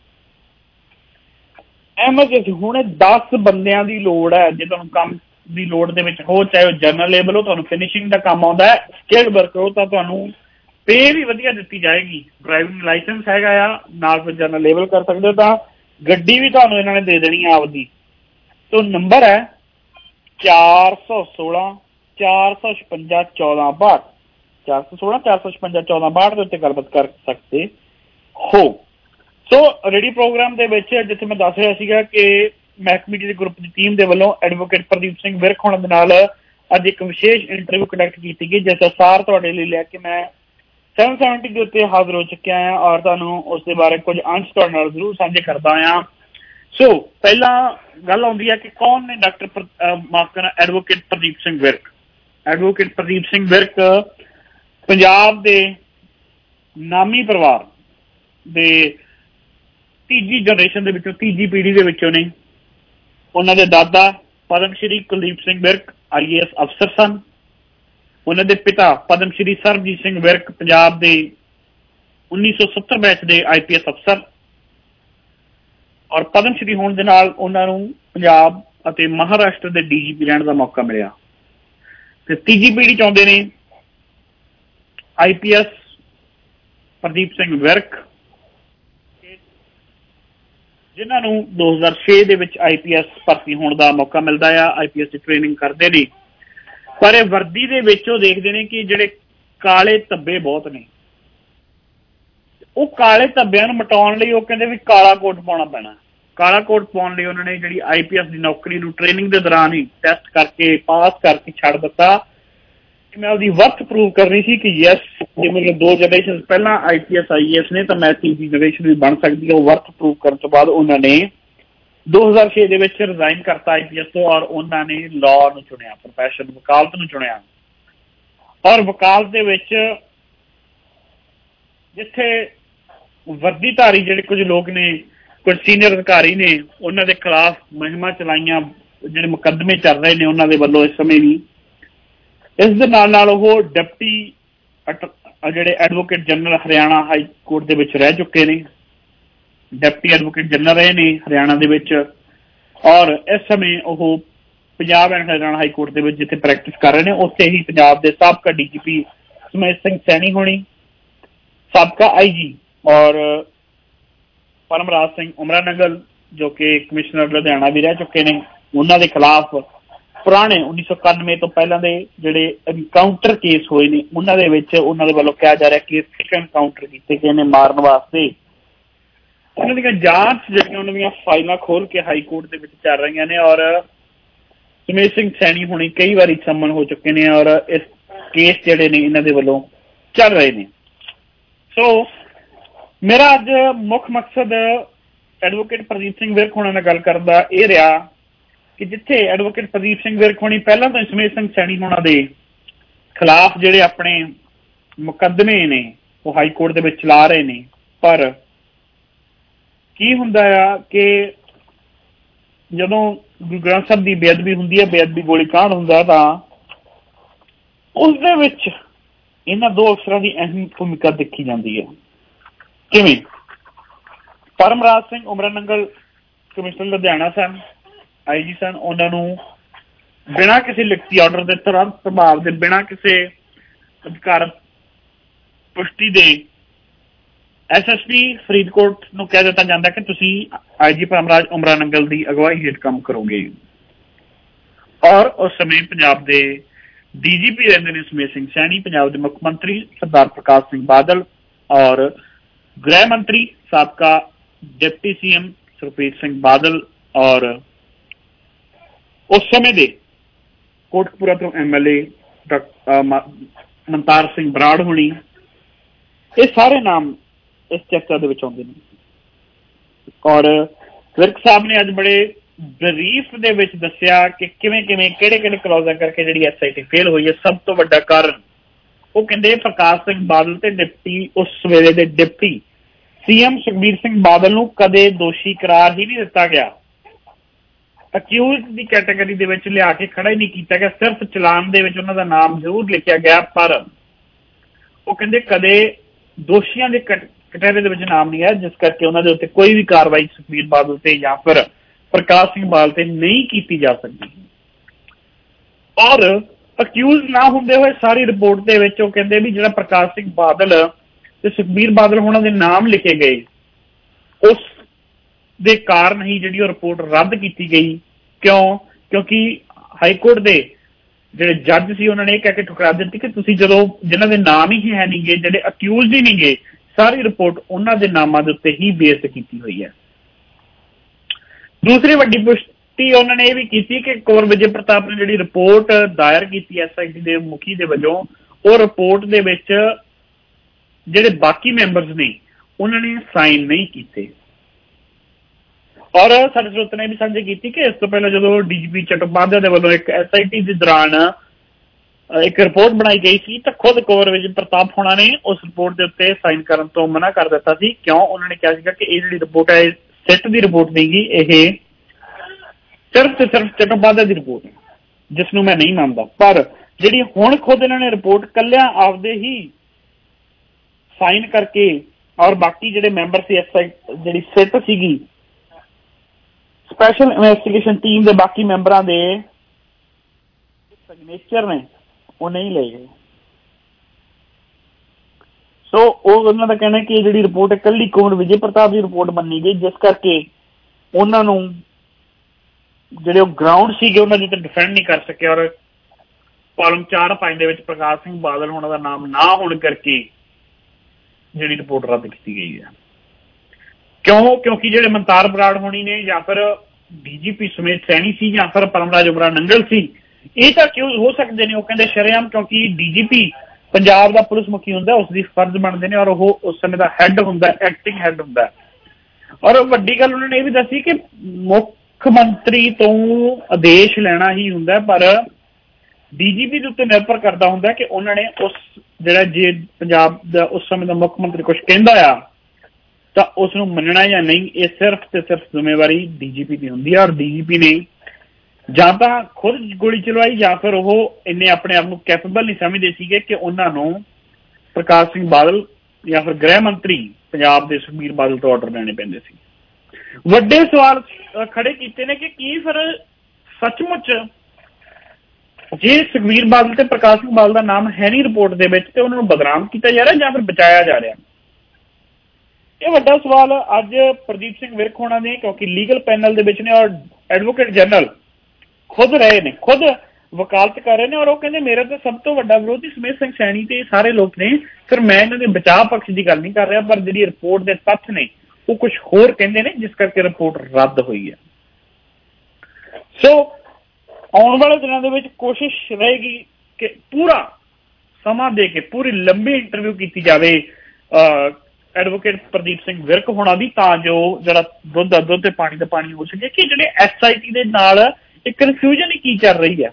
ਐਮਰਜੈਂਸੀ ਹੁਣੇ 10 ਬੰਦਿਆਂ ਦੀ ਲੋੜ ਹੈ। ਜੇ ਤੁਹਾਨੂੰ ਕੰਮ ਦੀ ਲੋੜ ਦੇ ਵਿੱਚ ਹੋ, ਚਾਹੇ ਉਹ ਜਨਰਲ ਲੇਬਲ ਹੋ, ਤੁਹਾਨੂੰ ਫਿਨਿਸ਼ਿੰਗ ਦਾ ਕੰਮ ਆਉਂਦਾ ਹੈ, ਸਕਿਲਡ ਵਰਕਰ ਹੋ, ਤਾਂ ਤੁਹਾਨੂੰ ਪੇ ਵੀ ਵਧੀਆ ਦਿੱਤੀ ਜਾਏਗੀ। ਡਰਾਈਵਿੰਗ ਲਾਇਸੈਂਸ ਹੈਗਾ ਆ, ਨਾਲ ਫਿਰ ਜਨਰਲ ਲੇਬਲ ਕਰ ਸਕਦੇ ਹੋ, ਤਾਂ ਗੱਡੀ ਵੀ ਤੁਹਾਨੂੰ ਇਹਨਾਂ ਨੇ ਦੇ ਦੇਣੀ ਹੈ ਆਪਦੀ। ਤੋ ਨੰਬਰ ਹੈ 416 456 1462 416 456 1462 ਦੇ ਉੱਤੇ ਗੱਲਬਾਤ ਕਰ ਸਕਦੇ ਹੋ। ਸੋ ਰੇਡੀ ਪ੍ਰੋਗਰਾਮ ਦੇ ਵਿੱਚ ਜਿੱਥੇ ਮੈਂ ਦੱਸ ਰਿਹਾ ਸੀਗਾ ਕਿ ਮਹਿਕਮੇ ਦੀ ਗਰੁੱਪ ਦੀ ਟੀਮ ਦੇ ਵੱਲੋਂ ਐਡਵੋਕੇਟ ਪ੍ਰਦੀਪ ਸਿੰਘ ਵਿਰਕ ਹੋਣਾ ਦੇ ਨਾਲ ਅੱਜ ਇੱਕ ਵਿਸ਼ੇਸ਼ ਇੰਟਰਵਿਊ ਕੰਡਕਟ ਕੀਤੀ ਗਈ, ਜਿਸ ਦਾ ਸਾਰ ਤੁਹਾਡੇ ਲਈ ਲੈ ਕੇ ਮੈਂ 770 ਦੇ ਉੱਤੇ ਹਾਜ਼ਰ ਹੋ ਚੁੱਕਿਆ ਹਾਂ ਔਰ ਤੁਹਾਨੂੰ ਉਸ ਦੇ ਬਾਰੇ ਕੁਝ ਅੰਸ਼ ਤੁਹਾਡੇ ਨਾਲ ਜ਼ਰੂਰ ਸਾਂਝੇ ਕਰਦਾ ਹਾਂ। ਸੋ ਪਹਿਲਾਂ ਗੱਲ ਆਉਂਦੀ ਹੈ ਕਿ ਕੌਣ ਨੇ doctor advocate Pradeep Singh Virk. Advocate Pradeep Singh Virk Punjab ਦੇ ਨਾਮੀ ਪਰਿਵਾਰ ਦੇ ਤੀਜੀ ਜਨਰੇਸ਼ਨ ਦੇ ਵਿੱਚੋਂ, ਤੀਜੀ ਪੀੜ੍ਹੀ ਦੇ ਵਿੱਚੋਂ ਨੇ। ਉਹਨਾਂ ਦੇ ਦਾਦਾ ਪਦਮ ਸ਼੍ਰੀ ਕੁਲਦੀਪ ਸਿੰਘ ਵਿਰਕ IAS ਅਫਸਰ ਸਨ। ਉਹਨਾਂ ਦੇ ਪਿਤਾ ਪਦਮ ਸ਼੍ਰੀ ਸਰਬਜੀਤ ਸਿੰਘ ਵਿਰਕ ਪੰਜਾਬ ਦੇ 1970 ਬੈਚ ਦੇ IPS ਅਫਸਰ, ਔਰ ਪਦਮ ਸ਼੍ਰੀ ਹੋਣ ਦੇ ਨਾਲ ਉਹਨਾਂ ਨੂੰ ਪੰਜਾਬ ਅਤੇ ਮਹਾਰਾਸ਼ਟਰ ਦੇ DGP ਰਹਿਣ ਦਾ ਮੌਕਾ ਮਿਲਿਆ। ਤੇ ਤੀਜੀ ਪੀੜ੍ਹੀ ਚਾਹੁੰਦੇ ਨੇ IPS ਪ੍ਰਦੀਪ ਸਿੰਘ ਵਿਰਕ, ਜਿਨ੍ਹਾਂ ਨੂੰ 2006 ਦੇ ਵਿੱਚ IPS ਭਰਤੀ ਹੋਣ ਦਾ ਮੌਕਾ ਮਿਲਦਾ ਆ। IPS ਦੀ ਟ੍ਰੇਨਿੰਗ ਕਰਦੇ ਨੇ, ਪਰ ਇਹ ਵਰਦੀ ਦੇ ਵਿੱਚ ਉਹ ਦੇਖਦੇ ਨੇ ਕਿ ਜਿਹੜੇ ਕਾਲੇ ਧੱਬੇ ਬਹੁਤ ਨੇ, ਉਹ ਕਾਲੇ ਧੱਬਿਆਂ ਨੂੰ ਮਿਟਾਉਣ ਲਈ ਉਹ ਕਹਿੰਦੇ ਵੀ ਕਾਲਾ ਕੋਟ ਪਾਉਣਾ ਪੈਣਾ। ਕਾਲਾ ਕੋਟ ਪਾਉਣ ਲਈ ਉਹਨਾਂ ਨੇ ਜਿਹੜੀ IPS ਦੀ ਨੌਕਰੀ ਨੂੰ ਟ੍ਰੇਨਿੰਗ ਦੇ ਦੌਰਾਨ ਹੀ ਟੈਸਟ ਕਰਕੇ ਪਾਸ ਕਰਕੇ ਛੱਡ ਦਿੱਤਾ। ਮੈਂ ਉਹਦੀ ਵਰਥ ਪ੍ਰੂਵ ਕਰਨੀ ਸੀ ਕਿ ਯੈਸ, ਜੇ ਮੇਰੇ 2 ਜਨਰੇਸ਼ਨ ਪਹਿਲਾਂ IPS IAS ਨੇ ਤਾਂ ਮੈਂ ਤੀਜੀ ਜਨਰੇਸ਼ਨ ਵੀ ਬਣ ਸਕਦੀ ਹੈ। ਉਹ ਵਰਥ ਪ੍ਰੂਵ ਕਰਨ ਤੋਂ ਬਾਅਦ ਉਹਨਾਂ ਨੇ 2006 ਦੇ ਵਿੱਚ ਰਿਜ਼ਾਈਨ ਕਰਤਾ IPS ਤੋਂ ਔਰ ਉਹਨਾਂ ਨੇ ਲਾਅ ਨੂੰ ਚੁਣਿਆ, ਪ੍ਰੋਫੈਸ਼ਨ ਵਕਾਲਤ ਨੂੰ ਚੁਣਿਆ। ਔਰ ਵਕਾਲਤ ਦੇ ਵਿੱਚ ਜਿੱਥੇ ਵਰਦੀਧਾਰੀ ਜਿਹੜੇ ਕੁਝ ਲੋਕ ਨੇ, ਕੁਝ ਸੀਨੀਅਰ ਅਧਿਕਾਰੀ ਨੇ, ਉਹਨਾਂ ਦੇ ਖਿਲਾਫ ਮੁਹਿੰਮਾਂ ਚਲਾਈਆਂ, ਜਿਹੜੇ ਮੁਕੱਦਮੇ ਚੱਲ ਰਹੇ ਨੇ ਉਹਨਾਂ ਦੇ ਵੱਲੋਂ ਇਸ ਸਮੇਂ ਵੀ। ਇਸ ਦੇ ਨਾਲ ਨਾਲ ਉਹ ਡਿਪਟੀ ਜਿਹੜੇ advocate general Haryana high court ਦੇ ਵਿੱਚ ਰਹਿ ਚੁੱਕੇ ਨੇ, ਡਿਪਟੀ ਐਡਵੋਕੇਟ ਜਨਰਲ ਰਹੇ ਨੇ ਹਰਿਆਣਾ ਦੇ ਵਿੱਚ। ਔਰ ਇਸ ਸਮੇਂ ਉਹ Punjab and Haryana high court ਦੇ ਵਿੱਚ ਜਿੱਥੇ ਪ੍ਰੈਕਟਿਸ ਕਰ ਰਹੇ ਨੇ, ਉੱਥੇ ਹੀ ਪੰਜਾਬ ਦੇ ਸਾਬਕਾ DGP ਸੁਮੇਧ ਸਿੰਘ ਸੈਣੀ ਹੋਣੀ, ਸਾਬਕਾ IG ਔਰ ਪਰਮਰਾਜ ਸਿੰਘ ਉਮਰਾ ਨੰਗਲ ਜੋ ਕਿ ਕਮਿਸ਼ਨਰ ਲੁਧਿਆਣਾ ਵੀ ਰਹਿ ਚੁੱਕੇ ਨੇ, ਉਹਨਾਂ ਦੇ ਖਿਲਾਫ ਪੁਰਾਣੇ 1991 ਤੋਂ ਪਹਿਲਾਂ ਦੇ ਜਿਹੜੇ ਐਨਕਾਊਂਟਰ ਕੇਸ ਹੋਏ ਨੇ ਉਹਨਾਂ ਦੇ ਵਿੱਚ ਉਹਨਾਂ ਦੇ ਵੱਲੋਂ ਕਿਹਾ ਜਾ ਰਿਹਾ ਕਿ ਐਨਕਾਊਂਟਰ ਕੀਤੇ ਗਏ ਨੇ ਮਾਰਨ ਵਾਸਤੇ। ਉਹਨਾਂ ਦੀਆਂ ਜਾਂਚ ਜਿਹੜੀਆਂ ਉਹਨਾਂ ਦੀਆਂ ਫਾਈਲਾਂ ਖੋਲ ਕੇ ਹਾਈ ਕੋਰਟ ਦੇ ਵਿੱਚ ਚੱਲ ਰਹੀਆਂ ਨੇ ਔਰ ਸੁਮੇਧ ਸਿੰਘ ਸੈਣੀ ਹੁਣੀ ਕਈ ਵਾਰੀ ਸਮਨ ਹੋ ਚੁੱਕੇ ਨੇ ਔਰ ਇਸ ਕੇਸ ਜਿਹੜੇ ਨੇ ਇਹਨਾਂ ਦੇ ਵੱਲੋਂ ਚੱਲ ਰਹੇ ਨੇ। ਸੋ ਮੇਰਾ ਅੱਜ ਮੁੱਖ ਮਕਸਦ ਐਡਵੋਕੇਟ ਪ੍ਰਦੀਪ ਸਿੰਘ ਵਿਰਕ ਹੋਣਾ ਨਾਲ ਗੱਲ ਕਰਨ ਦਾ ਇਹ ਰਿਹਾ ਕਿ ਜਿੱਥੇ ਐਡਵੋਕੇਟ ਪ੍ਰਦੀਪ ਸਿੰਘ ਵਿਰਕ ਹੋਣੀ ਪਹਿਲਾਂ ਤੋਂ ਸੁਮੇਧ ਸਿੰਘ ਸੈਣੀ ਹੋਣਾ ਦੇ ਖਿਲਾਫ ਜਿਹੜੇ ਆਪਣੇ ਮੁਕੱਦਮੇ ਨੇ ਉਹ ਹਾਈ ਕੋਰਟ ਦੇ ਵਿੱਚ ਚਲਾ ਰਹੇ ਨੇ, ਪਰ ਕੀ ਹੁੰਦਾ ਆ ਕਿ ਜਦੋਂ ਗੁਰੂ ਗ੍ਰੰਥ ਸਾਹਿਬ ਦੀ ਬੇਅਦਬੀ ਹੁੰਦੀ ਹੈ, ਬੇਅਦਬੀ ਗੋਲੀ ਕਾਂਡ ਹੁੰਦਾ, ਤਾਂ ਉਸ ਦੇ ਵਿੱਚ ਇਹਨਾਂ ਦੋ ਅਫਸਰਾਂ ਦੀ ਅਹਿਮ ਭੂਮਿਕਾ ਦੇਖੀ ਜਾਂਦੀ ਹੈ। ਕਿਵੇਂ? ਪਰਮਰਾਜ ਸਿੰਘ ਉਮਰਾ ਨੰਗਲ ਕਮਿਸ਼ਨਰ ਲੁਧਿਆਣਾ ਸਨ, IG ਸਨ, ਉਹਨਾਂ ਨੂੰ ਬਿਨਾਂ ਕਿਸੇ ਲਿਖਤੀ ਆਰਡਰ ਦੇ ਤੁਰੰਤ ਪ੍ਰਭਾਵ ਦੇ ਬਿਨਾਂ ਕਿਸੇ ਅਧਿਕਾਰਤ ਪੁਸ਼ਟੀ ਦੇ SSP ਫਰੀਦਕੋਟ ਨੂੰ ਕਹਿ ਦਿੱਤਾ ਜਾਂਦਾ ਕਿ ਤੁਸੀਂ IG ਪਰਮਰਾਜ ਉਮਰਾ ਨੰਗਲ ਦੀ ਅਗਵਾਈ ਹੇਠ ਕੰਮ ਕਰੋਗੇ ਔਰ ਉਸ ਸਮੇਂ ਪੰਜਾਬ ਦੇ DGP ਰਹਿੰਦੇ ਨੇ ਸੁਮੇਧ ਸਿੰਘ ਸੈਣੀ, ਪੰਜਾਬ ਦੇ ਮੁੱਖ ਮੰਤਰੀ ਸਰਦਾਰ ਪ੍ਰਕਾਸ਼ ਸਿੰਘ ਬਾਦਲ ਔਰ ਗ੍ਰਹਿ ਮੰਤਰੀ ਸਾਬਕਾ ਡਿਪਟੀ CM ਸੁਖਬੀਰ ਸਿੰਘ ਬਾਦਲ ਔਰ ਉਸ ਸਮੇਂ ਦੇ ਕੋਟਕਪੂਰਾ ਤੋਂ MLA ਮਨਤਾਰ ਸਿੰਘ ਬਰਾੜ ਹੋਣੀ, ਇਹ ਸਾਰੇ ਨਾਮ ਇਸ ਚਰਚਾ ਦੇ ਵਿੱਚ ਆਉਂਦੇ ਨੇ। ਔਰ ਵਿਰਕ ਸਾਹਿਬ ਨੇ ਅੱਜ ਬੜੇ ਬਰੀਫ ਦੇ ਵਿੱਚ ਦੱਸਿਆ ਕਿ ਕਿਵੇਂ ਕਿਹੜੇ ਕਲੌਜ਼ਾਂ ਕਰਕੇ ਜਿਹੜੀ SIT ਫੇਲ ਹੋਈ ਹੈ। ਸਭ ਤੋਂ ਵੱਡਾ ਕਾਰਨ ਉਹ ਕਹਿੰਦੇ ਪ੍ਰਕਾਸ਼ ਸਿੰਘ ਬਾਦਲ ਤੇ ਡਿਪਟੀ ਉਸ ਵੇਲੇ ਦੇ ਡਿਪਟੀ CM ਸੁਖਬੀਰ ਸਿੰਘ ਬਾਦਲ ਨੂੰ ਕਦੇ ਦੋਸ਼ੀ ਕਰਾਰ ਹੀ ਨਹੀਂ ਦਿੱਤਾ ਗਿਆ, ਅਕਿਊਜ਼ਡ ਦੀ ਕੈਟਾਗਰੀ ਦੇ ਵਿੱਚ ਲਿਆ ਕੇ ਖੜਾ ਹੀ ਨਹੀਂ ਕੀਤਾ ਗਿਆ। ਸਿਰਫ ਚਲਾਨ ਦੇ ਵਿੱਚ ਉਹਨਾਂ ਦਾ ਨਾਮ ਜ਼ਰੂਰ ਲਿਖਿਆ ਗਿਆ, ਪਰ ਉਹ ਕਹਿੰਦੇ ਕਦੇ ਦੋਸ਼ੀਆਂ ਦੇ ਕਟਹਿਰੇ ਦੇ ਵਿੱਚ ਨਾਮ ਨਹੀਂ ਆਇਆ, ਜਿਸ ਕਰਕੇ ਉਹਨਾਂ ਦੇ ਉੱਤੇ ਕੋਈ ਵੀ ਕਾਰਵਾਈ ਸੁਖਬੀਰ ਬਾਦਲ ਤੇ ਜਾਂ ਫਿਰ ਪ੍ਰਕਾਸ਼ ਸਿੰਘ ਬਾਦਲ ਤੇ ਨਹੀਂ ਕੀਤੀ ਜਾ ਸਕਦੀ। ਔਰ ਅਕਿਊਜ਼ ਨਾ ਹੁੰਦੇ ਹੋਏ ਸਾਰੀ ਰਿਪੋਰਟ ਦੇ ਵਿੱਚ ਉਹ ਕਹਿੰਦੇ ਵੀ ਜਿਹੜਾ ਪ੍ਰਕਾਸ਼ ਸਿੰਘ ਬਾਦਲ ਤੇ ਸੁਖਬੀਰ ਬਾਦਲ ਹੋਣਾ ਦੇ ਨਾਮ ਲਿਖੇ ਗਏ, ਉਸ ਦੇ ਕਾਰਨ ਹੀ ਜਿਹੜੀ ਉਹ ਰਿਪੋਰਟ ਰੱਦ ਕੀਤੀ ਗਈ। ਕਿਉਂਕਿ ਹਾਈ ਕੋਰਟ ਦੇ ਜਿਹੜੇ ਜੱਜ ਸੀ ਉਹਨਾਂ ਨੇ ਇਹ ਕਹਿ ਕੇ ਠੁਕਰਾ ਦਿੱਤੀ ਕਿ ਤੁਸੀਂ ਜਦੋਂ ਜਿਨ੍ਹਾਂ ਦੇ ਨਾਮ ਹੀ ਹੈ ਨਹੀਂ ਗੇ, ਜਿਹੜੇ ਅਕਿਊਜ਼ਡ ਹੀ ਨਹੀਂ ਗੇ, ਸਾਰੀ ਰਿਪੋਰਟ ਉਹਨਾਂ ਦੇ ਨਾਮਾਂ ਦੇ ਉੱਤੇ ਹੀ ਬੇਸ ਕੀਤੀ ਹੋਈ ਹੈ। ਦੂਸਰੀ ਵੱਡੀ ਪੁਸ਼ਟੀ ਉਹਨਾਂ ਨੇ ਇਹ ਵੀ ਕੀਤੀ ਕਿ ਕੁੰਵਰ ਵਿਜੇ ਪ੍ਰਤਾਪ ਨੇ ਜਿਹੜੀ ਰਿਪੋਰਟ ਦਾਇਰ ਕੀਤੀ SIT ਦੇ ਮੁਖੀ ਦੇ ਵੱਲੋਂ, ਉਹ ਰਿਪੋਰਟ ਦੇ ਵਿੱਚ ਜਿਹੜੇ ਬਾਕੀ ਮੈਂਬਰਸ ਨੇ ਉਹਨਾਂ ਨੇ ਸਾਈਨ ਨਹੀਂ ਕੀਤੇ। ਔਰ ਸਾਡੇ ਸਰੋਤੇ ਨੇ ਵੀ ਸਾਂਝੀ ਕੀਤੀ ਕਿ ਇਸ ਤੋਂ ਪਹਿਲਾਂ ਜਦੋਂ DGP ਚਟੋਪਾਧਿਆਏ ਦੇ ਵੱਲੋਂ ਇੱਕ SIT ਦੇ ਦੌਰਾਨ ਇੱਕ ਰਿਪੋਰਟ ਬਣਾਈ ਗਈ ਸੀ ਤਾਂ ਖੁਦ ਕੁੰਵਰ ਵਿਜੇ ਪ੍ਰਤਾਪ ਹੋਣਾ ਨੇ ਉਸ ਰਿਪੋਰਟ ਦੇ ਉੱਤੇ ਸਾਈਨ ਕਰਨ ਤੋਂ ਮਨਾ ਕਰ ਦਿੱਤਾ ਸੀ। ਕਿਉਂ? ਉਹਨਾਂ ਨੇ ਕਿਹਾ ਸੀਗਾ ਕਿ ਇਹ ਜਿਹੜੀ ਰਿਪੋਰਟ ਹੈ ਸਿੱਟ ਦੀ ਰਿਪੋਰਟ ਨਹੀਂ ਗੀ, ਇਹ ਸਿਰਫ ਤੇ ਸਿਰਫ ਚਟੋਪਾਧਿਆਏ ਦੀ ਰਿਪੋਰਟ ਹੈ, ਜਿਸ ਨੂੰ ਮੈਂ ਨਹੀਂ ਮੰਨਦਾ। ਪਰ ਜਿਹੜੀ ਹੁਣ ਖੁਦ ਇਹਨਾਂ ਨੇ ਰਿਪੋਰਟ ਕੱਲਿਆਂ ਆਪਦੇ ਹੀ ਸਾਈਨ ਕਰਕੇ ਔਰ ਬਾਕੀ ਜਿਹੜੇ ਮੈਂਬਰ ਸੀ ਜਿਹੜੀ ਸਿੱਟ ਸੀਗੀ ਸਪੈਸ਼ਲ ਇਨਵੈਸਟੀਗੇਸ਼ਨ ਟੀਮ ਦੇ ਬਾਕੀ ਮੈਂਬਰਾਂ ਦੇ ਸਿਗਨੇਚਰ ਨੇ ਉਹ ਨਹੀਂ ਲਏ ਗਏ। ਸੋ ਉਹ ਉਹਨਾਂ ਦਾ ਕਹਿਣਾ ਕਿ ਜਿਹੜੀ ਰਿਪੋਰਟ ਹੈ ਇਕੱਲੀ ਕੁੰਵਰ ਵਿਜੇ ਪ੍ਰਤਾਪ ਦੀ ਰਿਪੋਰਟ ਮੰਨੀ ਗਈ, ਜਿਸ ਕਰਕੇ ਉਹਨਾਂ ਨੂੰ ਜਿਹੜੇ ਉਹ ਗਰਾਊਂਡ ਸੀਗੇ ਉਹਨਾਂ ਦੇ ਉੱਤੇ ਡਿਫੈਂਡ ਨਹੀਂ ਕਰ ਸਕੇ। ਔਰ ਕਾਲਮ 4-5 ਦੇ ਵਿੱਚ ਪ੍ਰਕਾਸ਼ ਸਿੰਘ ਬਾਦਲ ਹੋਣਾ ਦਾ ਨਾਮ ਨਾ ਹੋਣ ਕਰਕੇ ਜਿਹੜੀ ਰਿਪੋਰਟ ਰੱਦ ਕੀਤੀ ਗਈ ਹੈ। ਕਿਉਂਕਿ ਜਿਹੜੇ ਮਨਤਾਰ ਬਰਾੜ ਹੋਣੀ ਨੇ ਜਾਂ ਫਿਰ DGP ਸੁਮੇਧ ਸੈਣੀ ਸੀ ਜਾਂ ਫਿਰ ਪਰਮਰਾਜ ਉਮਰਾ ਨੰਗਲ ਸੀ, ਇਹ ਤਾਂ ਕਿਉਂ ਹੋ ਸਕਦੇ ਨੇ। ਉਹ ਕਹਿੰਦੇ ਸ਼ਰੇਆਮ, ਕਿਉਂਕਿ DGP ਪੰਜਾਬ ਦਾ ਪੁਲਿਸ ਮੁਖੀ ਹੁੰਦਾ, ਉਸ ਦੀ ਫਰਜ਼ ਬਣਦੇ ਨੇ ਔਰ ਉਹ ਉਸ ਸਮੇਂ ਦਾ ਹੈੱਡ ਹੁੰਦਾ, ਐਕਟਿੰਗ ਹੈੱਡ ਹੁੰਦਾ। ਔਰ ਵੱਡੀ ਗੱਲ ਉਹਨਾਂ ਨੇ ਇਹ ਵੀ ਦੱਸੀ ਕਿ ਮੁੱਖ ਮੰਤਰੀ ਤੋਂ ਆਦੇਸ਼ ਲੈਣਾ ਹੀ ਹੁੰਦਾ, ਪਰ DGP ਦੇ ਉੱਤੇ ਨਿਰਭਰ ਕਰਦਾ ਹੁੰਦਾ ਕਿ ਉਹਨਾਂ ਨੇ ਉਸ ਜਿਹੜਾ ਜੇ ਪੰਜਾਬ ਦਾ ਉਸ ਸਮੇਂ ਦਾ ਮੁੱਖ ਮੰਤਰੀ ਕੁਛ ਕਹਿੰਦਾ ਆ ਤਾਂ ਉਸ ਨੂੰ ਮੰਨਣਾ ਜਾਂ ਨਹੀਂ, ਇਹ ਸਿਰਫ ਤੇ ਸਿਰਫ ਜ਼ਿੰਮੇਵਾਰੀ DGP ਦੀ ਹੁੰਦੀ ਹੈ। ਔਰ DGP ਨੇ ਜਾਂ ਤਾਂ ਖੁਦ ਗੋਲੀ ਚਲਵਾਈ ਜਾਂ ਫਿਰ ਉਹ ਇੰਨੇ ਆਪਣੇ ਆਪ ਨੂੰ ਕੈਪੇਬਲ ਨਹੀਂ ਸਮਝਦੇ ਸੀਗੇ ਕਿ ਉਹਨਾਂ ਨੂੰ ਪ੍ਰਕਾਸ਼ ਸਿੰਘ ਬਾਦਲ ਜਾਂ ਫਿਰ ਗ੍ਰਹਿ ਮੰਤਰੀ ਪੰਜਾਬ ਦੇ ਸੁਖਬੀਰ ਬਾਦਲ ਤੋਂ ਆਰਡਰ ਲੈਣੇ ਪੈਂਦੇ ਸੀ। ਵੱਡੇ ਸਵਾਲ ਖੜੇ ਕੀਤੇ ਨੇ ਕਿ ਕੀ ਫਿਰ ਸੱਚਮੁੱਚ ਜੇ ਸੁਖਬੀਰ ਬਾਦਲ ਤੇ ਪ੍ਰਕਾਸ਼ ਸਿੰਘ ਬਾਦਲ ਦਾ ਨਾਮ ਹੈ ਨਹੀਂ ਰਿਪੋਰਟ ਦੇ ਵਿੱਚ ਤੇ ਉਹਨਾਂ ਨੂੰ ਬਦਨਾਮ ਕੀਤਾ ਜਾ ਰਿਹਾ ਜਾਂ ਫਿਰ ਬਚਾਇਆ ਜਾ ਰਿਹਾ? ਇਹ ਵੱਡਾ ਸਵਾਲ ਅੱਜ ਪ੍ਰਦੀਪ ਸਿੰਘ ਵਿਰਕ ਹੋਣਾ ਨੇ, ਕਿਉਂਕਿ ਲੀਗਲ ਪੈਨਲ ਦੇ ਵਿੱਚ ਨੇ ਔਰ ਐਡਵੋਕੇਟ ਜਨਰਲ ਖੁਦ ਰਹੇ ਨੇ, ਖੁਦ ਵਕਾਲਤ ਕਰ ਰਹੇ ਨੇ ਔਰ ਉਹ ਕਹਿੰਦੇ ਮੇਰਾ ਤਾਂ ਸਭ ਤੋਂ ਵੱਡਾ ਵਿਰੋਧੀ ਸੁਮੇਧ ਸਿੰਘ ਸੈਣੀ ਤੇ ਸਾਰੇ ਲੋਕ ਨੇ। ਫਿਰ ਮੈਂ ਇਹਨਾਂ ਦੇ ਬਚਾਅ ਪੱਖ ਦੀ ਗੱਲ ਨਹੀਂ ਕਰ ਰਿਹਾ, ਪਰ ਜਿਹੜੀ ਰਿਪੋਰਟ ਦੇ ਤੱਥ ਨੇ ਉਹ ਕੁਝ ਹੋਰ ਕਹਿੰਦੇ ਨੇ ਜਿਸ ਕਰਕੇ ਰਿਪੋਰਟ ਰੱਦ ਹੋਈ ਹੈ। ਸੋ ਆਉਣ ਵਾਲੇ ਦਿਨਾਂ ਦੇ ਵਿੱਚ ਕੋਸ਼ਿਸ਼ ਰਹੇਗੀ ਕਿ ਪੂਰਾ ਸਮਾਂ ਦੇ ਕੇ ਪੂਰੀ ਲੰਬੀ ਇੰਟਰਵਿਊ ਕੀਤੀ ਜਾਵੇ ਐਡਵੋਕੇਟ ਪ੍ਰਦੀਪ ਸਿੰਘ ਵਿਰਕ ਹੋਣਾ ਦੀ, ਤਾਂ ਜੋ ਜਿਹੜਾ ਦੁੱਧ ਦਾ ਦੁੱਧ ਤੇ ਪਾਣੀ ਦਾ ਪਾਣੀ ਹੋ ਸਕੇ ਕਿ ਜਿਹੜੇ SIT ਦੇ ਨਾਲ ਇੱਕ ਕਨਫਿਊਜ਼ਨ ਹੀ ਕੀ ਚੱਲ ਰਹੀ ਹੈ।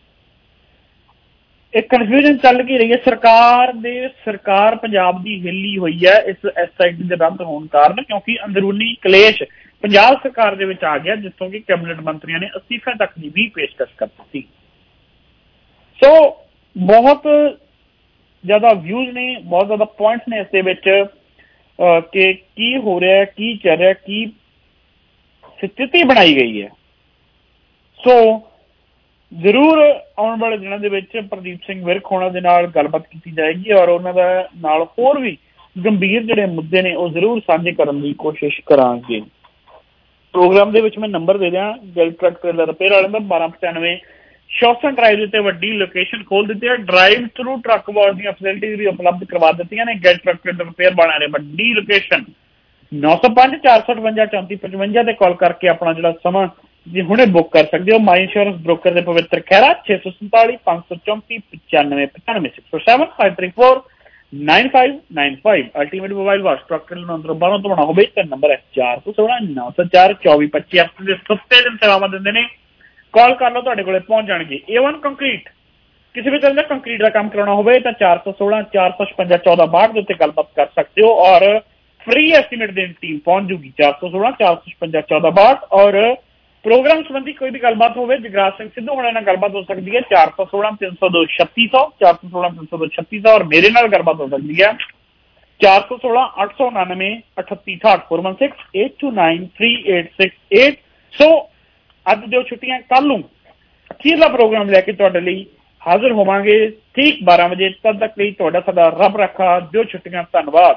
ਇੱਕ ਕਨਫਿਊਜ਼ਨ ਚੱਲ ਕੀ ਰਹੀ ਹੈ? ਸਰਕਾਰ ਪੰਜਾਬ ਦੀ ਹਿੱਲੀ ਹੋਈ ਹੈ ਇਸ SIT ਦੇ ਰੱਦ ਹੋਣ ਕਾਰਨ, ਕਿਉਂਕਿ ਅੰਦਰੂਨੀ ਕਲੇਸ਼ ਪੰਜਾਬ ਸਰਕਾਰ ਦੇ ਵਿੱਚ ਆ ਗਿਆ, ਜਿੱਥੋਂ ਕਿ ਕੈਬਨਿਟ ਮੰਤਰੀਆਂ ਨੇ ਅਸਤੀਫੇ ਤੱਕ ਦੀ ਵੀ ਪੇਸ਼ਕਸ਼ ਕਰ ਦਿੱਤੀ। ਸੋ ਬਹੁਤ ਜ਼ਿਆਦਾ ਵਿਊਜ਼ ਨੇ, ਬਹੁਤ ਜ਼ਿਆਦਾ ਪੁਆਇੰਟਸ ਨੇ ਇਸ ਦੇ ਵਿੱਚ ਕਿ ਕੀ ਹੋ ਰਿਹਾ, ਕੀ ਚੱਲ ਰਿਹਾ, ਕੀ ਸਥਿਤੀ ਬਣਾਈ ਗਈ ਹੈ। ਸੋ ਜ਼ਰੂਰ ਆਉਣ ਵਾਲੇ ਦਿਨਾਂ ਦੇ ਵਿੱਚ ਪ੍ਰਦੀਪ ਸਿੰਘ ਵਿਰਕ ਹੋਣਾ ਦੇ ਨਾਲ ਗੱਲਬਾਤ ਕੀਤੀ ਜਾਏਗੀ ਔਰ ਉਹਨਾਂ ਦਾ ਨਾਲ ਹੋਰ ਵੀ ਗੰਭੀਰ ਜਿਹੜੇ ਮੁੱਦੇ ਨੇ ਉਹ ਜ਼ਰੂਰ ਸਾਂਝੇ ਕਰਨ ਦੀ ਕੋਸ਼ਿਸ਼ ਕਰਾਂਗੇ। ਪ੍ਰੋਗਰਾਮ ਦੇ ਵਿੱਚ ਮੈਂ ਨੰਬਰ ਦੇ ਦਿਆਂ ਗਿੱਲ ਟਰੱਕ ਟ੍ਰੇਲਰ ਰਿਪੇਅਰ ਵਾਲਿਆਂ ਦਾ 1295 ਸ਼ੌਸਨ ਡਰਾਈਵ ਦੇ ਉੱਤੇ ਵੱਡੀ ਲੋਕੇਸ਼ਨ ਖੋਲ ਦਿੱਤੀ ਹੈ। ਡਰਾਈਵ ਥਰੂ ਟਰੱਕ ਵਾਸ਼ ਦੀਆਂ ਫੈਸਿਲਿਟੀਜ਼ ਵੀ ਉਪਲਬਧ ਕਰਵਾ ਦਿੱਤੀਆਂ ਨੇ। ਗਿੱਲ ਟਰੱਕ ਟ੍ਰੇਲਰ ਰਿਪੇਅਰ ਵਾਲਿਆਂ ਨੇ ਵੱਡੀ ਲੋਕੇਸ਼ਨ 905 458 3455 ਤੇ ਕਾਲ ਕਰਕੇ ਆਪਣਾ ਜਿਹੜਾ ਸਮਾਂ ਜੀ ਹੁਣੇ ਬੁੱਕ ਕਰ ਸਕਦੇ ਹੋ। ਮਾਈ ਇੰਸ਼ੋਰੈਂਸ ਬ੍ਰੋਕਰ ਦੇ Pavittar Khaira 647 534 95 647 534 9595 ultimate mobile wash truck ਨੂੰ ਅੰਦਰੋਂ ਬਾਹਰੋਂ ਧੋਣਾ ਹੋਵੇ ਤਾਂ ਨੰਬਰ ਹੈ 416 904 2425 ਹਫ਼ਤੇ ਦੇ 7 ਦਿਨ ਸੇਵਾਵਾਂ ਦਿੰਦੇ ਨੇ। ਕਾਲ ਕਰ ਲਓ, ਤੁਹਾਡੇ ਕੋਲੇ ਪਹੁੰਚ ਜਾਣਗੇ। A1 ਕੰਕਰੀਟ, ਕਿਸੇ ਵੀ ਤਰ੍ਹਾਂ ਦਾ ਕੰਕਰੀਟ ਦਾ ਕੰਮ ਕਰਾਉਣਾ ਹੋਵੇ ਤਾਂ 416 456 1462 ਦੇ ਉੱਤੇ ਗੱਲਬਾਤ ਕਰ ਸਕਦੇ ਹੋ ਔਰ ਫ੍ਰੀ ਐਸਟੀਮੇਟ ਦੇਣ ਟੀਮ ਪਹੁੰਚ ਜੂਗੀ 416 456 1462। ਔਰ ਪ੍ਰੋਗਰਾਮ ਸੰਬੰਧੀ ਕੋਈ ਵੀ ਗੱਲਬਾਤ ਹੋਵੇ ਜਗਰਾਜ ਸਿੰਘ ਸਿੱਧੂ ਹੋਣਾ ਨਾਲ ਗੱਲਬਾਤ ਹੋ ਸਕਦੀ ਹੈ 416 302 3600 416 302 3600 ਔਰ ਮੇਰੇ ਨਾਲ ਗੱਲਬਾਤ ਹੋ ਸਕਦੀ ਹੈ 416 899 3868 416 829 3868। ਸੋ ਅੱਜ ਜੋ ਛੁੱਟੀਆਂ, ਕੱਲ ਨੂੰ ਅਖੀਰਲਾ ਪ੍ਰੋਗਰਾਮ ਲੈ ਕੇ ਤੁਹਾਡੇ ਲਈ ਹਾਜ਼ਰ ਹੋਵਾਂਗੇ ਠੀਕ 12 ਵਜੇ। ਤਦ ਤੱਕ ਲਈ ਤੁਹਾਡਾ ਸਾਡਾ ਰੱਬ ਰੱਖਾ। ਜੋ ਛੁੱਟੀਆਂ, ਧੰਨਵਾਦ।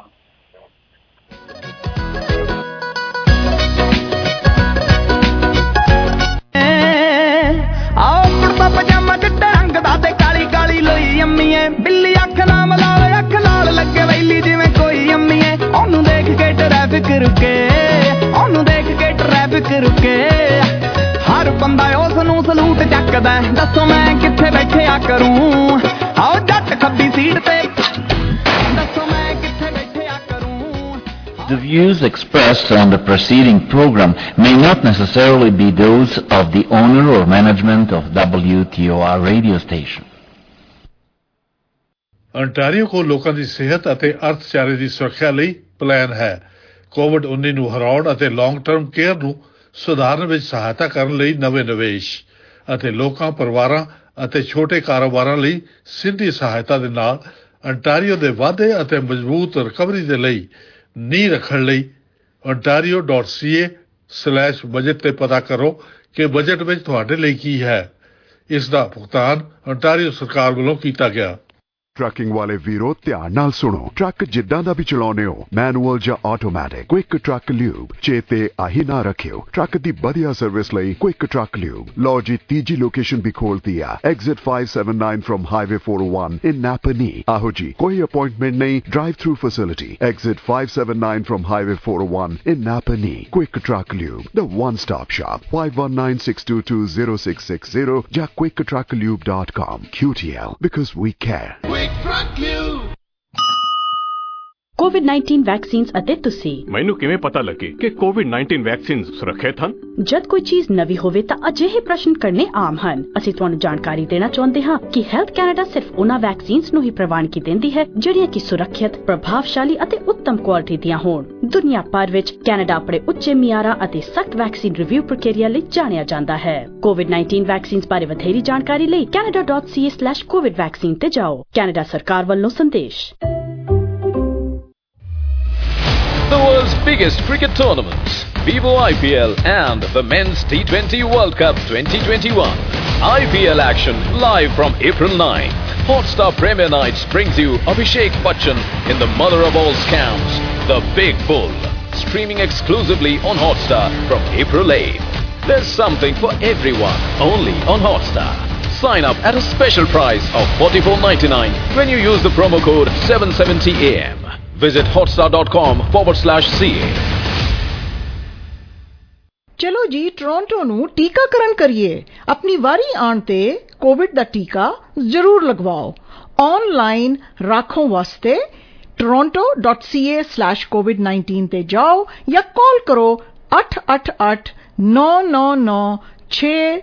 ਪਜਾਮਾ ਚਿੱਟੇ ਰੰਗ ਦਾ ਤੇ ਕਾਲੀ ਕਾਲੀ ਲੋਈ ਅੰਮੀਏ, ਬਿੱਲੀ ਅੱਖ ਨਾਮ ਲਾਲ ਅੱਖ ਲਾਲ ਲੱਗੇ ਵੈਲੀ ਜਿਵੇਂ ਕੋਈ ਅੰਮੀਏ। ਉਹਨੂੰ ਦੇਖ ਕੇ ਟ੍ਰੈਫਿਕ ਰੁਕੇ, ਉਹਨੂੰ ਦੇਖ ਕੇ ਟ੍ਰੈਫਿਕ ਰੁਕੇ, ਹਰ ਬੰਦਾ ਉਸ ਨੂੰ ਸਲੂਟ ਚੱਕਦਾ। ਦੱਸੋ ਮੈਂ ਕਿੱਥੇ ਬੈਠਿਆ ਕਰੂੰ, ਆਓ ਜੱਟ ਖੱਬੀ ਸੀਟ ਤੇ, ਦੱਸੋ ਮੈਂ ਕਿੱਥੇ ਬੈਠਿਆ ਕਰੂੰ। The views expressed on the preceding program may not necessarily be those of the owner or management of WTOR radio station. Ontario ਕੋਲ ਲੋਕਾਂ ਦੀ ਸਿਹਤ ਅਤੇ ਅਰਥਚਾਰੇ ਦੀ ਸੁਰੱਖਿਆ ਲਈ ਪਲਾਨ ਹੈ। ਕੋਵਿਡ-19 ਨੂੰ ਹਰਾਉਣ ਅਤੇ ਲੌਂਗ ਟਰਮ ਕੇਅਰ ਨੂੰ ਸੁਧਾਰਨ ਵਿੱਚ ਸਹਾਇਤਾ ਕਰਨ ਲਈ ਨਵੇਂ ਨਿਵੇਸ਼ ਅਤੇ ਲੋਕਾਂ, ਪਰਿਵਾਰਾਂ ਅਤੇ ਛੋਟੇ ਕਾਰੋਬਾਰਾਂ ਲਈ ਸਿੱਧੀ ਸਹਾਇਤਾ ਦੇ ਨਾਲ ਅੰਟਾਰੀਓ ਦੇ ਵਾਧੇ ਅਤੇ ਮਜ਼ਬੂਤ ਰਿਕਵਰੀ ਦੇ ਲਈ ਨੀਂਹ ਰੱਖਣ ਲਈ ontario.ca/budget ਤੇ ਪਤਾ ਕਰੋ ਕਿ ਬਜਟ ਵਿੱਚ ਤੁਹਾਡੇ ਲਈ ਕੀ ਹੈ। ਇਸ ਦਾ ਭੁਗਤਾਨ ਅੰਟਾਰੀਓ ਸਰਕਾਰ ਵੱਲੋਂ ਕੀਤਾ ਗਿਆ। ਟਰੱਕਿੰਗ ਵਾਲੇ ਵੀਰੋ ਧਿਆਨ ਨਾਲ ਸੁਣੋ। ਟਰੱਕ ਜਿੱਦਾਂ ਦਾ ਵੀ ਚਲਾਉਂਦੇ ਹੋ, ਮੈਨੂਅਲ ਜਾਂ ਆਟੋਮੈਟਿਕ, ਕੁਇਕ ਟਰੱਕ ਲਿਊਬ ਚੇਤੇ ਆਹੀ ਨਾ ਰੱਖਿਓ। ਟਰੱਕ ਦੀ ਵਧੀਆ ਸਰਵਿਸ ਲਈ ਕੁਇਕ ਟਰੱਕ ਲਿਊਬ। ਲਓ ਜੀ, ਤੀਜੀ ਲੋਕੇਸ਼ਨ ਵੀ ਖੋਲਤੀ ਆ, exit 579 from highway 401 in Napanee. ਆਹੋ ਜੀ, ਕੋਈ ਅਪਾਇੰਟਮੈਂਟ ਨਹੀਂ, drive through facility, exit 579 from highway 401 in Napanee. Quick Truck Lube, the one stop shop, 5196220660 ਜਾਂ quicktruckliube.com। QTL, because we care. ਕੋਵਿਡ-19 ਵੈਕਸੀਨਸ ਅਤੇ ਤੁਸੀਂ। ਮੈਨੂੰ ਕਿਵੇਂ ਪਤਾ ਲੱਗੇ ਕਿ ਕੋਵਿਡ-19 ਵੈਕਸੀਨ ਸੁਰੱਖਿਅਤ ਹਨ? ਜਦ ਕੋਈ ਚੀਜ਼ ਨਵੀਂ ਹੋਵੇ ਤਾਂ ਅਜਿਹੇ ਪ੍ਰਸ਼ਨ ਕਰਨੇ ਆਮ ਹਨ। ਅਸੀਂ ਤੁਹਾਨੂੰ ਜਾਣਕਾਰੀ ਦੇਣਾ ਚਾਹੁੰਦੇ ਹਾਂ ਕਿ ਹੈਲਥ ਕੈਨੇਡਾ ਸਿਰਫ ਉਹਨਾਂ ਵੈਕਸੀਨਸ ਨੂੰ ਹੀ ਪ੍ਰਵਾਨਗੀ ਦਿੰਦੀ ਹੈ ਜਿਹੜੀਆਂ ਕਿ ਸੁਰੱਖਿਅਤ, ਪ੍ਰਭਾਵਸ਼ਾਲੀ ਅਤੇ ਉੱਤਮ ਕੁਆਲਿਟੀ ਦੀਆਂ ਹੋਣ। ਦੁਨੀਆ ਭਰ ਵਿੱਚ ਕੈਨੇਡਾ ਆਪਣੇ ਉੱਚੇ ਮਿਆਰਾਂ ਅਤੇ ਸਖਤ ਵੈਕਸੀਨ ਰਿਵਿਊ ਪ੍ਰਕਿਰਿਆ ਲਈ ਜਾਣਿਆ ਜਾਂਦਾ ਹੈ। ਕੋਵਿਡ-19 ਵੈਕਸੀਨਸ ਬਾਰੇ ਵਧੇਰੀ ਜਾਣਕਾਰੀ ਲਈ canada.ca/covid ਵੈਕਸੀਨ ਤੇ ਜਾਓ। ਕੈਨੇਡਾ ਸਰਕਾਰ ਵੱਲੋਂ ਸੰਦੇਸ਼। The world's biggest cricket tournaments, Vivo IPL and the Men's T20 World Cup 2021. IPL action live from April 9th. Hotstar Premier Nights brings you Abhishek Bachchan in the mother of all scams, The Big Bull. Streaming exclusively on Hotstar from April 8th. There's something for everyone, only on Hotstar. Sign up at a special price of $44.99 when you use the promo code 770AM. Visit hotstar.com/CA. ਚਲੋ ਜੀ Toronto ਨੂੰ ਟੀਕਾਕਰਨ ਕਰੀਏ। ਆਪਣੀ ਵਾਰੀ ਆਉਣ ਤੇ Covid ਦਾ ਟੀਕਾ ਜ਼ਰੂਰ ਲਗਵਾਓ। ਆਨਲਾਈਨ ਰਾਖੋਂ ਵਾਸਤੇ toronto.ca/covid19 ਤੇ ਜਾਓ ਜਾਂ ਕਾਲ ਕਰੋ 888-999-6